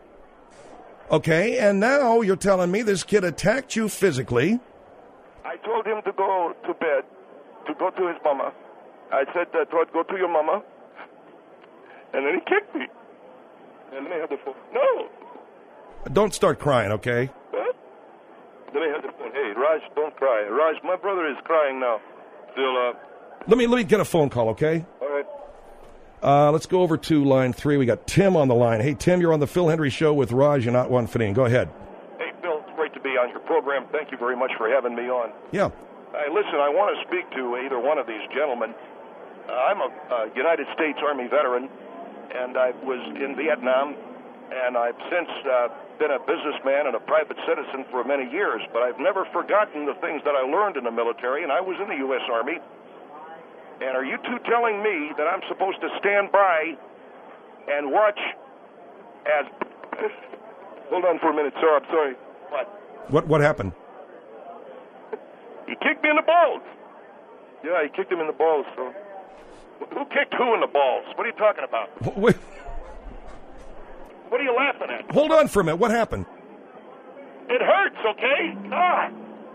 Okay, and now you're telling me this kid attacked you physically. I told him to go to bed, to go to his mama. I said, uh, Todd, go to your mama. And then he kicked me. And let me have the phone. No. Don't start crying, okay? Huh? Let me have the phone. Hey, Raj, don't cry. Raj, my brother is crying now. Still, uh... Let me, let me get a phone call, okay? All right. Uh, let's go over to line three. We got Tim on the line. Hey, Tim, you're on the Phil Hendrie Show with Raj and Atwan Fanine. Go ahead. Hey, Phil, it's great to be on your program. Thank you very much for having me on. Yeah. Hey, listen, I want to speak to either one of these gentlemen. Uh, I'm a uh, United States Army veteran, and I was in Vietnam, and I've since uh, been a businessman and a private citizen for many years, but I've never forgotten the things that I learned in the military, and I was in the U S Army. And are you two telling me that I'm supposed to stand by and watch as... Hold on for a minute, sir. I'm sorry. What? What, what happened? He kicked me in the balls. Yeah, he kicked him in the balls, so... Who kicked who in the balls? What are you talking about? Wait. What are you laughing at? Hold on for a minute. What happened? It hurts, okay? God.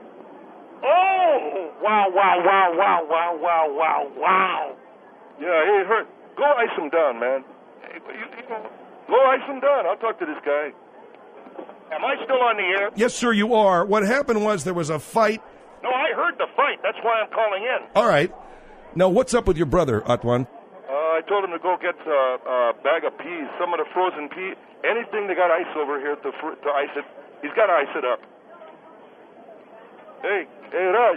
Oh, wow, wow, wow, wow, wow, wow, wow, wow. Yeah, it hurt. Go ice him down, man. Hey, you, you know, Go ice him down. I'll talk to this guy. am I still on the air? Yes, sir, you are. What happened was there was a fight. No, I heard the fight. That's why I'm calling in. All right. Now, what's up with your brother, Atwan? Uh, I told him to go get a, a bag of peas, some of the frozen peas, anything they got ice over here to fr- to ice it. He's got to ice it up. Hey, hey, Raj.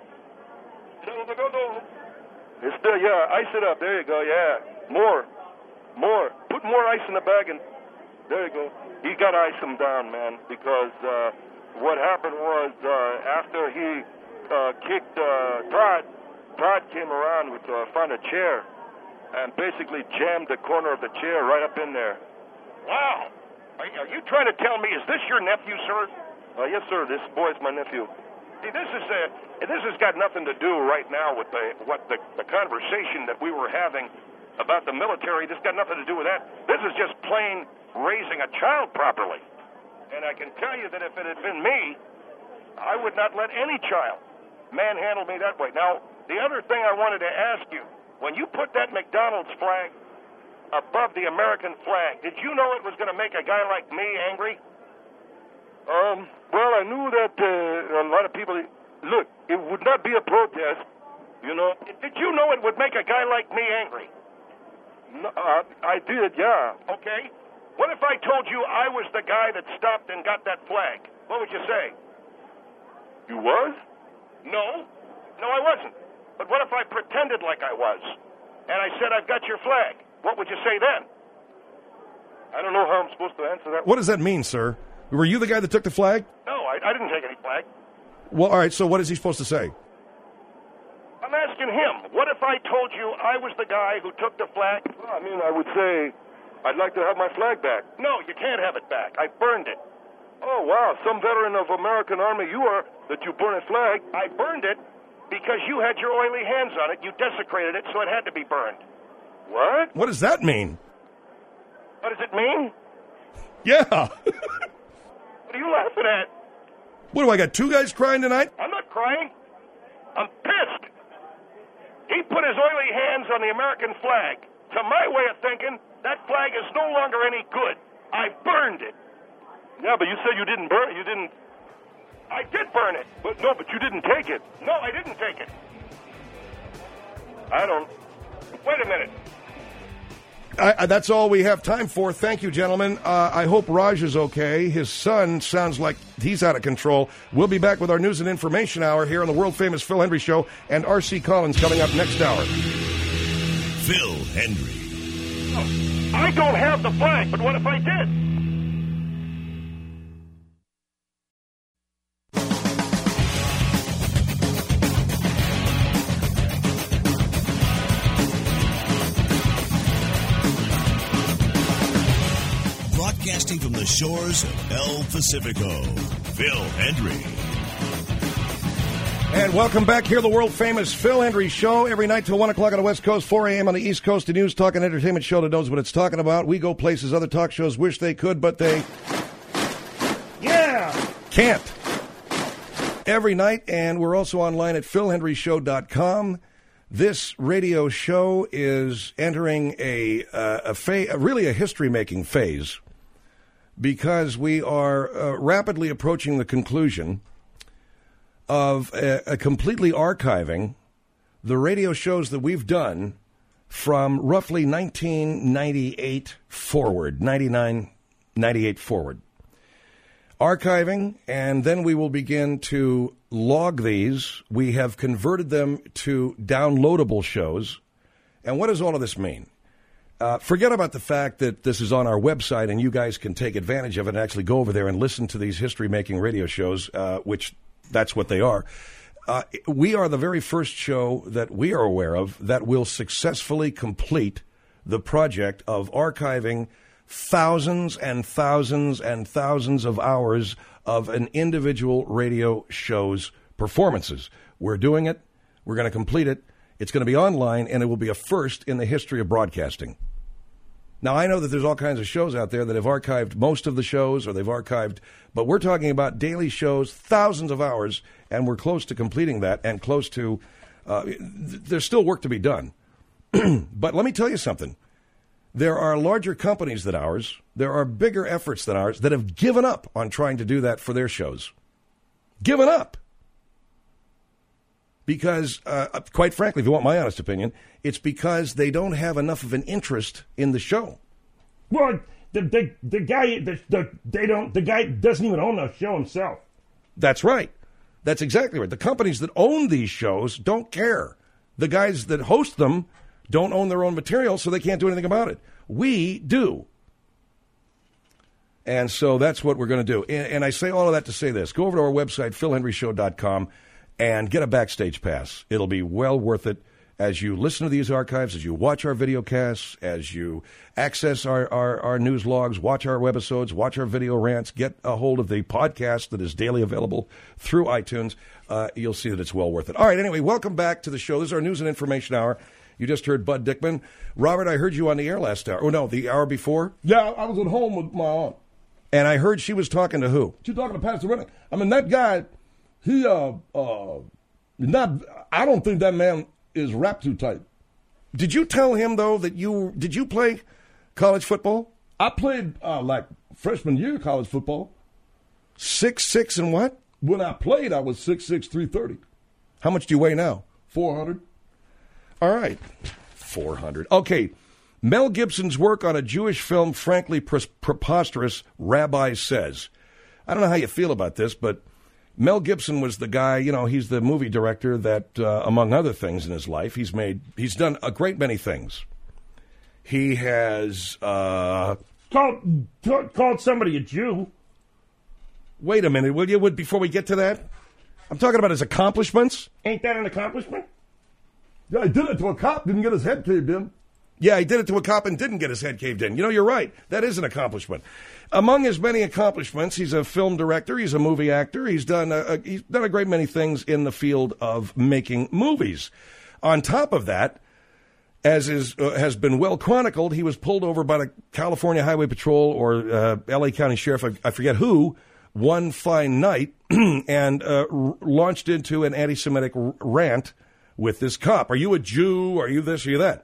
It's still, yeah, ice it up. There you go, yeah. More, more. Put more ice in the bag, and there you go. He got to ice him down, man, because uh, what happened was uh, after he uh, kicked uh, Todd, Todd came around with uh, found a chair and basically jammed the corner of the chair right up in there. Wow. Are, are you trying to tell me, is this your nephew, sir? Uh, yes, sir. This boy's my nephew. See, this is a, this has got nothing to do right now with the what the, the conversation that we were having about the military. This got nothing to do with that. This is just plain raising a child properly. And I can tell you that if it had been me, I would not let any child manhandle me that way. Now, the other thing I wanted to ask you, when you put that McDonald's flag above the American flag, did you know it was going to make a guy like me angry? Um, well, I knew that uh, a lot of people, look, it would not be a protest, you know. Did you know it would make a guy like me angry? No, uh, I did, yeah. Okay. What if I told you I was the guy that stopped and got that flag? What would you say? You was? No. No, I wasn't. But what if I pretended like I was? And I said, I've got your flag. What would you say then? I don't know how I'm supposed to answer that. What does that mean, sir? Were you the guy that took the flag? No, I, I didn't take any flag. Well, all right, so what is he supposed to say? I'm asking him. What if I told you I was the guy who took the flag? Well, I mean, I would say, I'd like to have my flag back. No, you can't have it back. I burned it. Oh, wow, some veteran of American Army you are, that you burn a flag. I burned it because you had your oily hands on it. You desecrated it, so it had to be burned. What? What does that mean? What does it mean? Yeah. What are you laughing at? What, do I got two guys crying tonight? I'm not crying. I'm pissed. He put his oily hands on the American flag. To my way of thinking, that flag is no longer any good. I burned it. Yeah, but you said you didn't burn it. You didn't... I did burn it. But no, but you didn't take it. No, I didn't take it. I don't... Wait a minute. I, I, that's all we have time for. Thank you, gentlemen. Uh, I hope Raj is okay. His son sounds like he's out of control. We'll be back with our news and information hour here on the world-famous Phil Hendrie Show, and R C Collins coming up next hour. Phil Hendrie. Oh, I don't have the flag, but what if I did? Broadcasting from the shores of El Pacifico, Phil Hendrie. And welcome back here, the world-famous Phil Hendrie Show, every night till one o'clock on the West Coast, four a.m. on the East Coast, the news, talk, and entertainment show that knows what it's talking about. We go places other talk shows wish they could, but they... Yeah! Can't. Every night, and we're also online at phil hendrie show dot com. This radio show is entering a, uh, a fa- really a history-making phase, because we are uh, rapidly approaching the conclusion of a, a completely archiving the radio shows that we've done from roughly nineteen ninety-eight forward, ninety-nine, ninety-eight forward. Archiving, and then we will begin to log these. We have converted them to downloadable shows. And what does all of this mean? Uh, forget about the fact that this is on our website and you guys can take advantage of it and actually go over there and listen to these history-making radio shows, uh, which that's what they are. Uh, we are the very first show that we are aware of that will successfully complete the project of archiving thousands and thousands and thousands of hours of an individual radio show's performances. We're doing it. We're going to complete it. It's going to be online, and it will be a first in the history of broadcasting. Now, I know that there's all kinds of shows out there that have archived most of the shows, or they've archived, but we're talking about daily shows, thousands of hours, and we're close to completing that, and close to, uh, th- there's still work to be done. But let me tell you something. There are larger companies than ours, there are bigger efforts than ours that have given up on trying to do that for their shows. Given up. Because, uh, quite frankly, if you want my honest opinion, it's because they don't have enough of an interest in the show. Well, the the, the guy the, the they don't the guy doesn't even own the show himself. That's right. That's exactly right. The companies that own these shows don't care. The guys that host them don't own their own material, so they can't do anything about it. We do. And so that's what we're going to do. And, and I say all of that to say this. Go over to our website, phil henry show dot com, and get a backstage pass. It'll be well worth it as you listen to these archives, as you watch our video casts, as you access our, our, our news logs, watch our webisodes, watch our video rants, get a hold of the podcast that is daily available through iTunes. Uh, you'll see that it's well worth it. All right, anyway, welcome back to the show. This is our News and Information Hour. You just heard Bud Dickman. Robert, I heard you on the air last hour. Oh, no, the hour before? Yeah, I was at home with my aunt. And I heard she was talking to who? She was talking to Pastor Rennick. I mean, that guy... He, uh, uh, not, I don't think that man is wrapped too tight. Did you tell him, though, that you, did you play college football? I played, uh, like, freshman year college football. Six, six, and what? When I played, I was six, six, three thirty. How much do you weigh now? four hundred. All right. four hundred. Okay. Mel Gibson's work on a Jewish film, frankly pre- preposterous, Rabbi Says. I don't know how you feel about this, but Mel Gibson was the guy, you know, he's the movie director that, uh, among other things in his life, he's made, he's done a great many things. He has, uh... Called, called somebody a Jew. Wait a minute, will you, would, before we get to that? I'm talking about his accomplishments. Ain't that an accomplishment? Yeah, he did it to a cop, didn't get his head caved in. Yeah, he did it to a cop and didn't get his head caved in. You know, you're right. That is an accomplishment. Among his many accomplishments, he's a film director, he's a movie actor, he's done a, a, he's done a great many things in the field of making movies. On top of that, as is, uh, has been well chronicled, he was pulled over by the California Highway Patrol or uh, L A County Sheriff, I, I forget who, one fine night and uh, r- launched into an anti-Semitic r- rant with this cop. Are you a Jew? Are you this? Are you that?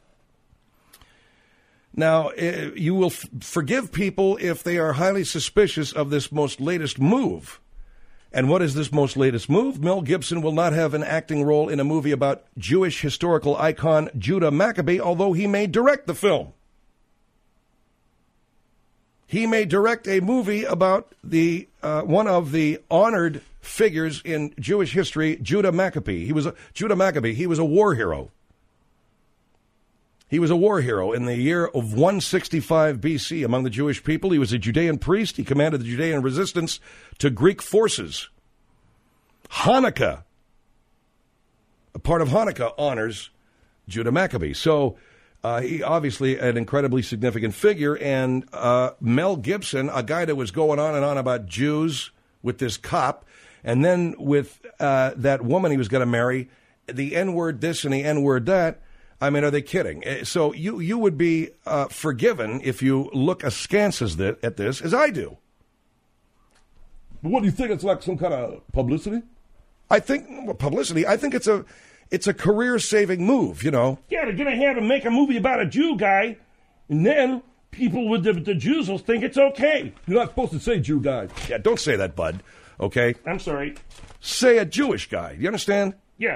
Now, uh, you will f- forgive people if they are highly suspicious of this most latest move. And what is this most latest move? Mel Gibson will not have an acting role in a movie about Jewish historical icon Judah Maccabee, although he may direct the film. He may direct a movie about the uh, one of the honored figures in Jewish history, Judah Maccabee. He was a, Judah Maccabee. He was a war hero. He was a war hero in the year of one sixty-five B C among the Jewish people. He was a Judean priest. He commanded the Judean resistance to Greek forces. Hanukkah, a part of Hanukkah, honors Judah Maccabee. So uh, he obviously an incredibly significant figure. And uh, Mel Gibson, a guy that was going on and on about Jews with this cop, and then with uh, that woman he was going to marry, the N-word this and the N-word that. I mean, are they kidding? So you you would be uh, forgiven if you look askance as th- at this, as I do. But what do you think? It's like some kind of publicity? I think well, publicity. I think it's a it's a career-saving move. You know. Yeah, they're gonna have him make a movie about a Jew guy, and then people with the, the Jews will think it's okay. You're not supposed to say Jew guy. Yeah, don't say that, bud. Okay. I'm sorry. Say a Jewish guy. You understand? Yeah.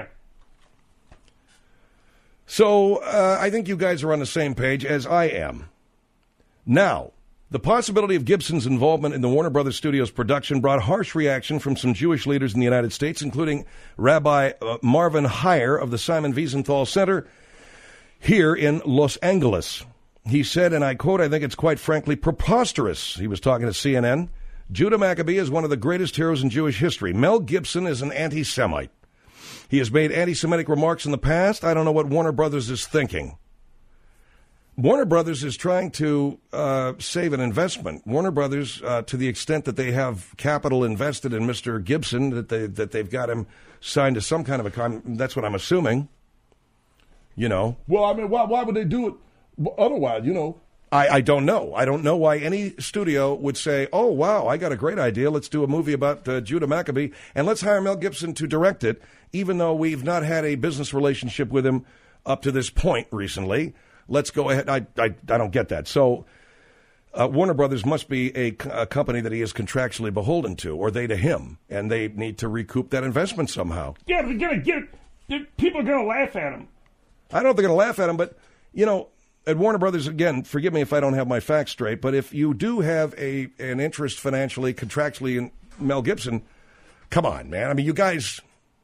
So uh, I think you guys are on the same page as I am. Now, the possibility of Gibson's involvement in the Warner Brothers Studios production brought harsh reaction from some Jewish leaders in the United States, including Rabbi uh, Marvin Heyer of the Simon Wiesenthal Center here in Los Angeles. He said, and I quote, "I think it's quite frankly preposterous." He was talking to C N N. "Judah Maccabee is one of the greatest heroes in Jewish history. Mel Gibson is an anti-Semite. He has made anti-Semitic remarks in the past. I don't know what Warner Brothers is thinking." Warner Brothers is trying to uh, save an investment. Warner Brothers, uh, to the extent that they have capital invested in Mister Gibson, that they that they've got him signed to some kind of a con. That's what I'm assuming. You know. Well, I mean, why why would they do it otherwise? You know, I, I don't know. I don't know why any studio would say, oh, wow, I got a great idea. Let's do a movie about uh, Judah Maccabee, and let's hire Mel Gibson to direct it, even though we've not had a business relationship with him up to this point recently. Let's go ahead. I, I, I don't get that. So uh, Warner Brothers must be a, a company that he is contractually beholden to, or they to him, and they need to recoup that investment somehow. Yeah, but they're going to get it. People are going to laugh at him. I don't know if they're going to laugh at him, but, you know, at Warner Brothers, again, forgive me if I don't have my facts straight, but if you do have a an interest financially, contractually in Mel Gibson, come on, man. I mean, you guys,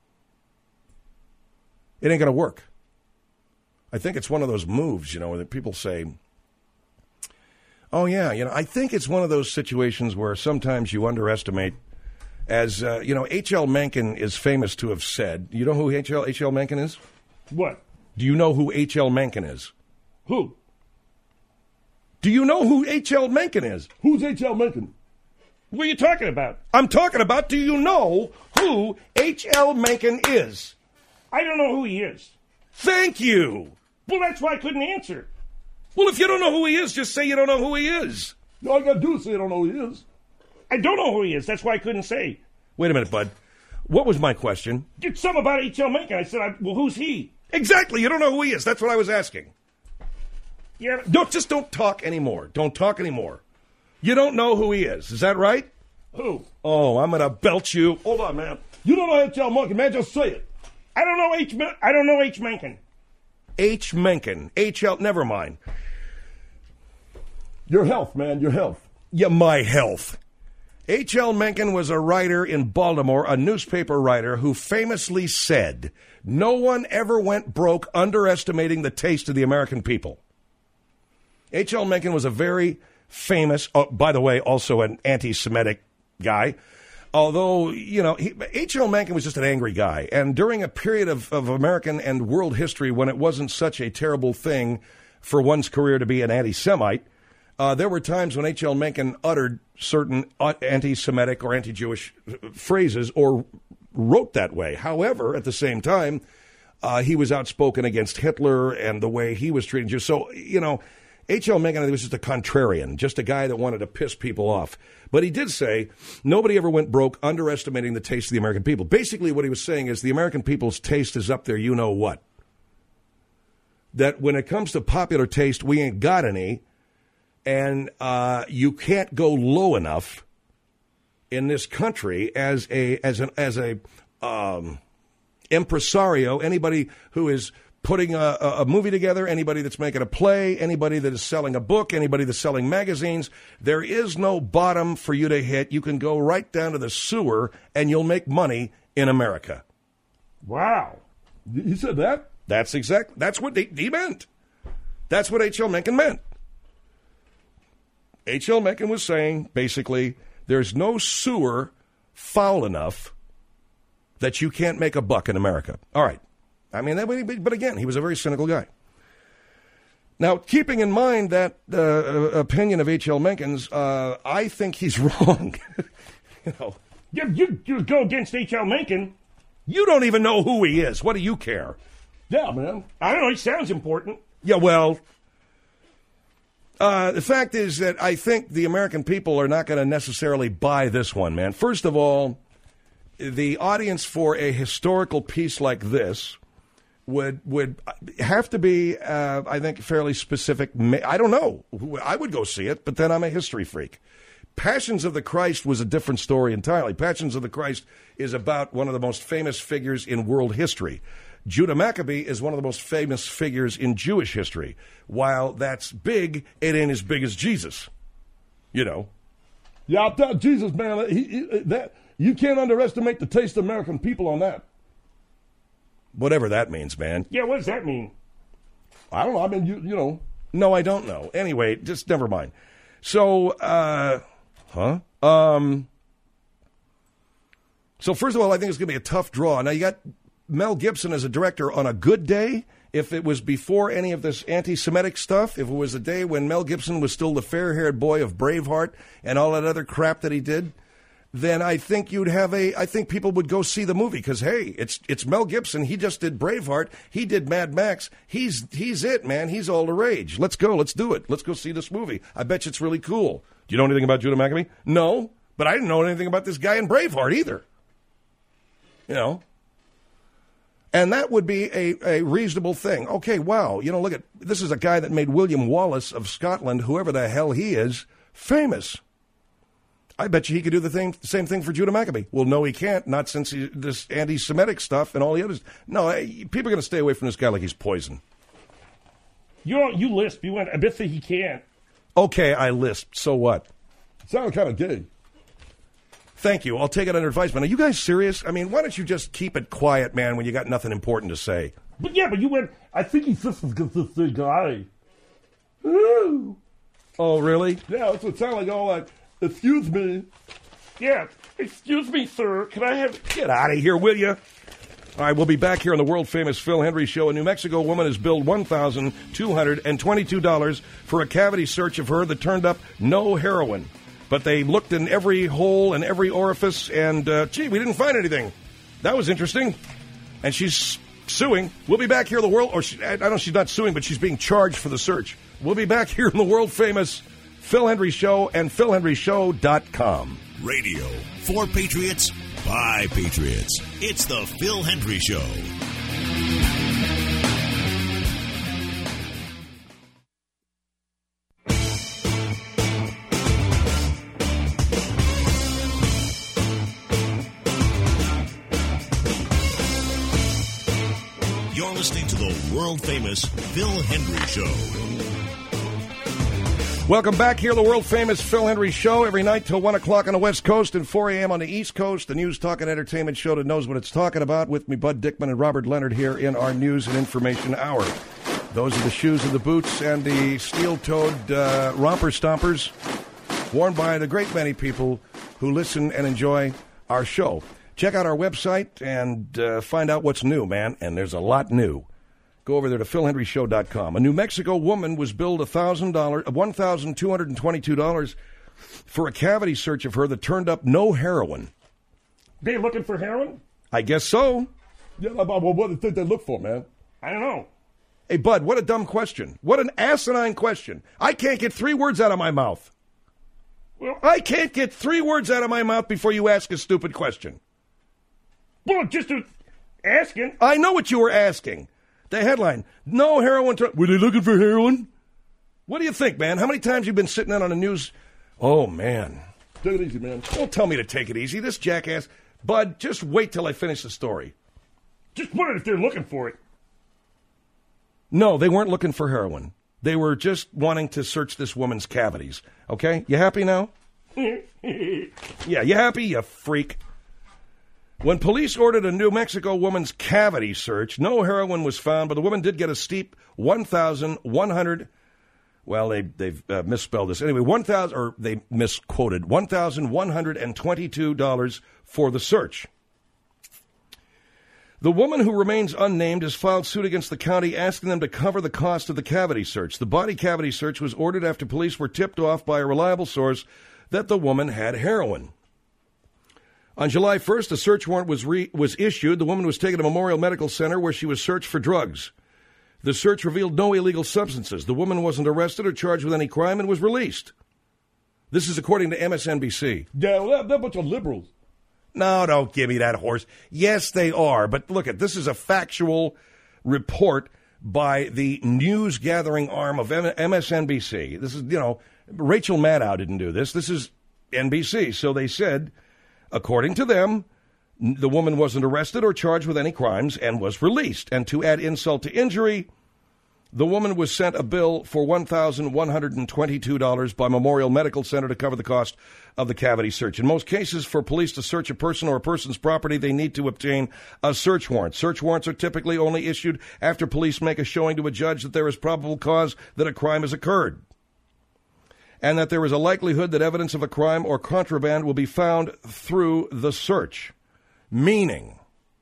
it ain't going to work. I think it's one of those moves, you know, that people say, oh, yeah, you know, I think it's one of those situations where sometimes you underestimate, as, uh, you know, H L Mencken is famous to have said. You know who H L H L Mencken is? What? Do you know who H L Mencken is? Who? Do you know who H L Mencken is? Who's H L Mencken? What are you talking about? I'm talking about, do you know who H L Mencken is? I don't know who he is. Thank you. Well, that's why I couldn't answer. Well, if you don't know who he is, just say you don't know who he is. All you got to do is say I don't know who he is. I don't know who he is. That's why I couldn't say. Wait a minute, bud. What was my question? It's something about H L Mencken. I said, I, well, who's he? Exactly. You don't know who he is. That's what I was asking. Yeah. Don't, just don't talk anymore. Don't talk anymore. You don't know who he is. Is that right? Who? Oh, I'm going to belt you. Hold on, man. You don't know H L Mencken, man. Just say it. I don't know H. I don't know H. Mencken. H. Mencken. H L. Never mind. Your health, man. Your health. Yeah, my health. H L. Mencken was a writer in Baltimore, a newspaper writer who famously said, no one ever went broke underestimating the taste of the American people. H L. Mencken was a very famous, oh, by the way, also an anti-Semitic guy. Although, you know, H L. Mencken was just an angry guy. And during a period of, of American and world history when it wasn't such a terrible thing for one's career to be an anti-Semite, uh, there were times when H L. Mencken uttered certain anti-Semitic or anti-Jewish phrases or wrote that way. However, at the same time, uh, he was outspoken against Hitler and the way he was treating Jews. So, you know, H L. Mencken was just a contrarian, just a guy that wanted to piss people off. But he did say, nobody ever went broke underestimating the taste of the American people. Basically, what he was saying is the American people's taste is up there, you know what. That when it comes to popular taste, we ain't got any, and uh, you can't go low enough in this country as a as an as a um, impresario, anybody who is putting a, a movie together, anybody that's making a play, anybody that is selling a book, anybody that's selling magazines, there is no bottom for you to hit. You can go right down to the sewer and you'll make money in America. Wow. He said that? That's exact. That's what he, he meant. That's what H L. Mencken meant. H L. Mencken was saying, basically, there's no sewer foul enough that you can't make a buck in America. All right. I mean, that, but again, he was a very cynical guy. Now, keeping in mind that uh, opinion of H L. Mencken's, uh, I think he's wrong. you know, you, you, you go against H L. Mencken. You don't even know who he is. What do you care? Yeah, man. I don't know. He sounds important. Yeah, well, uh, the fact is that I think the American people are not going to necessarily buy this one, man. First of all, the audience for a historical piece like this would would have to be, uh, I think, fairly specific. I don't know. I would go see it, but then I'm a history freak. Passions of the Christ was a different story entirely. Passions of the Christ is about one of the most famous figures in world history. Judah Maccabee is one of the most famous figures in Jewish history. While that's big, it ain't as big as Jesus. You know. Yeah, I'll tell Jesus, man, he, he, that you can't underestimate the taste of American people on that. Whatever that means, man. Yeah, what does that mean? I don't know. I mean, you you know. No, I don't know. Anyway, just never mind. So, uh, huh? Um, so first of all, I think it's going to be a tough draw. Now, you got Mel Gibson as a director on a good day. If it was before any of this anti-Semitic stuff, if it was a day when Mel Gibson was still the fair-haired boy of Braveheart and all that other crap that he did, then I think you'd have a, I think people would go see the movie because, hey, it's it's Mel Gibson. He just did Braveheart. He did Mad Max. He's he's it, man. He's all the rage. Let's go. Let's do it. Let's go see this movie. I bet you it's really cool. Do you know anything about Judah McAfee? No, but I didn't know anything about this guy in Braveheart either. You know? And that would be a, a reasonable thing. Okay, wow. You know, look at, this is a guy that made William Wallace of Scotland, whoever the hell he is, famous. I bet you he could do the thing, same thing for Judah McAfee. Well, no, he can't. Not since he, this anti-Semitic stuff and all the others. No, people are going to stay away from this guy like he's poison. You don't, you lisp. You went, I bet that he can't. Okay, I lisp. So what? It sounded kind of gay. Thank you. I'll take it under advisement. Are you guys serious? I mean, why don't you just keep it quiet, man, when you got nothing important to say? But yeah, but you went, I think he's just as good as this guy. Ooh. Oh, really? Yeah, that's what it sounded like. All like, excuse me. Yeah, excuse me, sir. Can I have... Get out of here, will you? All right, we'll be back here on the world-famous Phil Hendry Show. A New Mexico woman has billed one thousand two hundred twenty-two dollars for a cavity search of her that turned up no heroin. But they looked in every hole and every orifice, and, uh, gee, we didn't find anything. That was interesting. And she's suing. We'll be back here in the world, or she, I don't know, she's not suing, but she's being charged for the search. We'll be back here in the world-famous Phil Hendry Show and phil hendry show dot com. Radio for Patriots by Patriots. It's the Phil Hendry Show. You're listening to the world-famous Phil Hendry Show. Welcome back here, the world-famous Phil Hendry Show, every night till one o'clock on the West Coast and four a.m. on the East Coast, the news, talk, and entertainment show that knows what it's talking about. With me, Bud Dickman and Robert Leonard here in our News and Information Hour. Those are the shoes and the boots and the steel-toed uh, romper stompers worn by the great many people who listen and enjoy our show. Check out our website and uh, find out what's new, man, and there's a lot new. Go over there to phil hendry show dot com. A New Mexico woman was billed one thousand dollars, one thousand two hundred twenty-two dollars for a cavity search of her that turned up no heroin. They looking for heroin? I guess so. Yeah, well, what do you think they look for, man? I don't know. Hey, Bud, what a dumb question. What an asinine question. I can't get three words out of my mouth. Well, I can't get three words out of my mouth before you ask a stupid question. Well, just asking. I know what you were asking. The headline, no heroin. Tr- Were they looking for heroin? What do you think, man? How many times you been sitting out on the news? Oh, man. Take it easy, man. Don't tell me to take it easy. This jackass. Bud, just wait till I finish the story. Just wondered if they're looking for it. No, they weren't looking for heroin. They were just wanting to search this woman's cavities. Okay? You happy now? Yeah, you happy, you freak? When police ordered a New Mexico woman's cavity search, no heroin was found, but the woman did get a steep one thousand one hundred, well, they, they've uh, misspelled this. Anyway, one thousand, or they misquoted, one thousand one hundred twenty-two dollars for the search. The woman, who remains unnamed, has filed suit against the county asking them to cover the cost of the cavity search. The body cavity search was ordered after police were tipped off by a reliable source that the woman had heroin. On July first, a search warrant was re- was issued. The woman was taken to Memorial Medical Center where she was searched for drugs. The search revealed no illegal substances. The woman wasn't arrested or charged with any crime and was released. This is according to M S N B C. Yeah, well, they're a bunch of liberals. No, don't give me that horse. Yes, they are. But look, at this is a factual report by the news gathering arm of M S N B C. This is, you know, Rachel Maddow didn't do this. This is N B C. So they said, according to them, the woman wasn't arrested or charged with any crimes and was released. And to add insult to injury, the woman was sent a bill for one thousand one hundred twenty-two dollars by Memorial Medical Center to cover the cost of the cavity search. In most cases, for police to search a person or a person's property, they need to obtain a search warrant. Search warrants are typically only issued after police make a showing to a judge that there is probable cause that a crime has occurred, and that there is a likelihood that evidence of a crime or contraband will be found through the search. Meaning.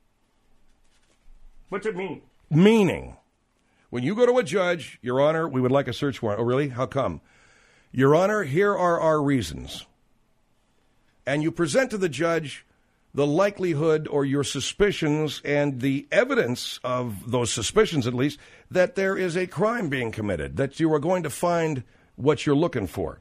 What's it mean? Meaning. When you go to a judge, Your Honor, we would like a search warrant. Oh, really? How come? Your Honor, here are our reasons. and you present to the judge the likelihood or your suspicions and the evidence of those suspicions, at least, that there is a crime being committed, that you are going to find what you're looking for.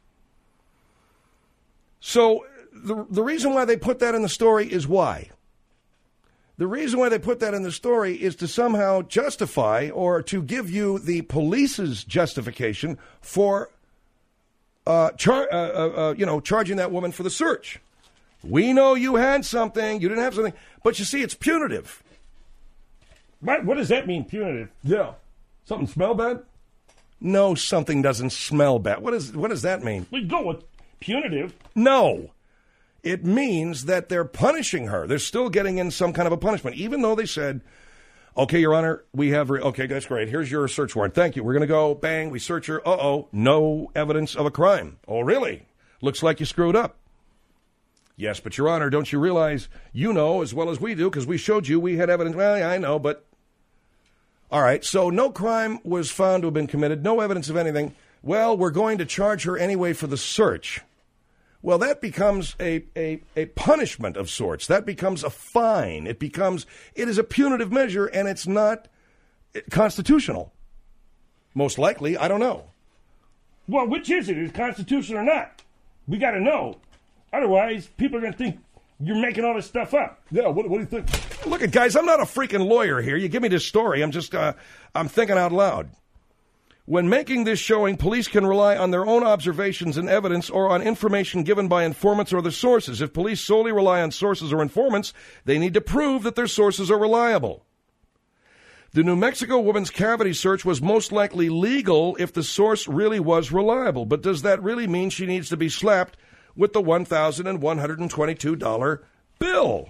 So the, the reason why they put that in the story is why? The reason why they put that in the story is to somehow justify or to give you the police's justification for uh, char- uh, uh, uh, you know, charging that woman for the search. We know you had something, you didn't have something, but you see, it's punitive. What, what does that mean, punitive? Yeah. Something smell bad? No, something doesn't smell bad. What, is, what does that mean? We go with punitive. No. It means that they're punishing her. They're still getting in some kind of a punishment, even though they said, okay, Your Honor, we have, re- okay, that's great. Here's your search warrant. Thank you. We're going to go, bang, we search her. Uh-oh, no evidence of a crime. Oh, really? Looks like you screwed up. Yes, but Your Honor, don't you realize you know as well as we do because we showed you we had evidence. Well, yeah, I know, but... All right, so no crime was found to have been committed, no evidence of anything. Well, we're going to charge her anyway for the search. Well, that becomes a, a, a punishment of sorts. That becomes a fine. It becomes, it is a punitive measure, and it's not constitutional. Most likely, I don't know. Well, which is it? Is it constitutional or not? We got to know. Otherwise, people are going to think you're making all this stuff up. Yeah, what, what do you think? Look, at guys, I'm not a freaking lawyer here. You give me this story, I'm just, uh, I'm thinking out loud. When making this showing, police can rely on their own observations and evidence or on information given by informants or their sources. If police solely rely on sources or informants, they need to prove that their sources are reliable. The New Mexico woman's cavity search was most likely legal if the source really was reliable. But does that really mean she needs to be slapped with the one thousand one hundred twenty-two dollars bill?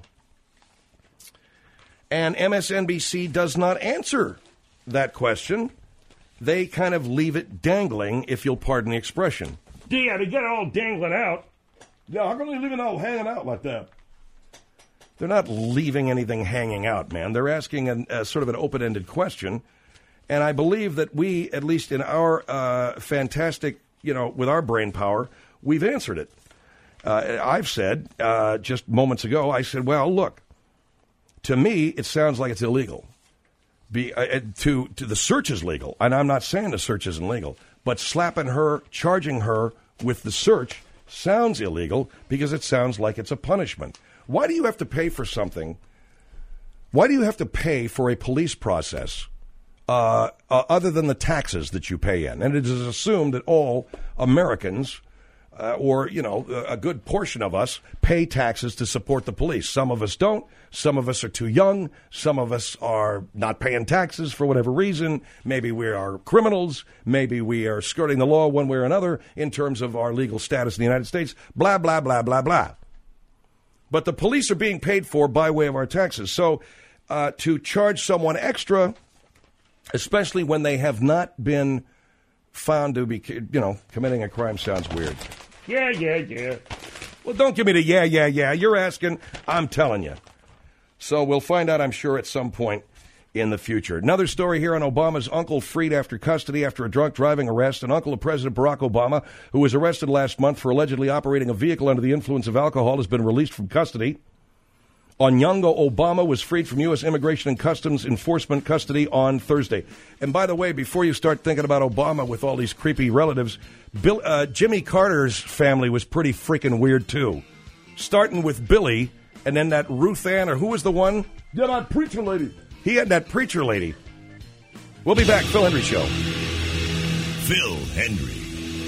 And M S N B C does not answer that question. They kind of leave it dangling, if you'll pardon the expression. Yeah, they get it all dangling out. Yeah, how come they leave it all hanging out like that? They're not leaving anything hanging out, man. They're asking an, a sort of an open-ended question. And I believe that we, at least in our uh, fantastic, you know, with our brain power, we've answered it. Uh, I've said, uh, just moments ago, I said, well, look, to me, it sounds like it's illegal. Be, uh, to, to the search is legal, and I'm not saying the search isn't legal, but slapping her, charging her with the search sounds illegal because it sounds like it's a punishment. Why do you have to pay for something? Why do you have to pay for a police process uh, uh, other than the taxes that you pay in? And it is assumed that all Americans Uh, or, you know, a good portion of us pay taxes to support the police. Some of us don't. Some of us are too young. Some of us are not paying taxes for whatever reason. Maybe we are criminals. Maybe we are skirting the law one way or another in terms of our legal status in the United States. Blah, blah, blah, blah, blah. But the police are being paid for by way of our taxes. So uh, to charge someone extra, especially when they have not been found to be, you know, committing a crime sounds weird. Yeah, yeah, yeah. Well, don't give me the yeah, yeah, yeah. You're asking. I'm telling you. So we'll find out, I'm sure, at some point in the future. Another story here on Obama's uncle freed after custody after a drunk driving arrest. An uncle of President Barack Obama, who was arrested last month for allegedly operating a vehicle under the influence of alcohol, has been released from custody. Onyango Obama was freed from U S Immigration and Customs Enforcement custody on Thursday. And by the way, before you start thinking about Obama with all these creepy relatives, Bill, uh, Jimmy Carter's family was pretty freaking weird, too. Starting with Billy, and then that Ruth Ann, or who was the one? Yeah, that preacher lady. He had that preacher lady. We'll be back. Phil Hendrie Show. Phil Hendrie.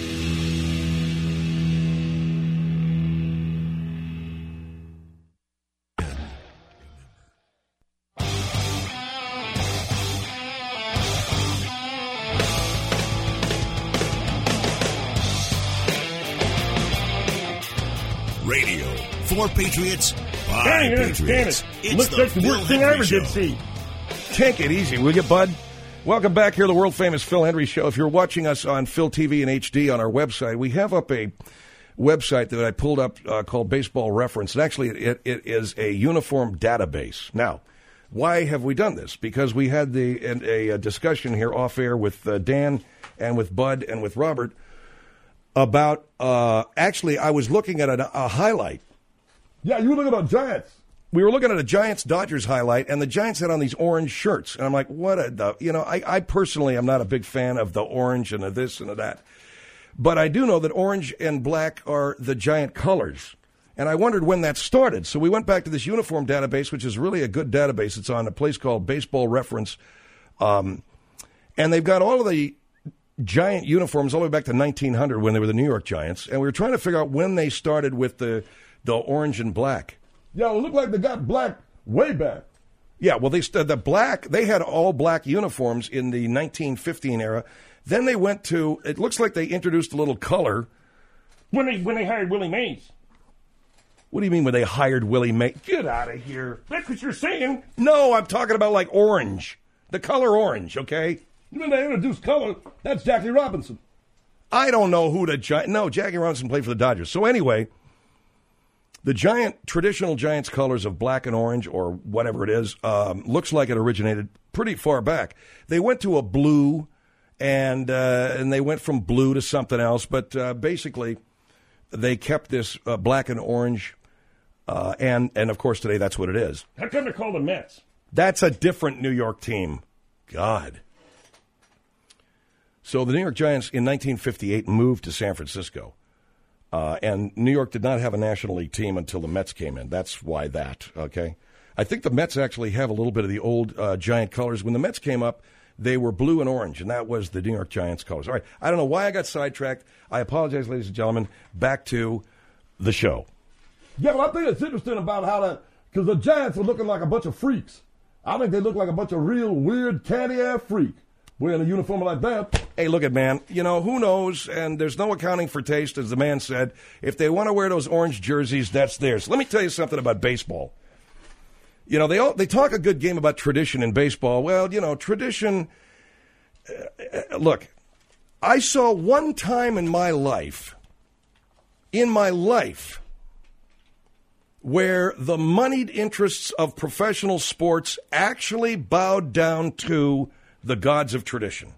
Radio for Patriots by Dang it, Patriots. Damn it. It's Looks the like the Phil worst thing I Hendrie ever Show. did see. Take it easy, will you, bud? Welcome back here to the world-famous Phil Hendrie Show. If you're watching us on Phil T V and H D on our website, we have up a website that I pulled up uh, called Baseball Reference. And actually, it, it is a uniform database. Now, why have we done this? Because we had the a, a discussion here off-air with uh, Dan and with Bud and with Robert about, uh, actually, I was looking at a, a highlight. Yeah, you were looking at Giants. We were looking at a Giants-Dodgers highlight, and the Giants had on these orange shirts. And I'm like, what a, the, you know, I, I personally am not a big fan of the orange and of this and of that. But I do know that orange and black are the Giant colors. And I wondered when that started. So we went back to this uniform database, which is really a good database. It's on a place called Baseball Reference. Um, and they've got all of the Giant uniforms all the way back to nineteen hundred when they were the New York Giants. And we were trying to figure out when they started with the, the orange and black. Yeah, it looked like they got black way back. Yeah, well, they the black, they had all black uniforms in the nineteen fifteen era. Then they went to, it looks like they introduced a little color. When they, when they hired Willie Mays. What do you mean when they hired Willie Mays? Get out of here. That's what you're saying. No, I'm talking about like orange. The color orange, okay? When they introduced color, that's Jackie Robinson. I don't know who the Giant... No, Jackie Robinson played for the Dodgers. So anyway, the Giant, traditional Giants colors of black and orange, or whatever it is, um, looks like it originated pretty far back. They went to a blue, and, uh, and they went from blue to something else, but uh, basically they kept this uh, black and orange. Uh, and, and, of course, today that's what it is. How come they're called the Mets? That's a different New York team. God. So the New York Giants in nineteen fifty-eight moved to San Francisco. Uh, and New York did not have a National League team until the Mets came in. That's why that, okay? I think the Mets actually have a little bit of the old uh, Giant colors. When the Mets came up, they were blue and orange, and that was the New York Giants colors. All right, I don't know why I got sidetracked. I apologize, ladies and gentlemen. Back to the show. Yeah, well, I think it's interesting about how that, because the Giants are looking like a bunch of freaks. I think they look like a bunch of real weird, candy-ass freak wearing a uniform like that. Hey, look at, man, you know, who knows, and there's no accounting for taste, as the man said. If they want to wear those orange jerseys, that's theirs. Let me tell you something about baseball. You know, they all, they talk a good game about tradition in baseball. Well, you know, tradition, uh, look, I saw one time in my life, in my life, where the moneyed interests of professional sports actually bowed down to the gods of tradition.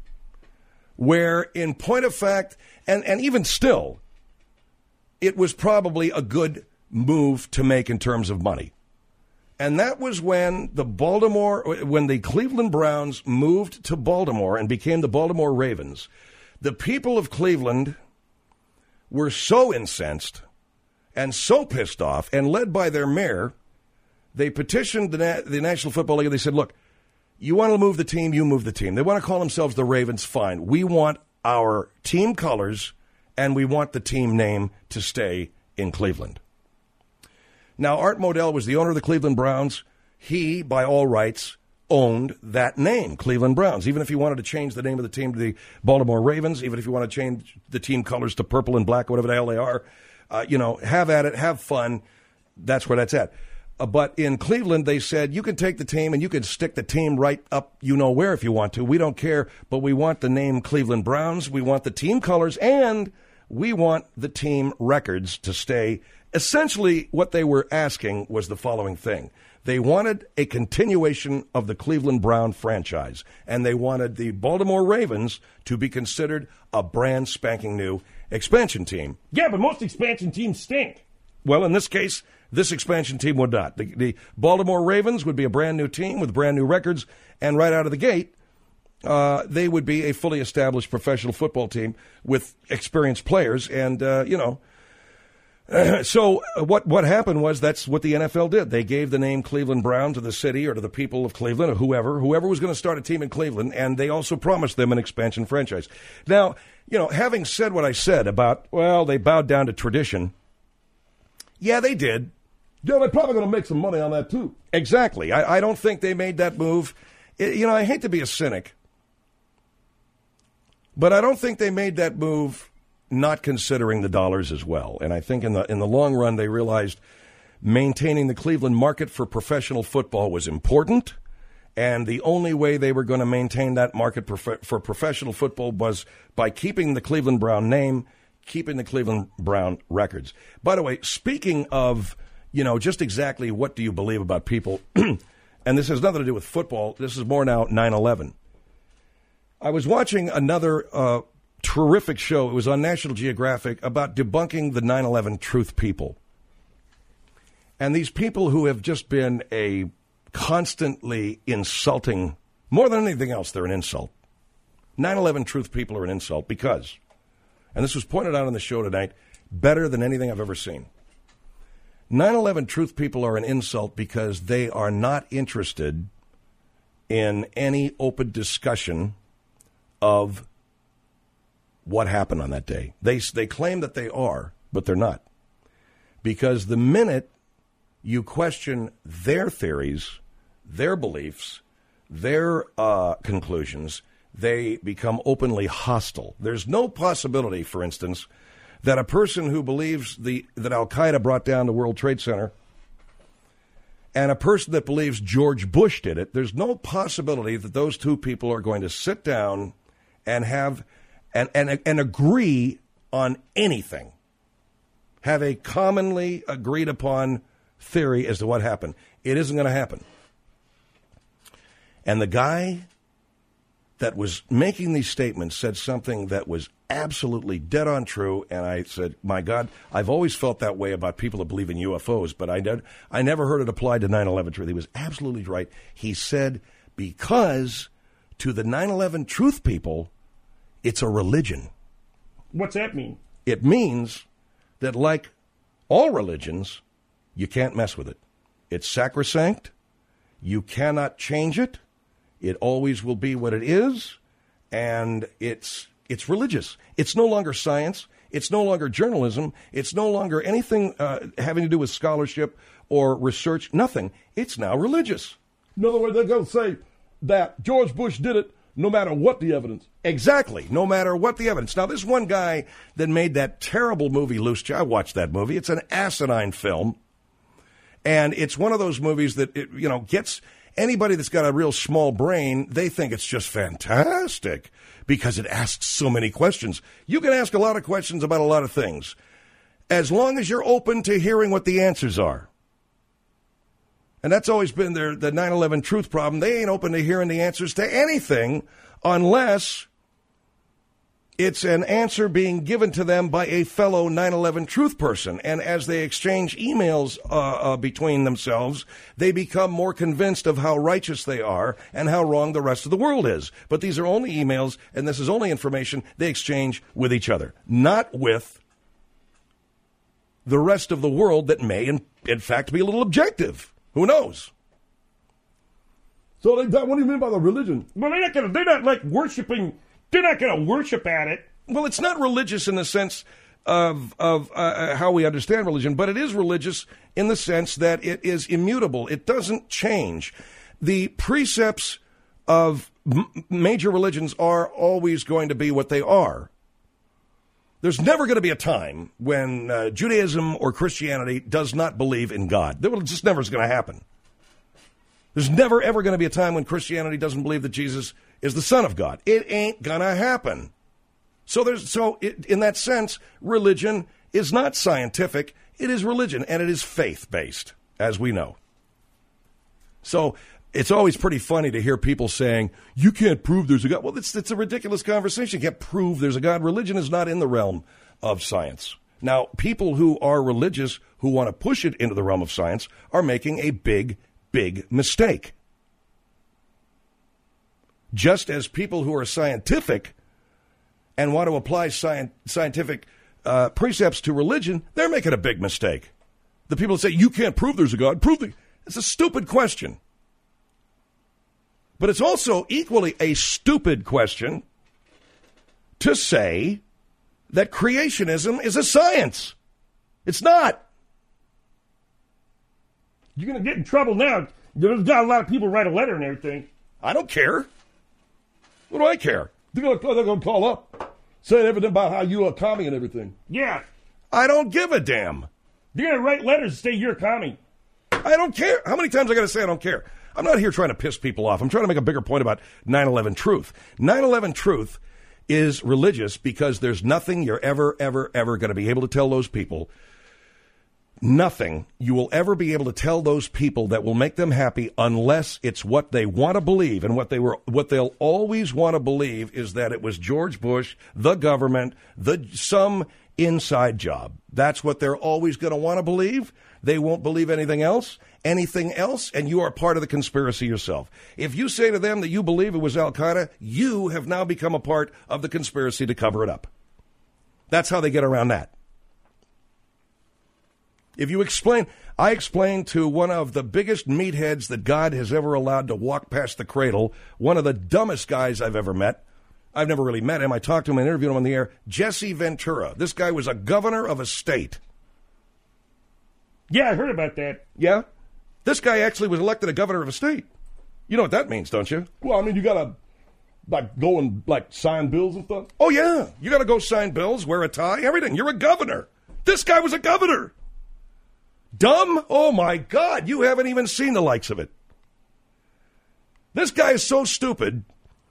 Where, in point of fact, and, and even still, it was probably a good move to make in terms of money. And that was when the Baltimore, when the Cleveland Browns moved to Baltimore and became the Baltimore Ravens. The people of Cleveland were so incensed and so pissed off, and led by their mayor, they petitioned the, Na- the National Football League, and they said, look, you want to move the team, you move the team. They want to call themselves the Ravens, fine. We want our team colors, and we want the team name to stay in Cleveland. Now, Art Modell was the owner of the Cleveland Browns. He, by all rights, owned that name, Cleveland Browns. Even if he wanted to change the name of the team to the Baltimore Ravens, even if he wanted to change the team colors to purple and black, whatever the hell they are, Uh, you know, have at it, have fun. That's where that's at. Uh, but in Cleveland, they said, you can take the team and you can stick the team right up you know where if you want to. We don't care, but we want the name Cleveland Browns. We want the team colors, and we want the team records to stay. Essentially, what they were asking was the following thing. They wanted a continuation of the Cleveland Brown franchise, and they wanted the Baltimore Ravens to be considered a brand spanking new expansion team. Yeah, but most expansion teams stink. Well, in this case, this expansion team would not. The, the Baltimore Ravens would be a brand new team with brand new records, and right out of the gate, uh, they would be a fully established professional football team with experienced players. And, uh, you know, uh, so what, what happened was that's what the N F L did. They gave the name Cleveland Brown to the city or to the people of Cleveland or whoever, whoever was going to start a team in Cleveland, and they also promised them an expansion franchise. Now, you know, having said what I said about, well, they bowed down to tradition, yeah, they did. Yeah, they're probably going to make some money on that, too. Exactly. I, I don't think they made that move. It, you know, I hate to be a cynic, but I don't think they made that move not considering the dollars as well. And I think in the in the long run, they realized maintaining the Cleveland market for professional football was important. And the only way they were going to maintain that market prof- for professional football was by keeping the Cleveland Brown name, keeping the Cleveland Brown records. By the way, speaking of, you know, just exactly what do you believe about people, and this has nothing to do with football. This is more now nine eleven. I was watching another uh, terrific show. It was on National Geographic about debunking the nine eleven truth people. And these people who have just been a constantly insulting, more than anything else, they're an insult. nine eleven truth people are an insult because, and this was pointed out on the show tonight, better than anything I've ever seen. nine eleven truth people are an insult because they are not interested in any open discussion of what happened on that day. They, they claim that they are, but they're not. Because the minute you question their theories, their beliefs, their uh, conclusions, they become openly hostile. There's no possibility, for instance, that a person who believes the that Al-Qaeda brought down the World Trade Center and a person that believes George Bush did it, there's no possibility that those two people are going to sit down and have and, and, and agree on anything, have a commonly agreed upon theory as to what happened. It isn't going to happen. And the guy that was making these statements said something that was absolutely dead on true, and I said, my God, I've always felt that way about people that believe in U F Os, but I, did, I never heard it applied to nine eleven truth. He was absolutely right. He said, because to the nine eleven truth people, it's a religion. What's that mean? It means that, like all religions, you can't mess with it. It's sacrosanct. You cannot change it. It always will be what it is, and it's it's religious. It's no longer science. It's no longer journalism. It's no longer anything uh, having to do with scholarship or research. Nothing. It's now religious. In other words, they're going to say that George Bush did it no matter what the evidence. Exactly. No matter what the evidence. Now, this one guy that made that terrible movie, Loose Ch- I watched that movie. It's an asinine film, and it's one of those movies that, it, you know, gets... Anybody that's got a real small brain, they think it's just fantastic because it asks so many questions. You can ask a lot of questions about a lot of things as long as you're open to hearing what the answers are. And that's always been their, the nine eleven truth problem. They ain't open to hearing the answers to anything unless it's an answer being given to them by a fellow nine eleven truth person. And as they exchange emails uh, uh, between themselves, they become more convinced of how righteous they are and how wrong the rest of the world is. But these are only emails, and this is only information they exchange with each other, not with the rest of the world that may, in, in fact, be a little objective. Who knows? So they, what do you mean by the religion? Well, they're not going to, they're not like worshiping... They're not going to worship at it. Well, it's not religious in the sense of of uh, how we understand religion, but it is religious in the sense that it is immutable. It doesn't change. The precepts of m- major religions are always going to be what they are. There's never going to be a time when uh, Judaism or Christianity does not believe in God. That just never is going to happen. There's never, ever going to be a time when Christianity doesn't believe that Jesus is the Son of God. It ain't going to happen. So there's so it, in that sense, religion is not scientific. It is religion, and it is faith-based, as we know. So it's always pretty funny to hear people saying, you can't prove there's a God. Well, it's, it's a ridiculous conversation. You can't prove there's a God. Religion is not in the realm of science. Now, people who are religious, who want to push it into the realm of science, are making a big big mistake. Just as people who are scientific and want to apply sci- scientific uh, precepts to religion, they're making a big mistake. The people that say, you can't prove there's a God, prove the... It's a stupid question. But it's also equally a stupid question to say that creationism is a science. It's not. You're going to get in trouble now. There's got a lot of people write a letter and everything. I don't care. What do I care? They're going to, they're going to call up, saying everything about how you're a commie and everything. Yeah. I don't give a damn. They're going to write letters to say you're a commie. I don't care. How many times I got to say I don't care? I'm not here trying to piss people off. I'm trying to make a bigger point about nine eleven truth. nine eleven truth is religious because there's nothing you're ever, ever, ever going to be able to tell those people nothing you will ever be able to tell those people that will make them happy unless it's what they want to believe. And what they were, what they'll always want to believe is that it was George Bush, the government, the some inside job. That's what they're always going to want to believe. They won't believe anything else, anything else, and you are part of the conspiracy yourself. If you say to them that you believe it was Al-Qaeda, you have now become a part of the conspiracy to cover it up. That's how they get around that. If you explain, I explained to one of the biggest meatheads that God has ever allowed to walk past the cradle, one of the dumbest guys I've ever met. I've never really met him. I talked to him and interviewed him on the air. Jesse Ventura. This guy was a governor of a state. Yeah, I heard about that. Yeah? This guy actually was elected a governor of a state. You know what that means, don't you? Well, I mean, you got to, like, go and, like, sign bills and stuff? Oh, yeah. You got to go sign bills, wear a tie, everything. You're a governor. This guy was a governor. Dumb? Oh, my God. You haven't even seen the likes of it. This guy is so stupid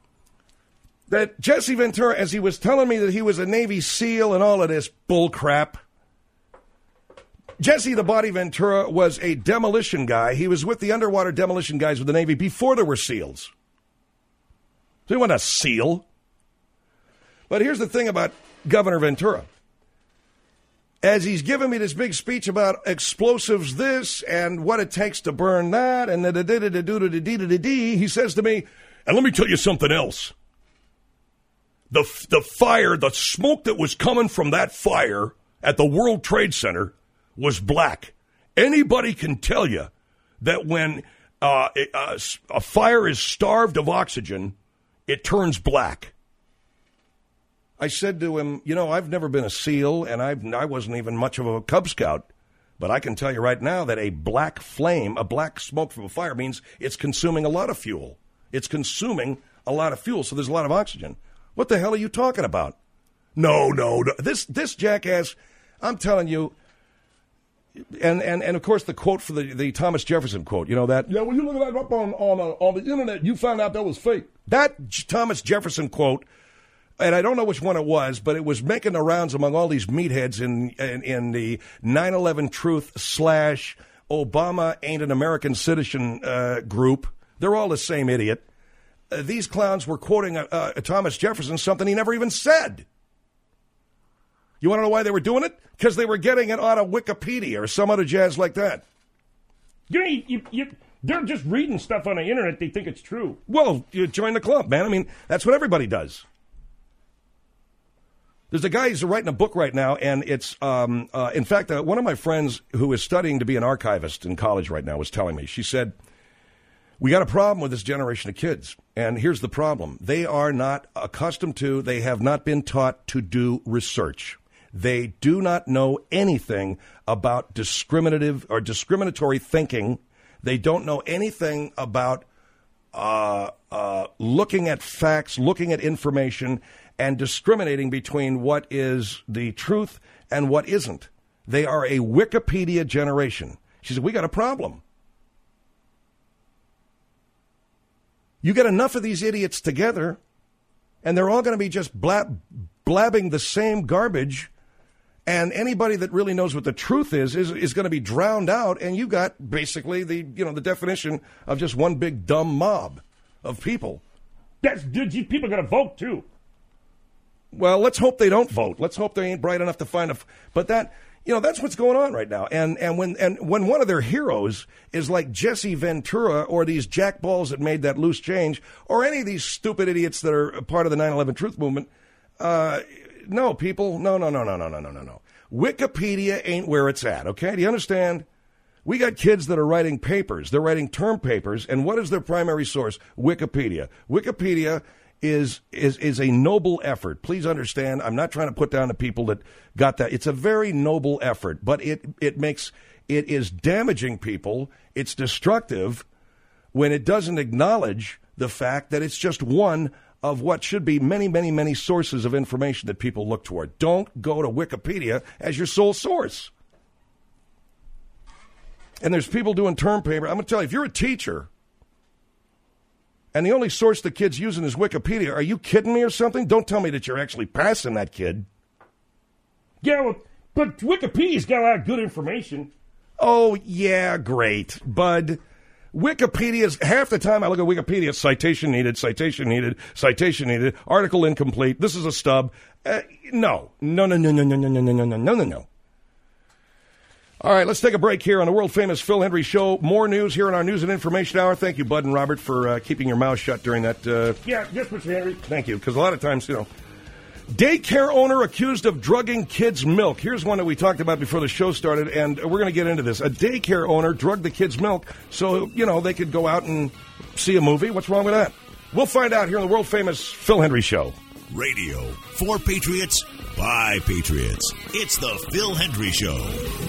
that Jesse Ventura, as he was telling me that he was a Navy SEAL and all of this bull crap, Jesse the Body Ventura was a demolition guy. He was with the underwater demolition guys with the Navy before there were SEALs. So he wasn't a SEAL. But here's the thing about Governor Ventura. As he's giving me this big speech about explosives this and what it takes to burn that and the he says to me, and let me tell you something else. The, the fire, the smoke that was coming from that fire at the World Trade Center was black. Anybody can tell you that when uh, a, a fire is starved of oxygen, it turns black. I said to him, you know, I've never been a SEAL, and I've, I wasn't even much of a Cub Scout, but I can tell you right now that a black flame, a black smoke from a fire means it's consuming a lot of fuel. It's consuming a lot of fuel, so there's a lot of oxygen. What the hell are you talking about? No, no, no. This, this jackass, I'm telling you, And, and and of course the quote for the, the Thomas Jefferson quote, you know that? Yeah, when you look at that up on on, uh, on the internet, you found out that was fake. That J- Thomas Jefferson quote, and I don't know which one it was, but it was making the rounds among all these meatheads in in, in the nine eleven Truth slash Obama ain't an American citizen uh, group. They're all the same idiot. Uh, these clowns were quoting uh, uh, Thomas Jefferson, something he never even said. You want to know why they were doing it? Because they were getting it out of Wikipedia or some other jazz like that. You, you, you, they're just reading stuff on the internet. They think it's true. Well, you join the club, man. I mean, that's what everybody does. There's a guy who's writing a book right now, and it's, um, uh, in fact, uh, one of my friends who is studying to be an archivist in college right now was telling me. She said, we got a problem with this generation of kids, and here's the problem. They are not accustomed to, they have not been taught to do research. They do not know anything about discriminative or discriminatory thinking. They don't know anything about uh, uh, looking at facts, looking at information, and discriminating between what is the truth and what isn't. They are a Wikipedia generation. She said, we got a problem. You get enough of these idiots together, and they're all going to be just blab- blabbing the same garbage. And anybody that really knows what the truth is, is is going to be drowned out, and you got basically the you know the definition of just one big dumb mob of people. That's people are going to vote too. Well, let's hope they don't vote. Let's hope they ain't bright enough to find a. F- but that you know that's what's going on right now. And and when and when one of their heroes is like Jesse Ventura or these jackballs that made that loose change, or any of these stupid idiots that are part of the nine eleven Truth Movement. Uh, No, people, no, no, no, no, no, no, no, no, no. Wikipedia ain't where it's at, okay? Do you understand? We got kids that are writing papers. They're writing term papers, and what is their primary source? Wikipedia. Wikipedia is is is a noble effort. Please understand, I'm not trying to put down the people that got that. It's a very noble effort, but it it makes, it is damaging people. It's destructive when it doesn't acknowledge the fact that it's just one of what should be many, many, many sources of information that people look toward. Don't go to Wikipedia as your sole source. And there's people doing term paper. I'm going to tell you, if you're a teacher and the only source the kid's using is Wikipedia, are you kidding me or something? Don't tell me that you're actually passing that kid. Yeah, well, but Wikipedia's got a lot of good information. Oh, yeah, great. Bud, Wikipedia's, half the time I look at Wikipedia, citation needed, citation needed, citation needed, article incomplete, this is a stub. Uh, no. No, no, no, no, no, no, no, no, no, no, no, no, no. All right, let's take a break here on the world-famous Phil Hendrie Show. More news here in our News and Information Hour. Thank you, Bud and Robert, for uh, keeping your mouth shut during that. Uh, yeah, yes, Mister Henry. Thank you, because a lot of times, you know, daycare owner accused of drugging kids' milk. Here's one that we talked about before the show started, and we're going to get into this. A daycare owner drugged the kids' milk so, you know, they could go out and see a movie. What's wrong with that? We'll find out here on the world-famous Phil Hendrie Show. Radio for Patriots by Patriots. It's the Phil Hendrie Show.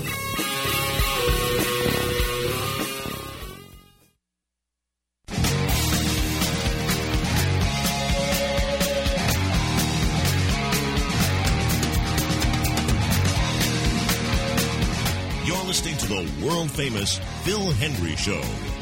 You're listening to the world-famous Phil Hendrie Show.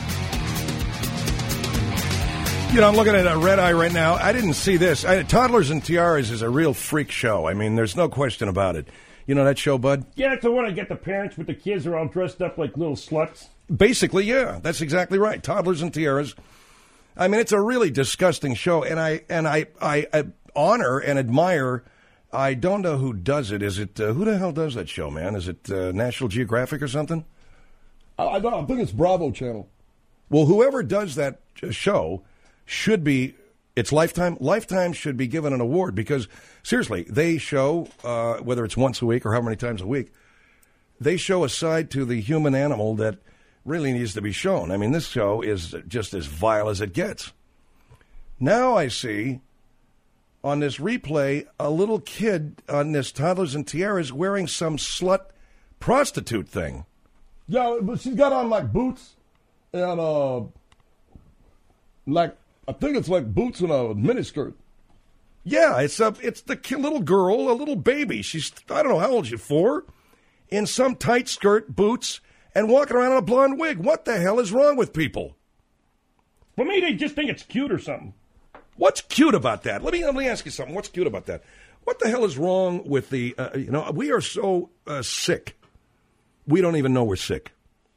You know, I'm looking at a Red Eye right now. I didn't see this. I, Toddlers and Tiaras is a real freak show. I mean, there's no question about it. You know that show, Bud? Yeah, it's the one I get the parents with the kids who are all dressed up like little sluts. Basically, yeah. That's exactly right. Toddlers and Tiaras. I mean, it's a really disgusting show, and I and I, I, I honor and admire. I don't know who does it. Is it, uh, who the hell does that show, man? Is it uh, National Geographic or something? I, I, I think it's Bravo Channel. Well, whoever does that show should be, it's Lifetime. Lifetime should be given an award because, seriously, they show, uh, whether it's once a week or how many times a week, they show a side to the human animal that really needs to be shown. I mean, this show is just as vile as it gets. Now I see on this replay a little kid on this Toddlers and Tiaras wearing some slut prostitute thing. Yeah, but she's got on like boots and uh, like I think it's like boots and a miniskirt. Yeah, it's a it's the ki- little girl, a little baby. She's I don't know how old she's four, in some tight skirt, boots, and walking around in a blonde wig. What the hell is wrong with people? For me, they just think it's cute or something. What's cute about that? Let me let me ask you something. What's cute about that? What the hell is wrong with the? Uh, you know, we are so uh, sick. We don't even know we're sick.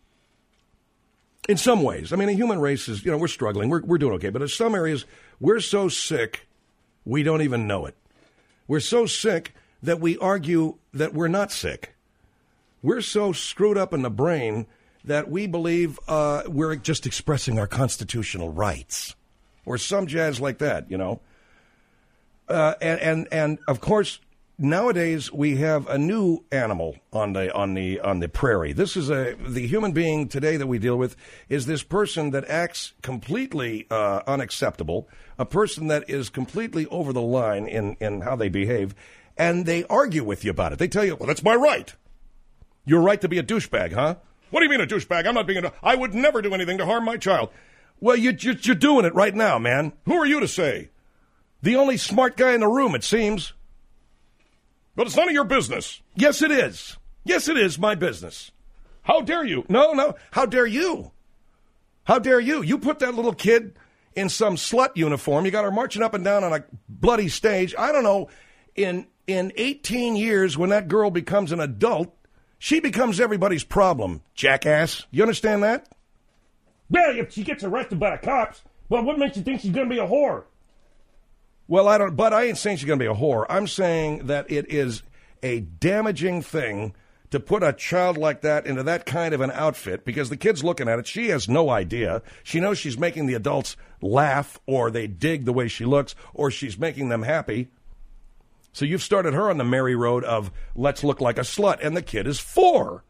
In some ways, I mean, the human race is, you know, we're struggling. We're we're doing okay, but in some areas, we're so sick, we don't even know it. We're so sick that we argue that we're not sick. We're so screwed up in the brain that we believe uh, we're just expressing our constitutional rights, or some jazz like that, you know. Uh, and, and and of course, nowadays we have a new animal on the on the on the prairie. This is a the human being today that we deal with is this person that acts completely uh, unacceptable, a person that is completely over the line in in how they behave, and they argue with you about it. They tell you, "Well, that's my right. Your right to be a douchebag, huh? What do you mean a douchebag? I'm not being a. I would never do anything to harm my child. Well, you, you you're doing it right now, man. Who are you to say? The only smart guy in the room, it seems." But it's none of your business. Yes, it is. Yes, it is my business. How dare you? No, no. How dare you? How dare you? You put that little kid in some slut uniform. You got her marching up and down on a bloody stage. I don't know. In in eighteen years, when that girl becomes an adult, she becomes everybody's problem. Jackass. You understand that? Well, if she gets arrested by the cops, well, what makes you think she's going to be a whore? Well, I don't, but I ain't saying she's going to be a whore. I'm saying that it is a damaging thing to put a child like that into that kind of an outfit because the kid's looking at it. She has no idea. She knows she's making the adults laugh or they dig the way she looks or she's making them happy. So you've started her on the merry road of let's look like a slut, and the kid is four.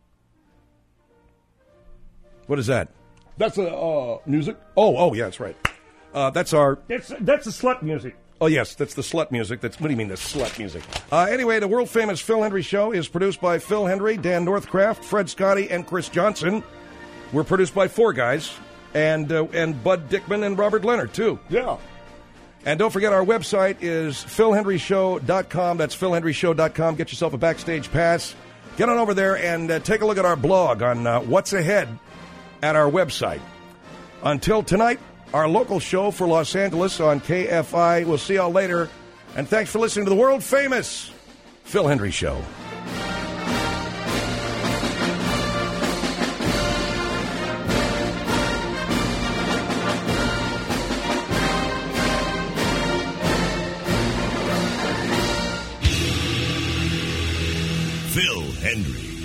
What is that? That's a uh, music. Oh, oh, yeah, that's right. Uh, that's our... That's that's the slut music. Oh, yes, that's the slut music. That's What do you mean, the slut music? Uh, anyway, the world-famous Phil Hendrie Show is produced by Phil Hendrie, Dan Northcraft, Fred Scotty, and Chris Johnson. We're produced by four guys, and uh, and Bud Dickman and Robert Leonard, too. Yeah. And don't forget, our website is phil hendrie show dot com. That's phil hendrie show dot com. Get yourself a backstage pass. Get on over there and uh, take a look at our blog on uh, what's ahead at our website. Until tonight, our local show for Los Angeles on K F I. We'll see y'all later. And thanks for listening to the world-famous Phil Hendrie Show. Phil Hendry.